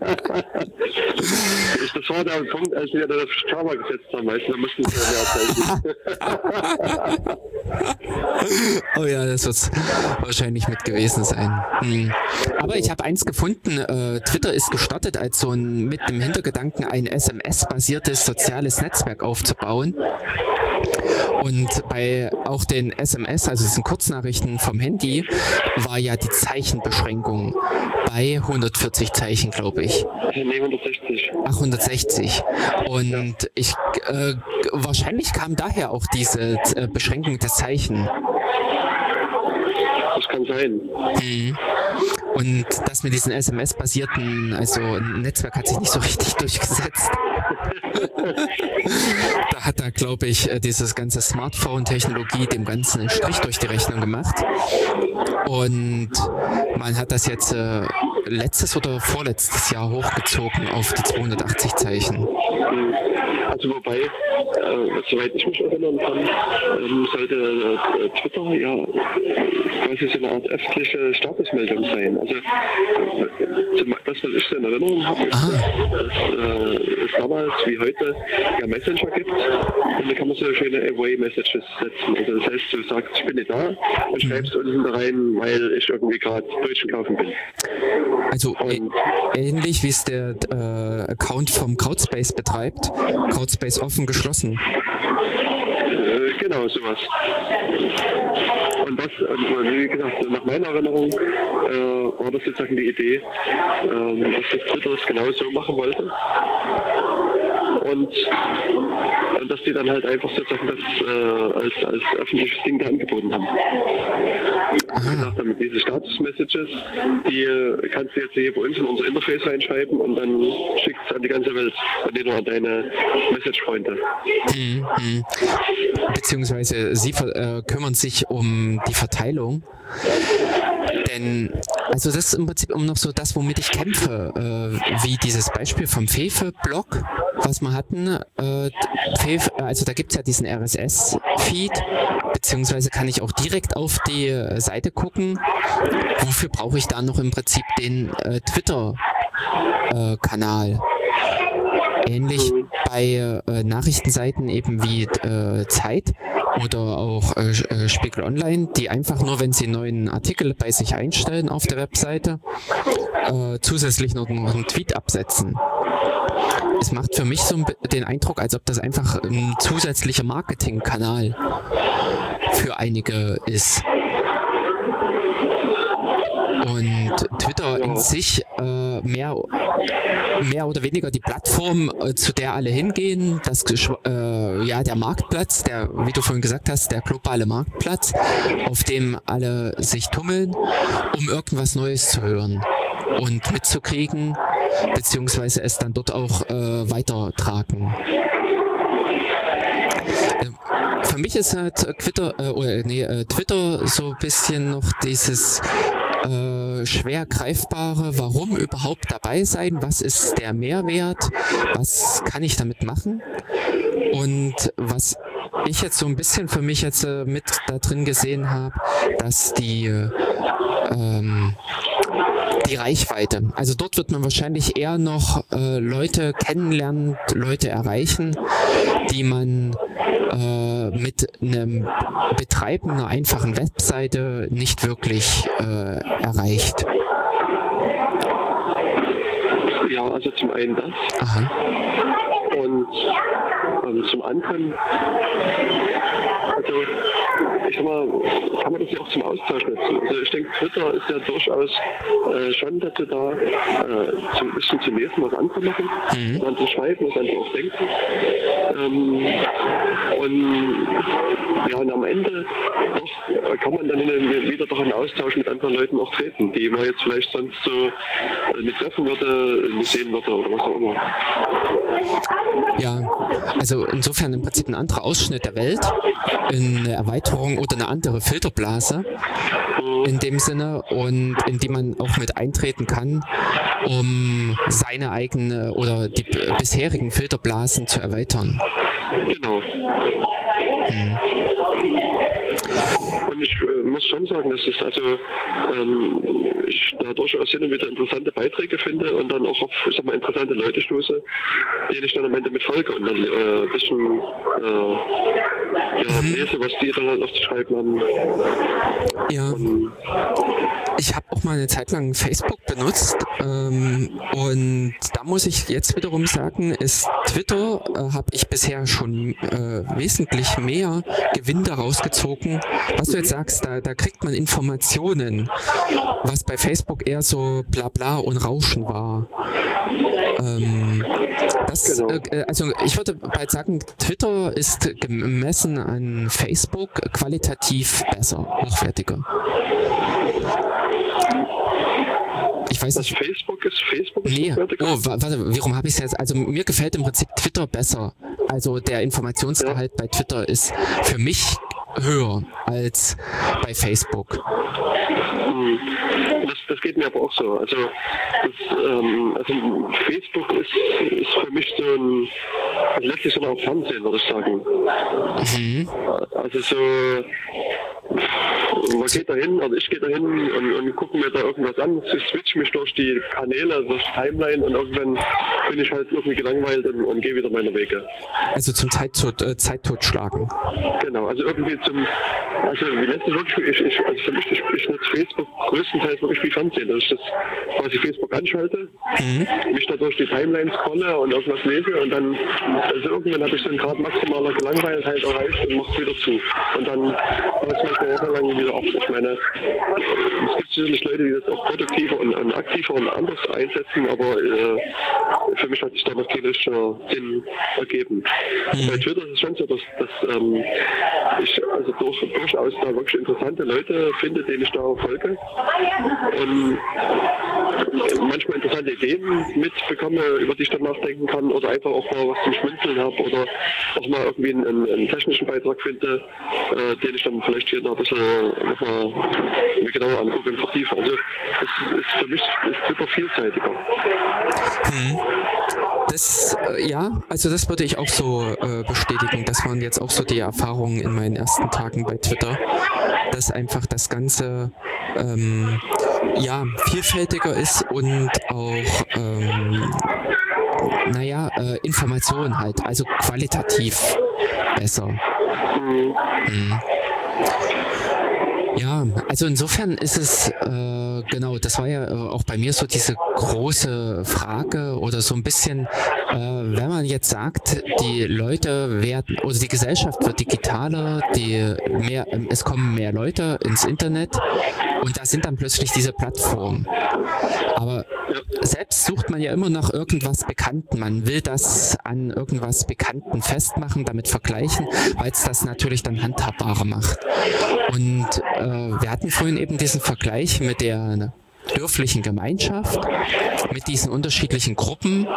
[SPEAKER 2] Das war der Punkt, als wir das Java gesetzt haben, weißt du, da mussten wir mehr zeichnen.
[SPEAKER 1] Oh ja, das wird wahrscheinlich mit gewesen sein. Hm. Aber ich habe eins gefunden, äh, Twitter ist gestartet als so ein, mit dem Hintergedanken, ein S M S-basiertes soziales Netzwerk aufzubauen. Und bei auch den S M S, also diesen Kurznachrichten vom Handy, war ja die Zeichenbeschränkung bei hundertvierzig Zeichen, glaube ich.
[SPEAKER 2] Nee, hundertsechzig.
[SPEAKER 1] Ach, hundertsechzig. Und ja. ich äh, wahrscheinlich kam daher auch diese äh, Beschränkung des Zeichen.
[SPEAKER 2] Das kann sein.
[SPEAKER 1] Mhm. Und das mit diesen S M S-basierten, also Netzwerk hat sich nicht so richtig durchgesetzt. Da hat da, glaube ich, dieses ganze Smartphone-Technologie dem Ganzen einen Strich durch die Rechnung gemacht. Und man hat das jetzt äh, letztes oder vorletztes Jahr hochgezogen auf die zweihundertachtzig Zeichen.
[SPEAKER 2] Also wobei, äh, soweit ich mich erinnern kann, ähm, sollte äh, Twitter ja quasi so eine Art öffentliche Statusmeldung sein. Also äh, das, was ich so in Erinnerung habe, ist, dass äh, es damals wie heute ja Messenger gibt und da kann man so schöne Away-Messages setzen. Also das heißt, du sagst, ich bin nicht da und schreibst mhm. unten da rein, weil ich irgendwie gerade Brötchen kaufen bin.
[SPEAKER 1] Also und, ähnlich wie es der äh, Account vom Crowdspace betreibt. Crowdspace offen, geschlossen.
[SPEAKER 2] Äh, genau, sowas. Und das, und wie gesagt, nach meiner Erinnerung äh, war das sozusagen die Idee, äh, dass das Twitter das genau so machen wollte. Und, und dass die dann halt einfach sozusagen das äh, als, als öffentliches Ding da angeboten haben. Wie gesagt, damit diese Status-Messages, die äh, kannst du jetzt hier bei uns in unser Interface reinschreiben und dann schickst du es an die ganze Welt und nicht nur an deine Message-Freunde.
[SPEAKER 1] Mhm, mh. Beziehungsweise sie äh, kümmern sich um die Verteilung. Denn, also das ist im Prinzip immer noch so das, womit ich kämpfe, äh, wie dieses Beispiel vom Fefe-Blog, was wir hatten. Äh, Fefe, also da gibt es ja diesen R S S-Feed, beziehungsweise kann ich auch direkt auf die äh, Seite gucken. Wofür brauche ich da noch im Prinzip den äh, Twitter-Kanal? Ähnlich bei äh, Nachrichtenseiten eben wie äh, Zeit oder auch äh, Spiegel Online, die einfach nur, wenn sie einen neuen Artikel bei sich einstellen auf der Webseite, äh, zusätzlich noch einen Tweet absetzen. Es macht für mich so den Eindruck, als ob das einfach ein zusätzlicher Marketingkanal für einige ist. Und Twitter in sich äh, mehr, mehr oder weniger die Plattform, äh, zu der alle hingehen, das äh, ja der Marktplatz, der, wie du vorhin gesagt hast, der globale Marktplatz, auf dem alle sich tummeln, um irgendwas Neues zu hören und mitzukriegen, beziehungsweise es dann dort auch äh, weitertragen. Für mich ist halt Twitter, äh, oder, nee, äh, Twitter so ein bisschen noch dieses äh, schwer greifbare, warum überhaupt dabei sein, was ist der Mehrwert, was kann ich damit machen und was ich jetzt so ein bisschen für mich jetzt äh, mit da drin gesehen habe, dass die äh, ähm, die Reichweite. Also dort wird man wahrscheinlich eher noch äh, Leute kennenlernen, Leute erreichen, die man äh, mit einem Betreiben einer einfachen Webseite nicht wirklich äh, erreicht.
[SPEAKER 2] Ja, also zum einen das.
[SPEAKER 1] Aha.
[SPEAKER 2] Und ähm, zum anderen, also ich sag mal, kann man das ja auch zum Austausch nutzen. Also ich denke, Twitter ist ja durchaus äh, schon dazu da, äh, so ein bisschen zu lesen, was andere machen, mhm. dann zu schreiben, was andere auch denken. Ähm, und ja, und am Ende doch, kann man dann wieder doch in Austausch mit anderen Leuten auch treten, die man jetzt vielleicht sonst so äh, nicht treffen würde, nicht sehen würde oder was auch immer.
[SPEAKER 1] Ja, also insofern im Prinzip ein anderer Ausschnitt der Welt, eine Erweiterung oder eine andere Filterblase in dem Sinne und in die man auch mit eintreten kann, um seine eigene oder die bisherigen Filterblasen zu erweitern.
[SPEAKER 2] Genau.
[SPEAKER 1] Hm.
[SPEAKER 2] Und ich äh, muss schon sagen, dass es also ähm, ich da durchaus hin und wieder interessante Beiträge finde und dann auch auf, ich sag mal, interessante Leute stoße, denen ich dann am Ende mit folge und dann äh, ein bisschen äh, ja, mhm. lese, was die dann halt noch zu schreiben haben.
[SPEAKER 1] Ja. Und ich habe auch mal eine Zeit lang Facebook benutzt ähm, und da muss ich jetzt wiederum sagen, ist Twitter, äh, habe ich bisher schon äh, wesentlich mehr Gewinn daraus gezogen. Was du jetzt sagst, da, da kriegt man Informationen, was bei Facebook eher so Blabla und Rauschen war. Ähm, das, genau. äh, also ich würde bald sagen, Twitter ist gemessen an Facebook qualitativ besser, hochwertiger. Ich weiß
[SPEAKER 2] nicht. Facebook ist Facebook ist
[SPEAKER 1] nee. Oh, warte, warum habe ich es jetzt? Also mir gefällt im Prinzip Twitter besser. Also der Informationsgehalt ja. bei Twitter ist für mich höher als bei Facebook.
[SPEAKER 2] Hm. Das, das geht mir aber auch so. Also, das, ähm, also Facebook ist, ist für mich so ein, also letztlich so ein Fernsehen, würde ich sagen. Mhm. Also so, man geht da hin, also ich gehe da hin und, und gucke mir da irgendwas an, ich switch mich durch die Kanäle, durch die Timeline und irgendwann bin ich halt irgendwie gelangweilt und, und gehe wieder meine Wege.
[SPEAKER 1] Also zum Zeittod, äh, Zeittotschlagen.
[SPEAKER 2] Genau, also irgendwie zum, also wie letztlich wirklich, ich, ich, also für mich, ich, ich nutze Facebook größtenteils wirklich wie Fernsehen, dass ich das quasi Facebook anschalte, mhm. mich da durch die Timeline scrolle und irgendwas lese und dann, also irgendwann habe ich dann gerade maximaler Gelangweiltheit erreicht und mache es wieder zu. Und dann war es manchmal jahrelang wieder auf. Ich meine, es gibt sicherlich Leute, die das auch produktiver und, und aktiver und anders einsetzen, aber äh, für mich hat sich da noch kein richtiger Sinn ergeben. Mhm. Bei Twitter ist es schon so, dass, dass ähm, ich also durch, durchaus da wirklich interessante Leute finde, denen ich da folge und manchmal interessante Ideen mitbekomme, über die ich dann nachdenken kann oder einfach auch mal was zum Schmunzeln habe oder auch mal irgendwie einen, einen technischen Beitrag finde, äh, den ich dann vielleicht hier noch ein bisschen noch mal mir genauer angucke und vertiefe. Also es ist für mich ist super vielseitiger.
[SPEAKER 1] Hm. Das, äh, ja, also das würde ich auch so äh, bestätigen. Das waren jetzt auch so die Erfahrungen in meinen ersten Tagen bei Twitter, dass einfach das Ganze ähm, ja, vielfältiger ist und auch ähm, naja, äh, Informationen halt, also qualitativ besser. Mhm. Mhm. Ja, also insofern ist es, äh, genau, das war ja äh, auch bei mir so diese große Frage oder so ein bisschen, äh, wenn man jetzt sagt, die Leute werden, oder die Gesellschaft wird digitaler, die mehr, äh, es kommen mehr Leute ins Internet und da sind dann plötzlich diese Plattformen. Aber selbst sucht man ja immer nach irgendwas Bekannten. Man will das an irgendwas Bekannten festmachen, damit vergleichen, weil es das natürlich dann handhabbarer macht. Und äh, wir hatten vorhin eben diesen Vergleich mit der dörflichen Gemeinschaft, mit diesen unterschiedlichen Gruppen.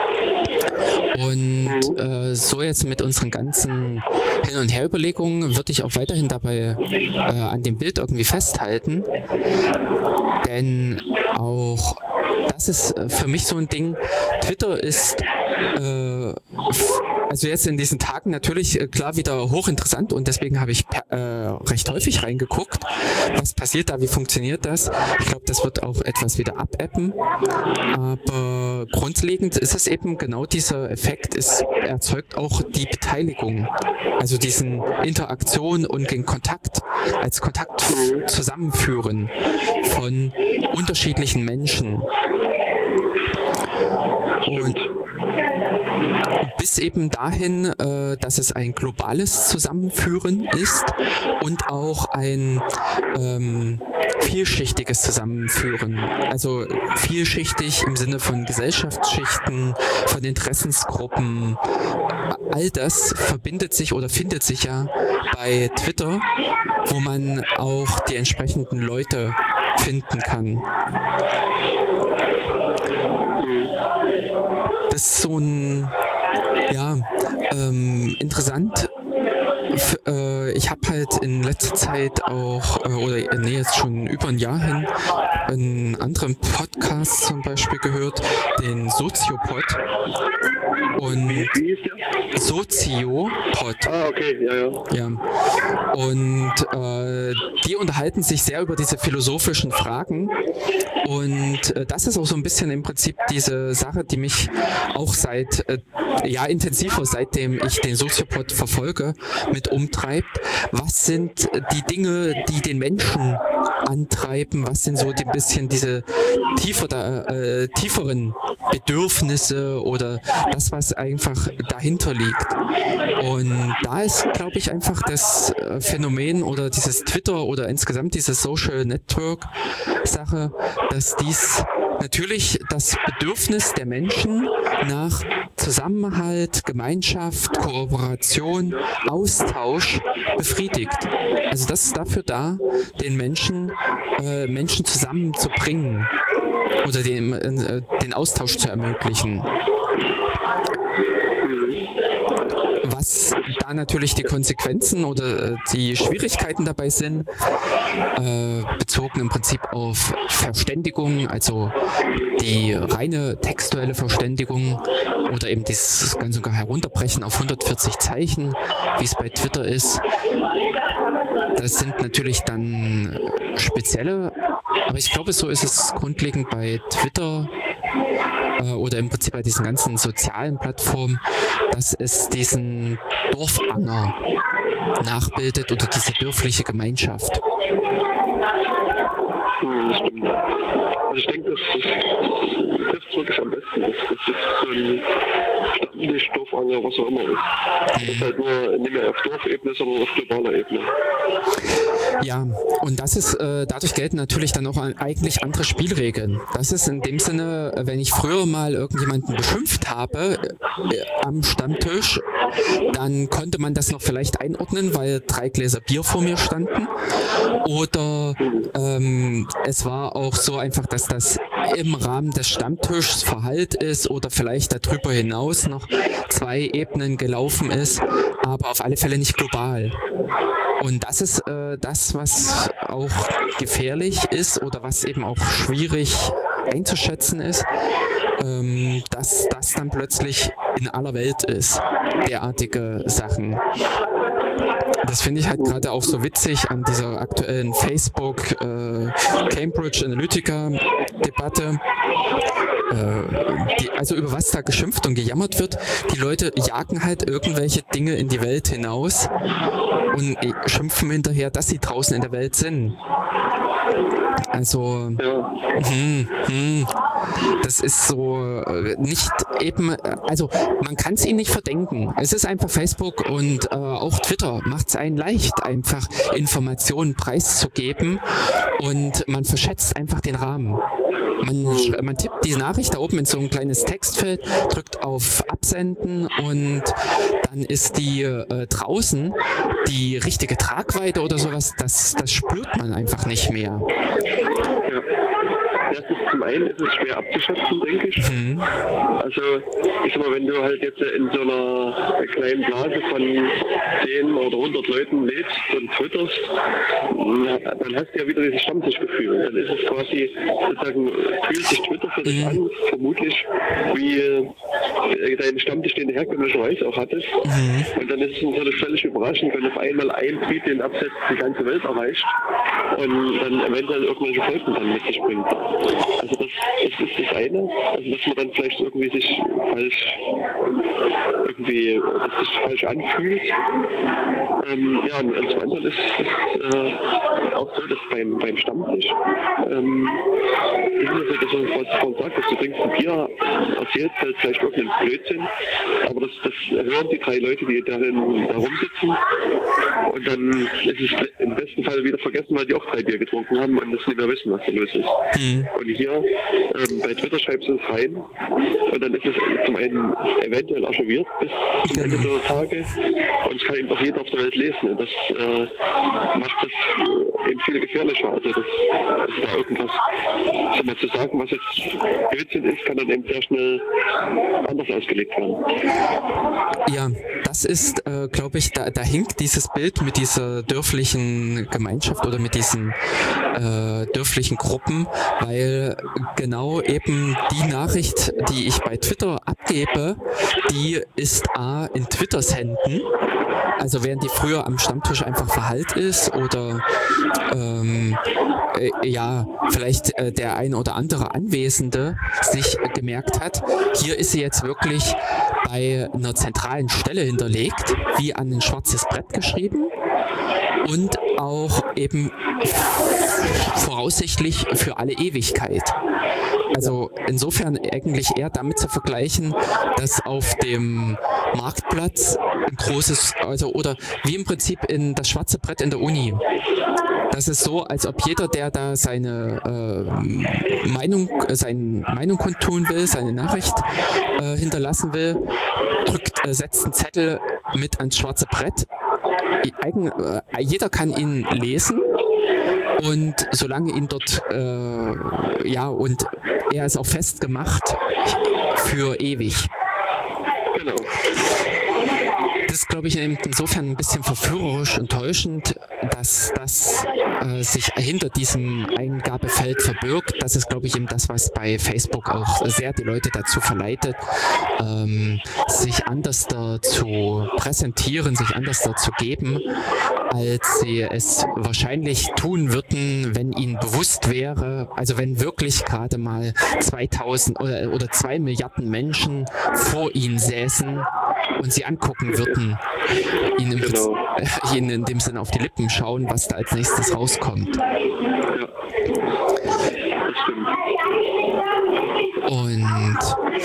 [SPEAKER 1] Und äh, so jetzt mit unseren ganzen Hin- und Her-Überlegungen würde ich auch weiterhin dabei äh, an dem Bild irgendwie festhalten. Denn auch das ist für mich so ein Ding, Twitter ist äh, also jetzt in diesen Tagen natürlich äh, klar wieder hochinteressant und deswegen habe ich äh, recht häufig reingeguckt, was passiert da, wie funktioniert das. Ich glaube, das wird auch etwas wieder abappen, aber grundlegend ist es eben genau dieser Effekt, es erzeugt auch die Beteiligung, also diesen Interaktion und den Kontakt, als Kontakt zusammenführen von unterschiedlichen Menschen. Und bis eben dahin, äh, dass es ein globales Zusammenführen ist und auch ein ähm, vielschichtiges Zusammenführen. Also vielschichtig im Sinne von Gesellschaftsschichten, von Interessensgruppen. All das verbindet sich oder findet sich ja bei Twitter, wo man auch die entsprechenden Leute finden kann. Das ist so ein, ja, ähm, interessant. F- äh, ich habe halt halt in letzter Zeit auch, äh, oder nee, jetzt schon über ein Jahr hin, einen anderen Podcast zum Beispiel gehört, den Soziopod. Und
[SPEAKER 2] Wie, wie ist der?
[SPEAKER 1] Soziopod.
[SPEAKER 2] Ah, okay, ja, ja.
[SPEAKER 1] Ja. Und äh, die unterhalten sich sehr über diese philosophischen Fragen. Und äh, das ist auch so ein bisschen im Prinzip diese Sache, die mich auch seit, äh, ja, intensiver, seitdem ich den Soziopod verfolge, mit umtreibt. Was sind die Dinge, die den Menschen antreiben? Was sind so die bisschen diese tiefer da, äh, tieferen Bedürfnisse oder das, was einfach dahinter liegt? Und da ist, glaube ich, einfach das Phänomen oder dieses Twitter oder insgesamt diese Social Network Sache, dass dies natürlich das Bedürfnis der Menschen nach Zusammenhalt, Gemeinschaft, Kooperation, Austausch befriedigt. Also das ist dafür da, den Menschen, äh, Menschen zusammenzubringen oder den, äh, den Austausch zu ermöglichen. Was da natürlich die Konsequenzen oder die Schwierigkeiten dabei sind, äh, bezogen im Prinzip auf Verständigung, also die reine textuelle Verständigung oder eben das Ganze sogar herunterbrechen auf hundertvierzig Zeichen, wie es bei Twitter ist. Das sind natürlich dann spezielle, aber ich glaube, so ist es grundlegend bei Twitter oder im Prinzip bei diesen ganzen sozialen Plattformen, dass es diesen Dorfanger nachbildet oder diese dörfliche Gemeinschaft.
[SPEAKER 2] Hm, das stimmt. Also ich denke, das, das trifft es wirklich am besten. Das, das ist so ein Stammtisch, Dorfanger, was auch immer ist. Das ist halt nur nicht mehr auf Dorfebene, sondern auf globaler Ebene.
[SPEAKER 1] Ja, und das ist, äh, dadurch gelten natürlich dann auch eigentlich andere Spielregeln. Das ist in dem Sinne, wenn ich früher mal irgendjemanden beschimpft habe äh, am Stammtisch, dann konnte man das noch vielleicht einordnen, weil drei Gläser Bier vor mir standen. Oder ähm, es war auch so einfach, dass das im Rahmen des Stammtischs verhallt ist oder vielleicht darüber hinaus noch zwei Ebenen gelaufen ist, aber auf alle Fälle nicht global. Und das ist äh, das, was auch gefährlich ist oder was eben auch schwierig einzuschätzen ist, ähm, dass das dann plötzlich in aller Welt ist, derartige Sachen. Das finde ich halt gerade auch so witzig an dieser aktuellen Facebook äh, Cambridge Analytica Debatte. Äh, die, also über was da geschimpft und gejammert wird, die Leute jagen halt irgendwelche Dinge in die Welt hinaus und schimpfen hinterher, dass sie draußen in der Welt sind. Also,
[SPEAKER 2] Ja.
[SPEAKER 1] hm, hm, das ist so äh, nicht eben, äh, also man kann es ihnen nicht verdenken. Es ist einfach Facebook und äh, auch Twitter macht es einen leicht, einfach Informationen preiszugeben und man verschätzt einfach den Rahmen. Man, man tippt die Nachricht da oben in so ein kleines Textfeld, drückt auf Absenden und dann ist die äh, draußen, die richtige Tragweite oder sowas, das, das spürt man einfach nicht mehr.
[SPEAKER 2] Ja. Erstens, zum einen ist es schwer abzuschätzen, denke ich.
[SPEAKER 1] Mhm.
[SPEAKER 2] Also, ich sag mal, wenn du halt jetzt in so einer kleinen Blase von zehn oder hundert Leuten lebst und twitterst, dann hast du ja wieder dieses Stammtischgefühl. Dann ist es quasi, sozusagen, fühlt sich Twitter für dich
[SPEAKER 1] Mhm.
[SPEAKER 2] an, vermutlich, wie äh, deinen Stammtisch, den du herkömmlicherweise auch hattest.
[SPEAKER 1] Mhm.
[SPEAKER 2] Und dann ist es natürlich völlig überraschend, wenn auf einmal ein Tweet den Absatz die ganze Welt erreicht und dann eventuell irgendwelche Folgen dann mit sich bringt. Also das, das ist das eine, also dass man dann vielleicht irgendwie sich falsch irgendwie dass sich falsch anfühlt. Ähm, ja, und, und zum anderen ist es äh, auch so, dass beim, beim Stammtisch ähm, ist es so, dass man vorhin sagt, dass du trinkst ein Bier, erzählst halt vielleicht irgendeinen Blödsinn, aber das, das hören die drei Leute, die darin da rumsitzen und dann ist es im besten Fall wieder vergessen, weil die auch drei Bier getrunken haben und das nicht mehr wissen, was da los ist. Mhm. Und hier ähm, bei Twitter schreibst du es rein und dann ist es zum einen eventuell archiviert bis zum Ende der Tage und es kann eben auch jeder auf der Welt lesen. Und das äh, macht das eben viel gefährlicher. Also das, also da irgendwas sag mal, zu sagen, was jetzt Blödsinn ist, kann dann eben sehr schnell anders ausgelegt werden.
[SPEAKER 1] Ja, das ist, äh, glaube ich, da, da hinkt dieses Bild mit dieser dörflichen Gemeinschaft oder mit diesen äh, dörflichen Gruppen, weil genau eben die Nachricht, die ich bei Twitter abgebe, die ist A in Twitters Händen. Also während die früher am Stammtisch einfach verhallt ist oder ähm, äh, ja, vielleicht äh, der ein oder andere Anwesende sich äh, gemerkt hat, hier ist sie jetzt wirklich bei einer zentralen Stelle hinterlegt, wie an ein schwarzes Brett geschrieben und auch eben voraussichtlich für alle Ewigkeit. Also insofern eigentlich eher damit zu vergleichen, dass auf dem Marktplatz ein großes, also oder wie im Prinzip in das schwarze Brett in der Uni. Das ist so, als ob jeder, der da seine äh, Meinung, äh, seine Meinung kundtun will, seine Nachricht äh, hinterlassen will, drückt, äh, setzt einen Zettel mit ans schwarze Brett. Eigen, äh, jeder kann ihn lesen. Und solange ihn dort, äh, ja, und er ist auch festgemacht für ewig.
[SPEAKER 2] Genau.
[SPEAKER 1] Das ist, glaube ich, insofern ein bisschen verführerisch und täuschend, dass das äh, sich hinter diesem Eingabefeld verbirgt. Das ist, glaube ich, eben das, was bei Facebook auch sehr die Leute dazu verleitet, ähm, sich anders da zu präsentieren, sich anders da zu geben, als sie es wahrscheinlich tun würden, wenn ihnen bewusst wäre, also wenn wirklich gerade mal zweitausend oder, oder zwei Milliarden Menschen vor ihnen säßen und sie angucken würden, ihnen, im
[SPEAKER 2] genau.
[SPEAKER 1] äh, ihnen in dem Sinne auf die Lippen schauen, was da als nächstes rauskommt.
[SPEAKER 2] Ja, das stimmt.
[SPEAKER 1] Und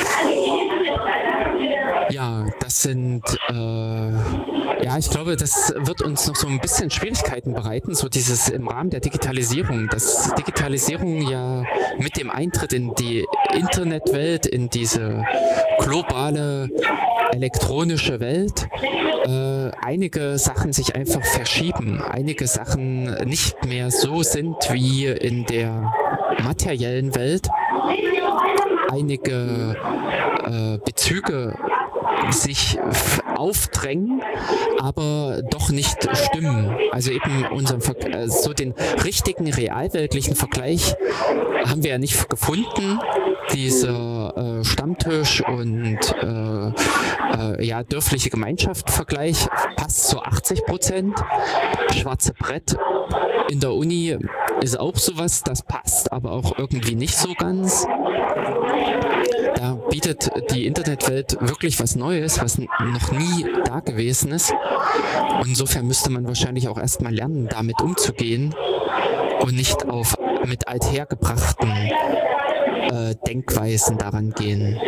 [SPEAKER 1] ja, das sind, äh, ja, ich glaube, das wird uns noch so ein bisschen Schwierigkeiten bereiten, so dieses im Rahmen der Digitalisierung, dass Digitalisierung ja mit dem Eintritt in die Internetwelt, in diese globale elektronische Welt, äh, einige Sachen sich einfach verschieben, einige Sachen nicht mehr so sind wie in der materiellen Welt, einige äh, Bezüge sich f- aufdrängen, aber doch nicht stimmen. Also eben unseren Ver- äh, so den richtigen realweltlichen Vergleich haben wir ja nicht gefunden. Dieser äh, Stammtisch und äh, äh, ja, dörfliche Gemeinschaft-Vergleich passt zu achtzig Prozent. Schwarze Brett in der Uni ist auch sowas, das passt, aber auch irgendwie nicht so ganz. Da bietet die Internetwelt wirklich was Neues, was n- noch nie da gewesen ist. Und insofern müsste man wahrscheinlich auch erstmal lernen, damit umzugehen und nicht auf mit althergebrachten äh, Denkweisen daran gehen.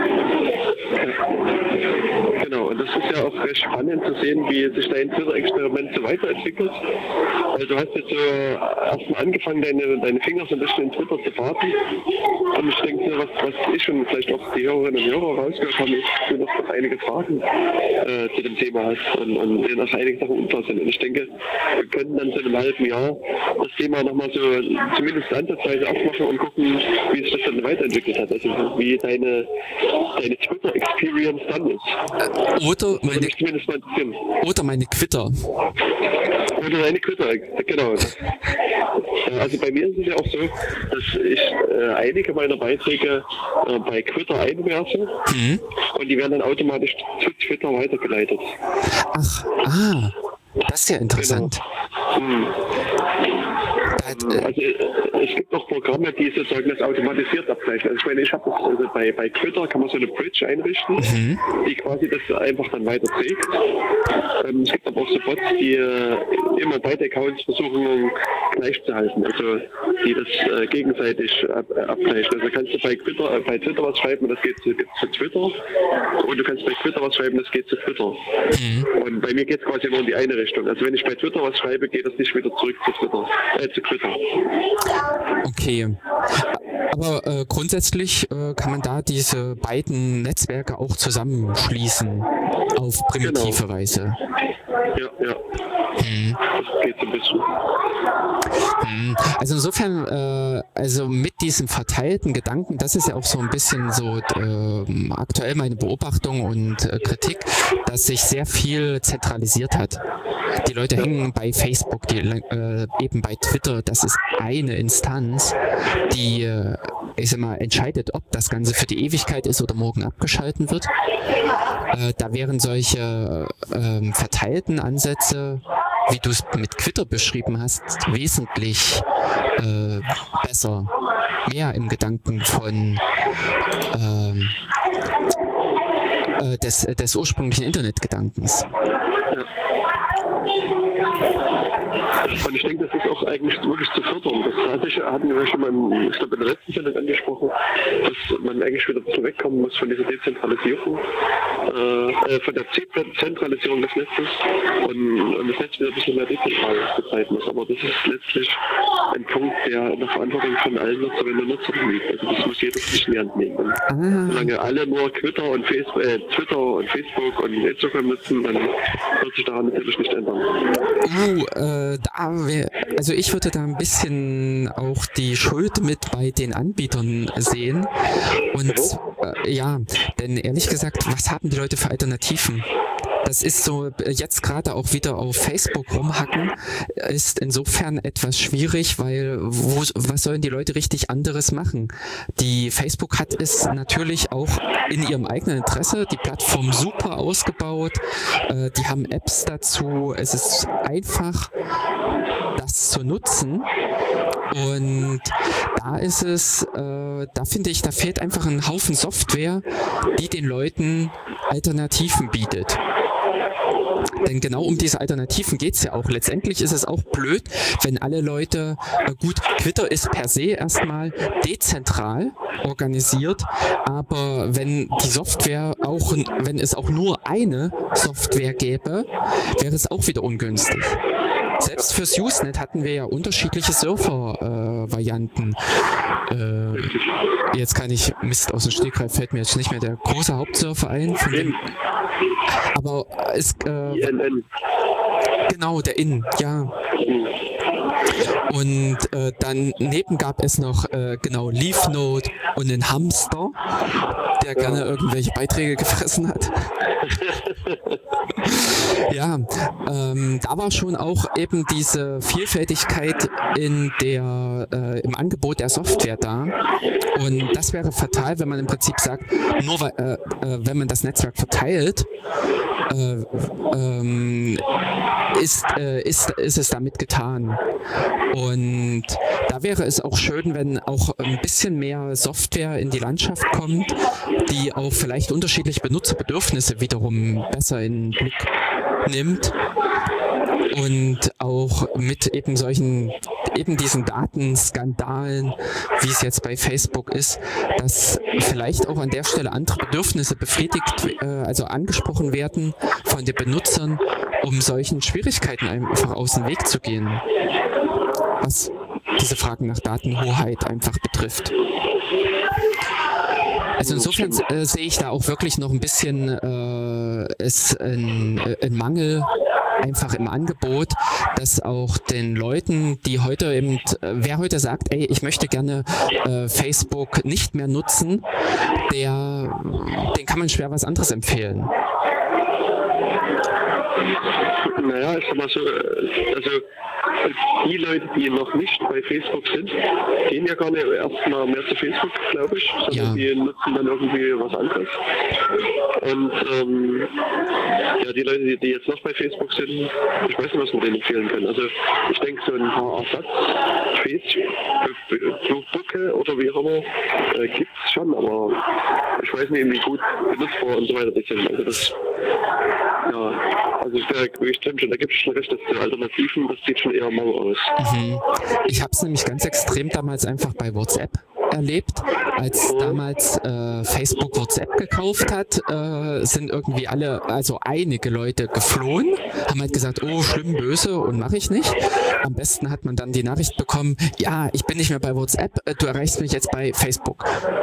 [SPEAKER 2] Genau, und das ist ja auch recht spannend zu sehen, wie sich dein Twitter-Experiment so weiterentwickelt. Weil du hast jetzt so erstmal angefangen, deine, deine Finger so ein bisschen in Twitter zu baden. Und ich denke, was, was ich und vielleicht auch die Hörerinnen und Hörer rausgehört haben, ist, dass du noch einige Fragen äh, zu dem Thema hast und, und denen auch einige Sachen unklar sind. Und ich denke, wir können dann so in einem halben Jahr das Thema nochmal so zumindest ansatzweise aufmachen und gucken, wie sich das dann weiterentwickelt hat. Also wie deine, deine Twitter-Experience dann ist.
[SPEAKER 1] Oder meine,
[SPEAKER 2] mich zumindest mal interessieren.
[SPEAKER 1] oder meine Quitter.
[SPEAKER 2] Oder deine Quitter, genau. Also bei mir ist es ja auch so, dass ich äh, einige meiner Beiträge äh, bei Twitter einwerfe
[SPEAKER 1] Mhm.
[SPEAKER 2] und die werden dann automatisch zu Twitter weitergeleitet.
[SPEAKER 1] Ach, ah, das ist ja interessant.
[SPEAKER 2] Hm.
[SPEAKER 1] Da hat, äh,
[SPEAKER 2] Also äh, es gibt auch Programme, die sozusagen das automatisiert abgleichen. Also ich meine, ich habe das also bei, bei Twitter kann man so eine Bridge einrichten,
[SPEAKER 1] mhm.
[SPEAKER 2] die quasi das einfach dann weiter trägt. Ähm, es gibt aber auch so Bots, die äh, immer beide Accounts versuchen gleich zu halten. Also die das äh, gegenseitig ab, äh, abgleichen. Also kannst du bei Twitter, äh, bei Twitter was schreiben und das geht zu, zu Twitter, und du kannst bei Twitter was schreiben, das geht zu Twitter. Mhm. Und bei mir geht es quasi nur in die eine Richtung. Also wenn ich bei Twitter was schreibe, geht das nicht wieder zurück zu Twitter, äh, zu Twitter.
[SPEAKER 1] Okay. Aber äh, grundsätzlich äh, kann man da diese beiden Netzwerke auch zusammenschließen auf primitive genau. Weise.
[SPEAKER 2] Ja, ja. Hm. Das geht so ein bisschen.
[SPEAKER 1] Hm. Also insofern, äh, also mit diesem verteilten Gedanken, das ist ja auch so ein bisschen so äh, aktuell meine Beobachtung und äh, Kritik, dass sich sehr viel zentralisiert hat. Die Leute ja. hängen bei Facebook, die, äh, eben bei Twitter, das ist eine Instanz, die, äh, ich sag mal, entscheidet, ob das Ganze für die Ewigkeit ist oder morgen abgeschalten wird. Äh, da wären solche äh, verteilten Ansätze, wie du es mit Twitter beschrieben hast, wesentlich äh, besser, mehr im Gedanken von ähm, äh, des, des ursprünglichen Internetgedankens.
[SPEAKER 2] Ja. Und ich denke, das ist auch eigentlich wirklich zu fördern. Das hatte ich, hatten wir schon mal im, ich glaube, in der letzten Sendung angesprochen, dass man eigentlich wieder ein bisschen wegkommen muss von dieser Dezentralisierung, äh, von der Zentralisierung des Netzes und, und das Netz wieder ein bisschen mehr dezentral betreiben muss. Aber das ist letztlich ein Punkt, der in der Verantwortung von allen Nutzerinnen und Nutzern liegt. Also das muss jeder sich in die Hand nehmen. Und ah. solange alle nur Twitter und Facebook, äh, Twitter und Facebook und Instagram nutzen, dann wird sich daran natürlich nicht ändern.
[SPEAKER 1] Uh, äh, da wär, also ich würde da ein bisschen auch die Schuld mit bei den Anbietern sehen. Und äh, ja, denn ehrlich gesagt, was haben die Leute für Alternativen? Das ist so, jetzt gerade auch wieder auf Facebook rumhacken, ist insofern etwas schwierig, weil wo, was sollen die Leute richtig anderes machen? Die Facebook hat es natürlich auch in ihrem eigenen Interesse, die Plattform super ausgebaut, äh, die haben Apps dazu, es ist einfach, das zu nutzen. Und da ist es, äh, da finde ich, da fehlt einfach ein Haufen Software, die den Leuten Alternativen bietet. Denn genau um diese Alternativen geht's ja auch. Letztendlich ist es auch blöd, wenn alle Leute, äh gut, Twitter ist per se erstmal dezentral organisiert, aber wenn die Software auch, wenn es auch nur eine Software gäbe, wäre es auch wieder ungünstig. Selbst fürs Usenet hatten wir ja unterschiedliche Surfer-Varianten. Äh, äh, jetzt kann ich, Mist, aus dem Stegreif fällt mir jetzt nicht mehr der große Hauptsurfer ein. Von dem, aber es... Äh, I N N. Genau, der In, ja. Und äh, dann neben gab es noch äh, genau Leafnote und einen Hamster, der gerne irgendwelche Beiträge gefressen hat. Ja, ähm, da war schon auch eben diese Vielfältigkeit in der, äh, im Angebot der Software da. Und das wäre fatal, wenn man im Prinzip sagt, nur weil, äh, äh, wenn man das Netzwerk verteilt, äh, ähm, ist, äh, ist, ist es damit getan. Und da wäre es auch schön, wenn auch ein bisschen mehr Software in die Landschaft kommt, die auch vielleicht unterschiedliche Benutzerbedürfnisse wiederum besser in den Blick nimmt und auch mit eben solchen, eben diesen Datenskandalen, wie es jetzt bei Facebook ist, dass vielleicht auch an der Stelle andere Bedürfnisse befriedigt, äh, also angesprochen werden von den Benutzern, um solchen Schwierigkeiten einfach aus dem Weg zu gehen, was diese Fragen nach Datenhoheit einfach betrifft. Also insofern äh, sehe ich da auch wirklich noch ein bisschen äh, es ein, ein Mangel einfach im Angebot, dass auch den Leuten, die heute eben, wer heute sagt, ey, ich möchte gerne äh, Facebook nicht mehr nutzen, der, den kann man schwer was anderes empfehlen.
[SPEAKER 2] Naja, ich sag mal so, also die Leute, die noch nicht bei Facebook sind, gehen ja gar nicht erstmal mehr zu Facebook, glaube ich, sondern ja. die nutzen dann irgendwie was anderes. Und ähm, ja, die Leute, die, die jetzt noch bei Facebook sind, ich weiß nicht, was man denen empfehlen kann. Also ich denke, so ein paar Ersatz-Facebook-Booke oder wie auch immer äh, gibt es schon, aber ich weiß nicht, wie gut benutzbar und so weiter die sind. Also das Ja, also ich wäre wirklich stimmt schon, da gibt es schon recht, dass die Alternativen, das sieht schon eher mau aus.
[SPEAKER 1] Mhm. Ich habe es nämlich ganz extrem damals einfach bei WhatsApp erlebt, als
[SPEAKER 2] Mhm.
[SPEAKER 1] damals äh, Facebook WhatsApp gekauft hat, äh, sind irgendwie alle, also einige Leute geflohen, haben halt gesagt, oh, schlimm, böse und mache ich nicht. Am besten hat man dann die Nachricht bekommen, ja, ich bin nicht mehr bei WhatsApp, äh, du erreichst mich jetzt bei Facebook.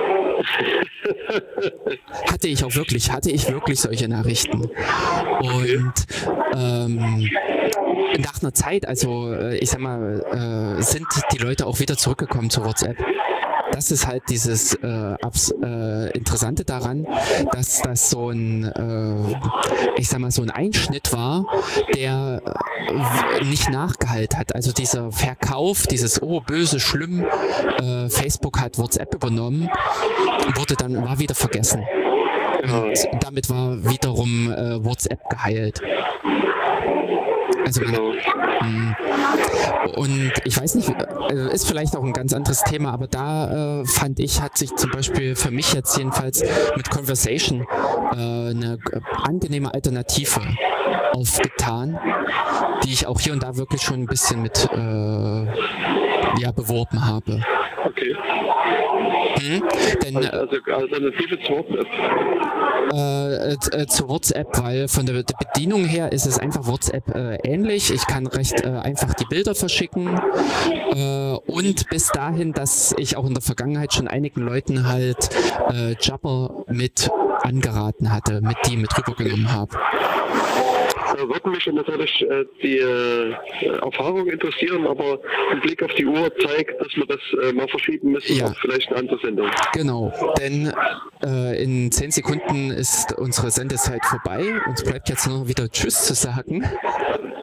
[SPEAKER 1] Hatte ich auch wirklich, hatte ich wirklich solche Nachrichten. Und ähm, nach einer Zeit, also äh, ich sag mal, äh, sind die Leute auch wieder zurückgekommen zu WhatsApp. Das ist halt dieses äh, abs, äh, Interessante daran, dass das so ein, äh, ich sag mal, so ein Einschnitt war, der äh, nicht nachgehalten hat. Also dieser Verkauf, dieses oh böse, schlimm, äh, Facebook hat WhatsApp übernommen, wurde dann war wieder vergessen. Und damit war wiederum äh, WhatsApp geheilt. Also man,
[SPEAKER 2] Genau.
[SPEAKER 1] mh, und ich weiß nicht, äh, ist vielleicht auch ein ganz anderes Thema, aber da äh, fand ich, hat sich zum Beispiel für mich jetzt jedenfalls mit Conversation äh, eine äh, angenehme Alternative aufgetan, die ich auch hier und da wirklich schon ein bisschen mit äh, ja, beworben habe.
[SPEAKER 2] Okay.
[SPEAKER 1] Hm? Denn,
[SPEAKER 2] Also, also Alternative zu WhatsApp.
[SPEAKER 1] Äh, äh, zu WhatsApp, weil von der Bedienung her ist es einfach WhatsApp äh, ähnlich. Ich kann recht äh, einfach die Bilder verschicken äh, und bis dahin, dass ich auch in der Vergangenheit schon einigen Leuten halt äh, Jabber mit angeraten hatte, mit die mit rübergenommen habe.
[SPEAKER 2] Da würden mich natürlich äh, die äh, Erfahrung interessieren, aber ein Blick auf die Uhr zeigt, dass wir das äh, mal verschieben müssen
[SPEAKER 1] Ja.
[SPEAKER 2] auf vielleicht eine andere Sendung.
[SPEAKER 1] Genau, denn äh, in zehn Sekunden ist unsere Sendezeit vorbei. Uns bleibt jetzt nur wieder Tschüss zu sagen.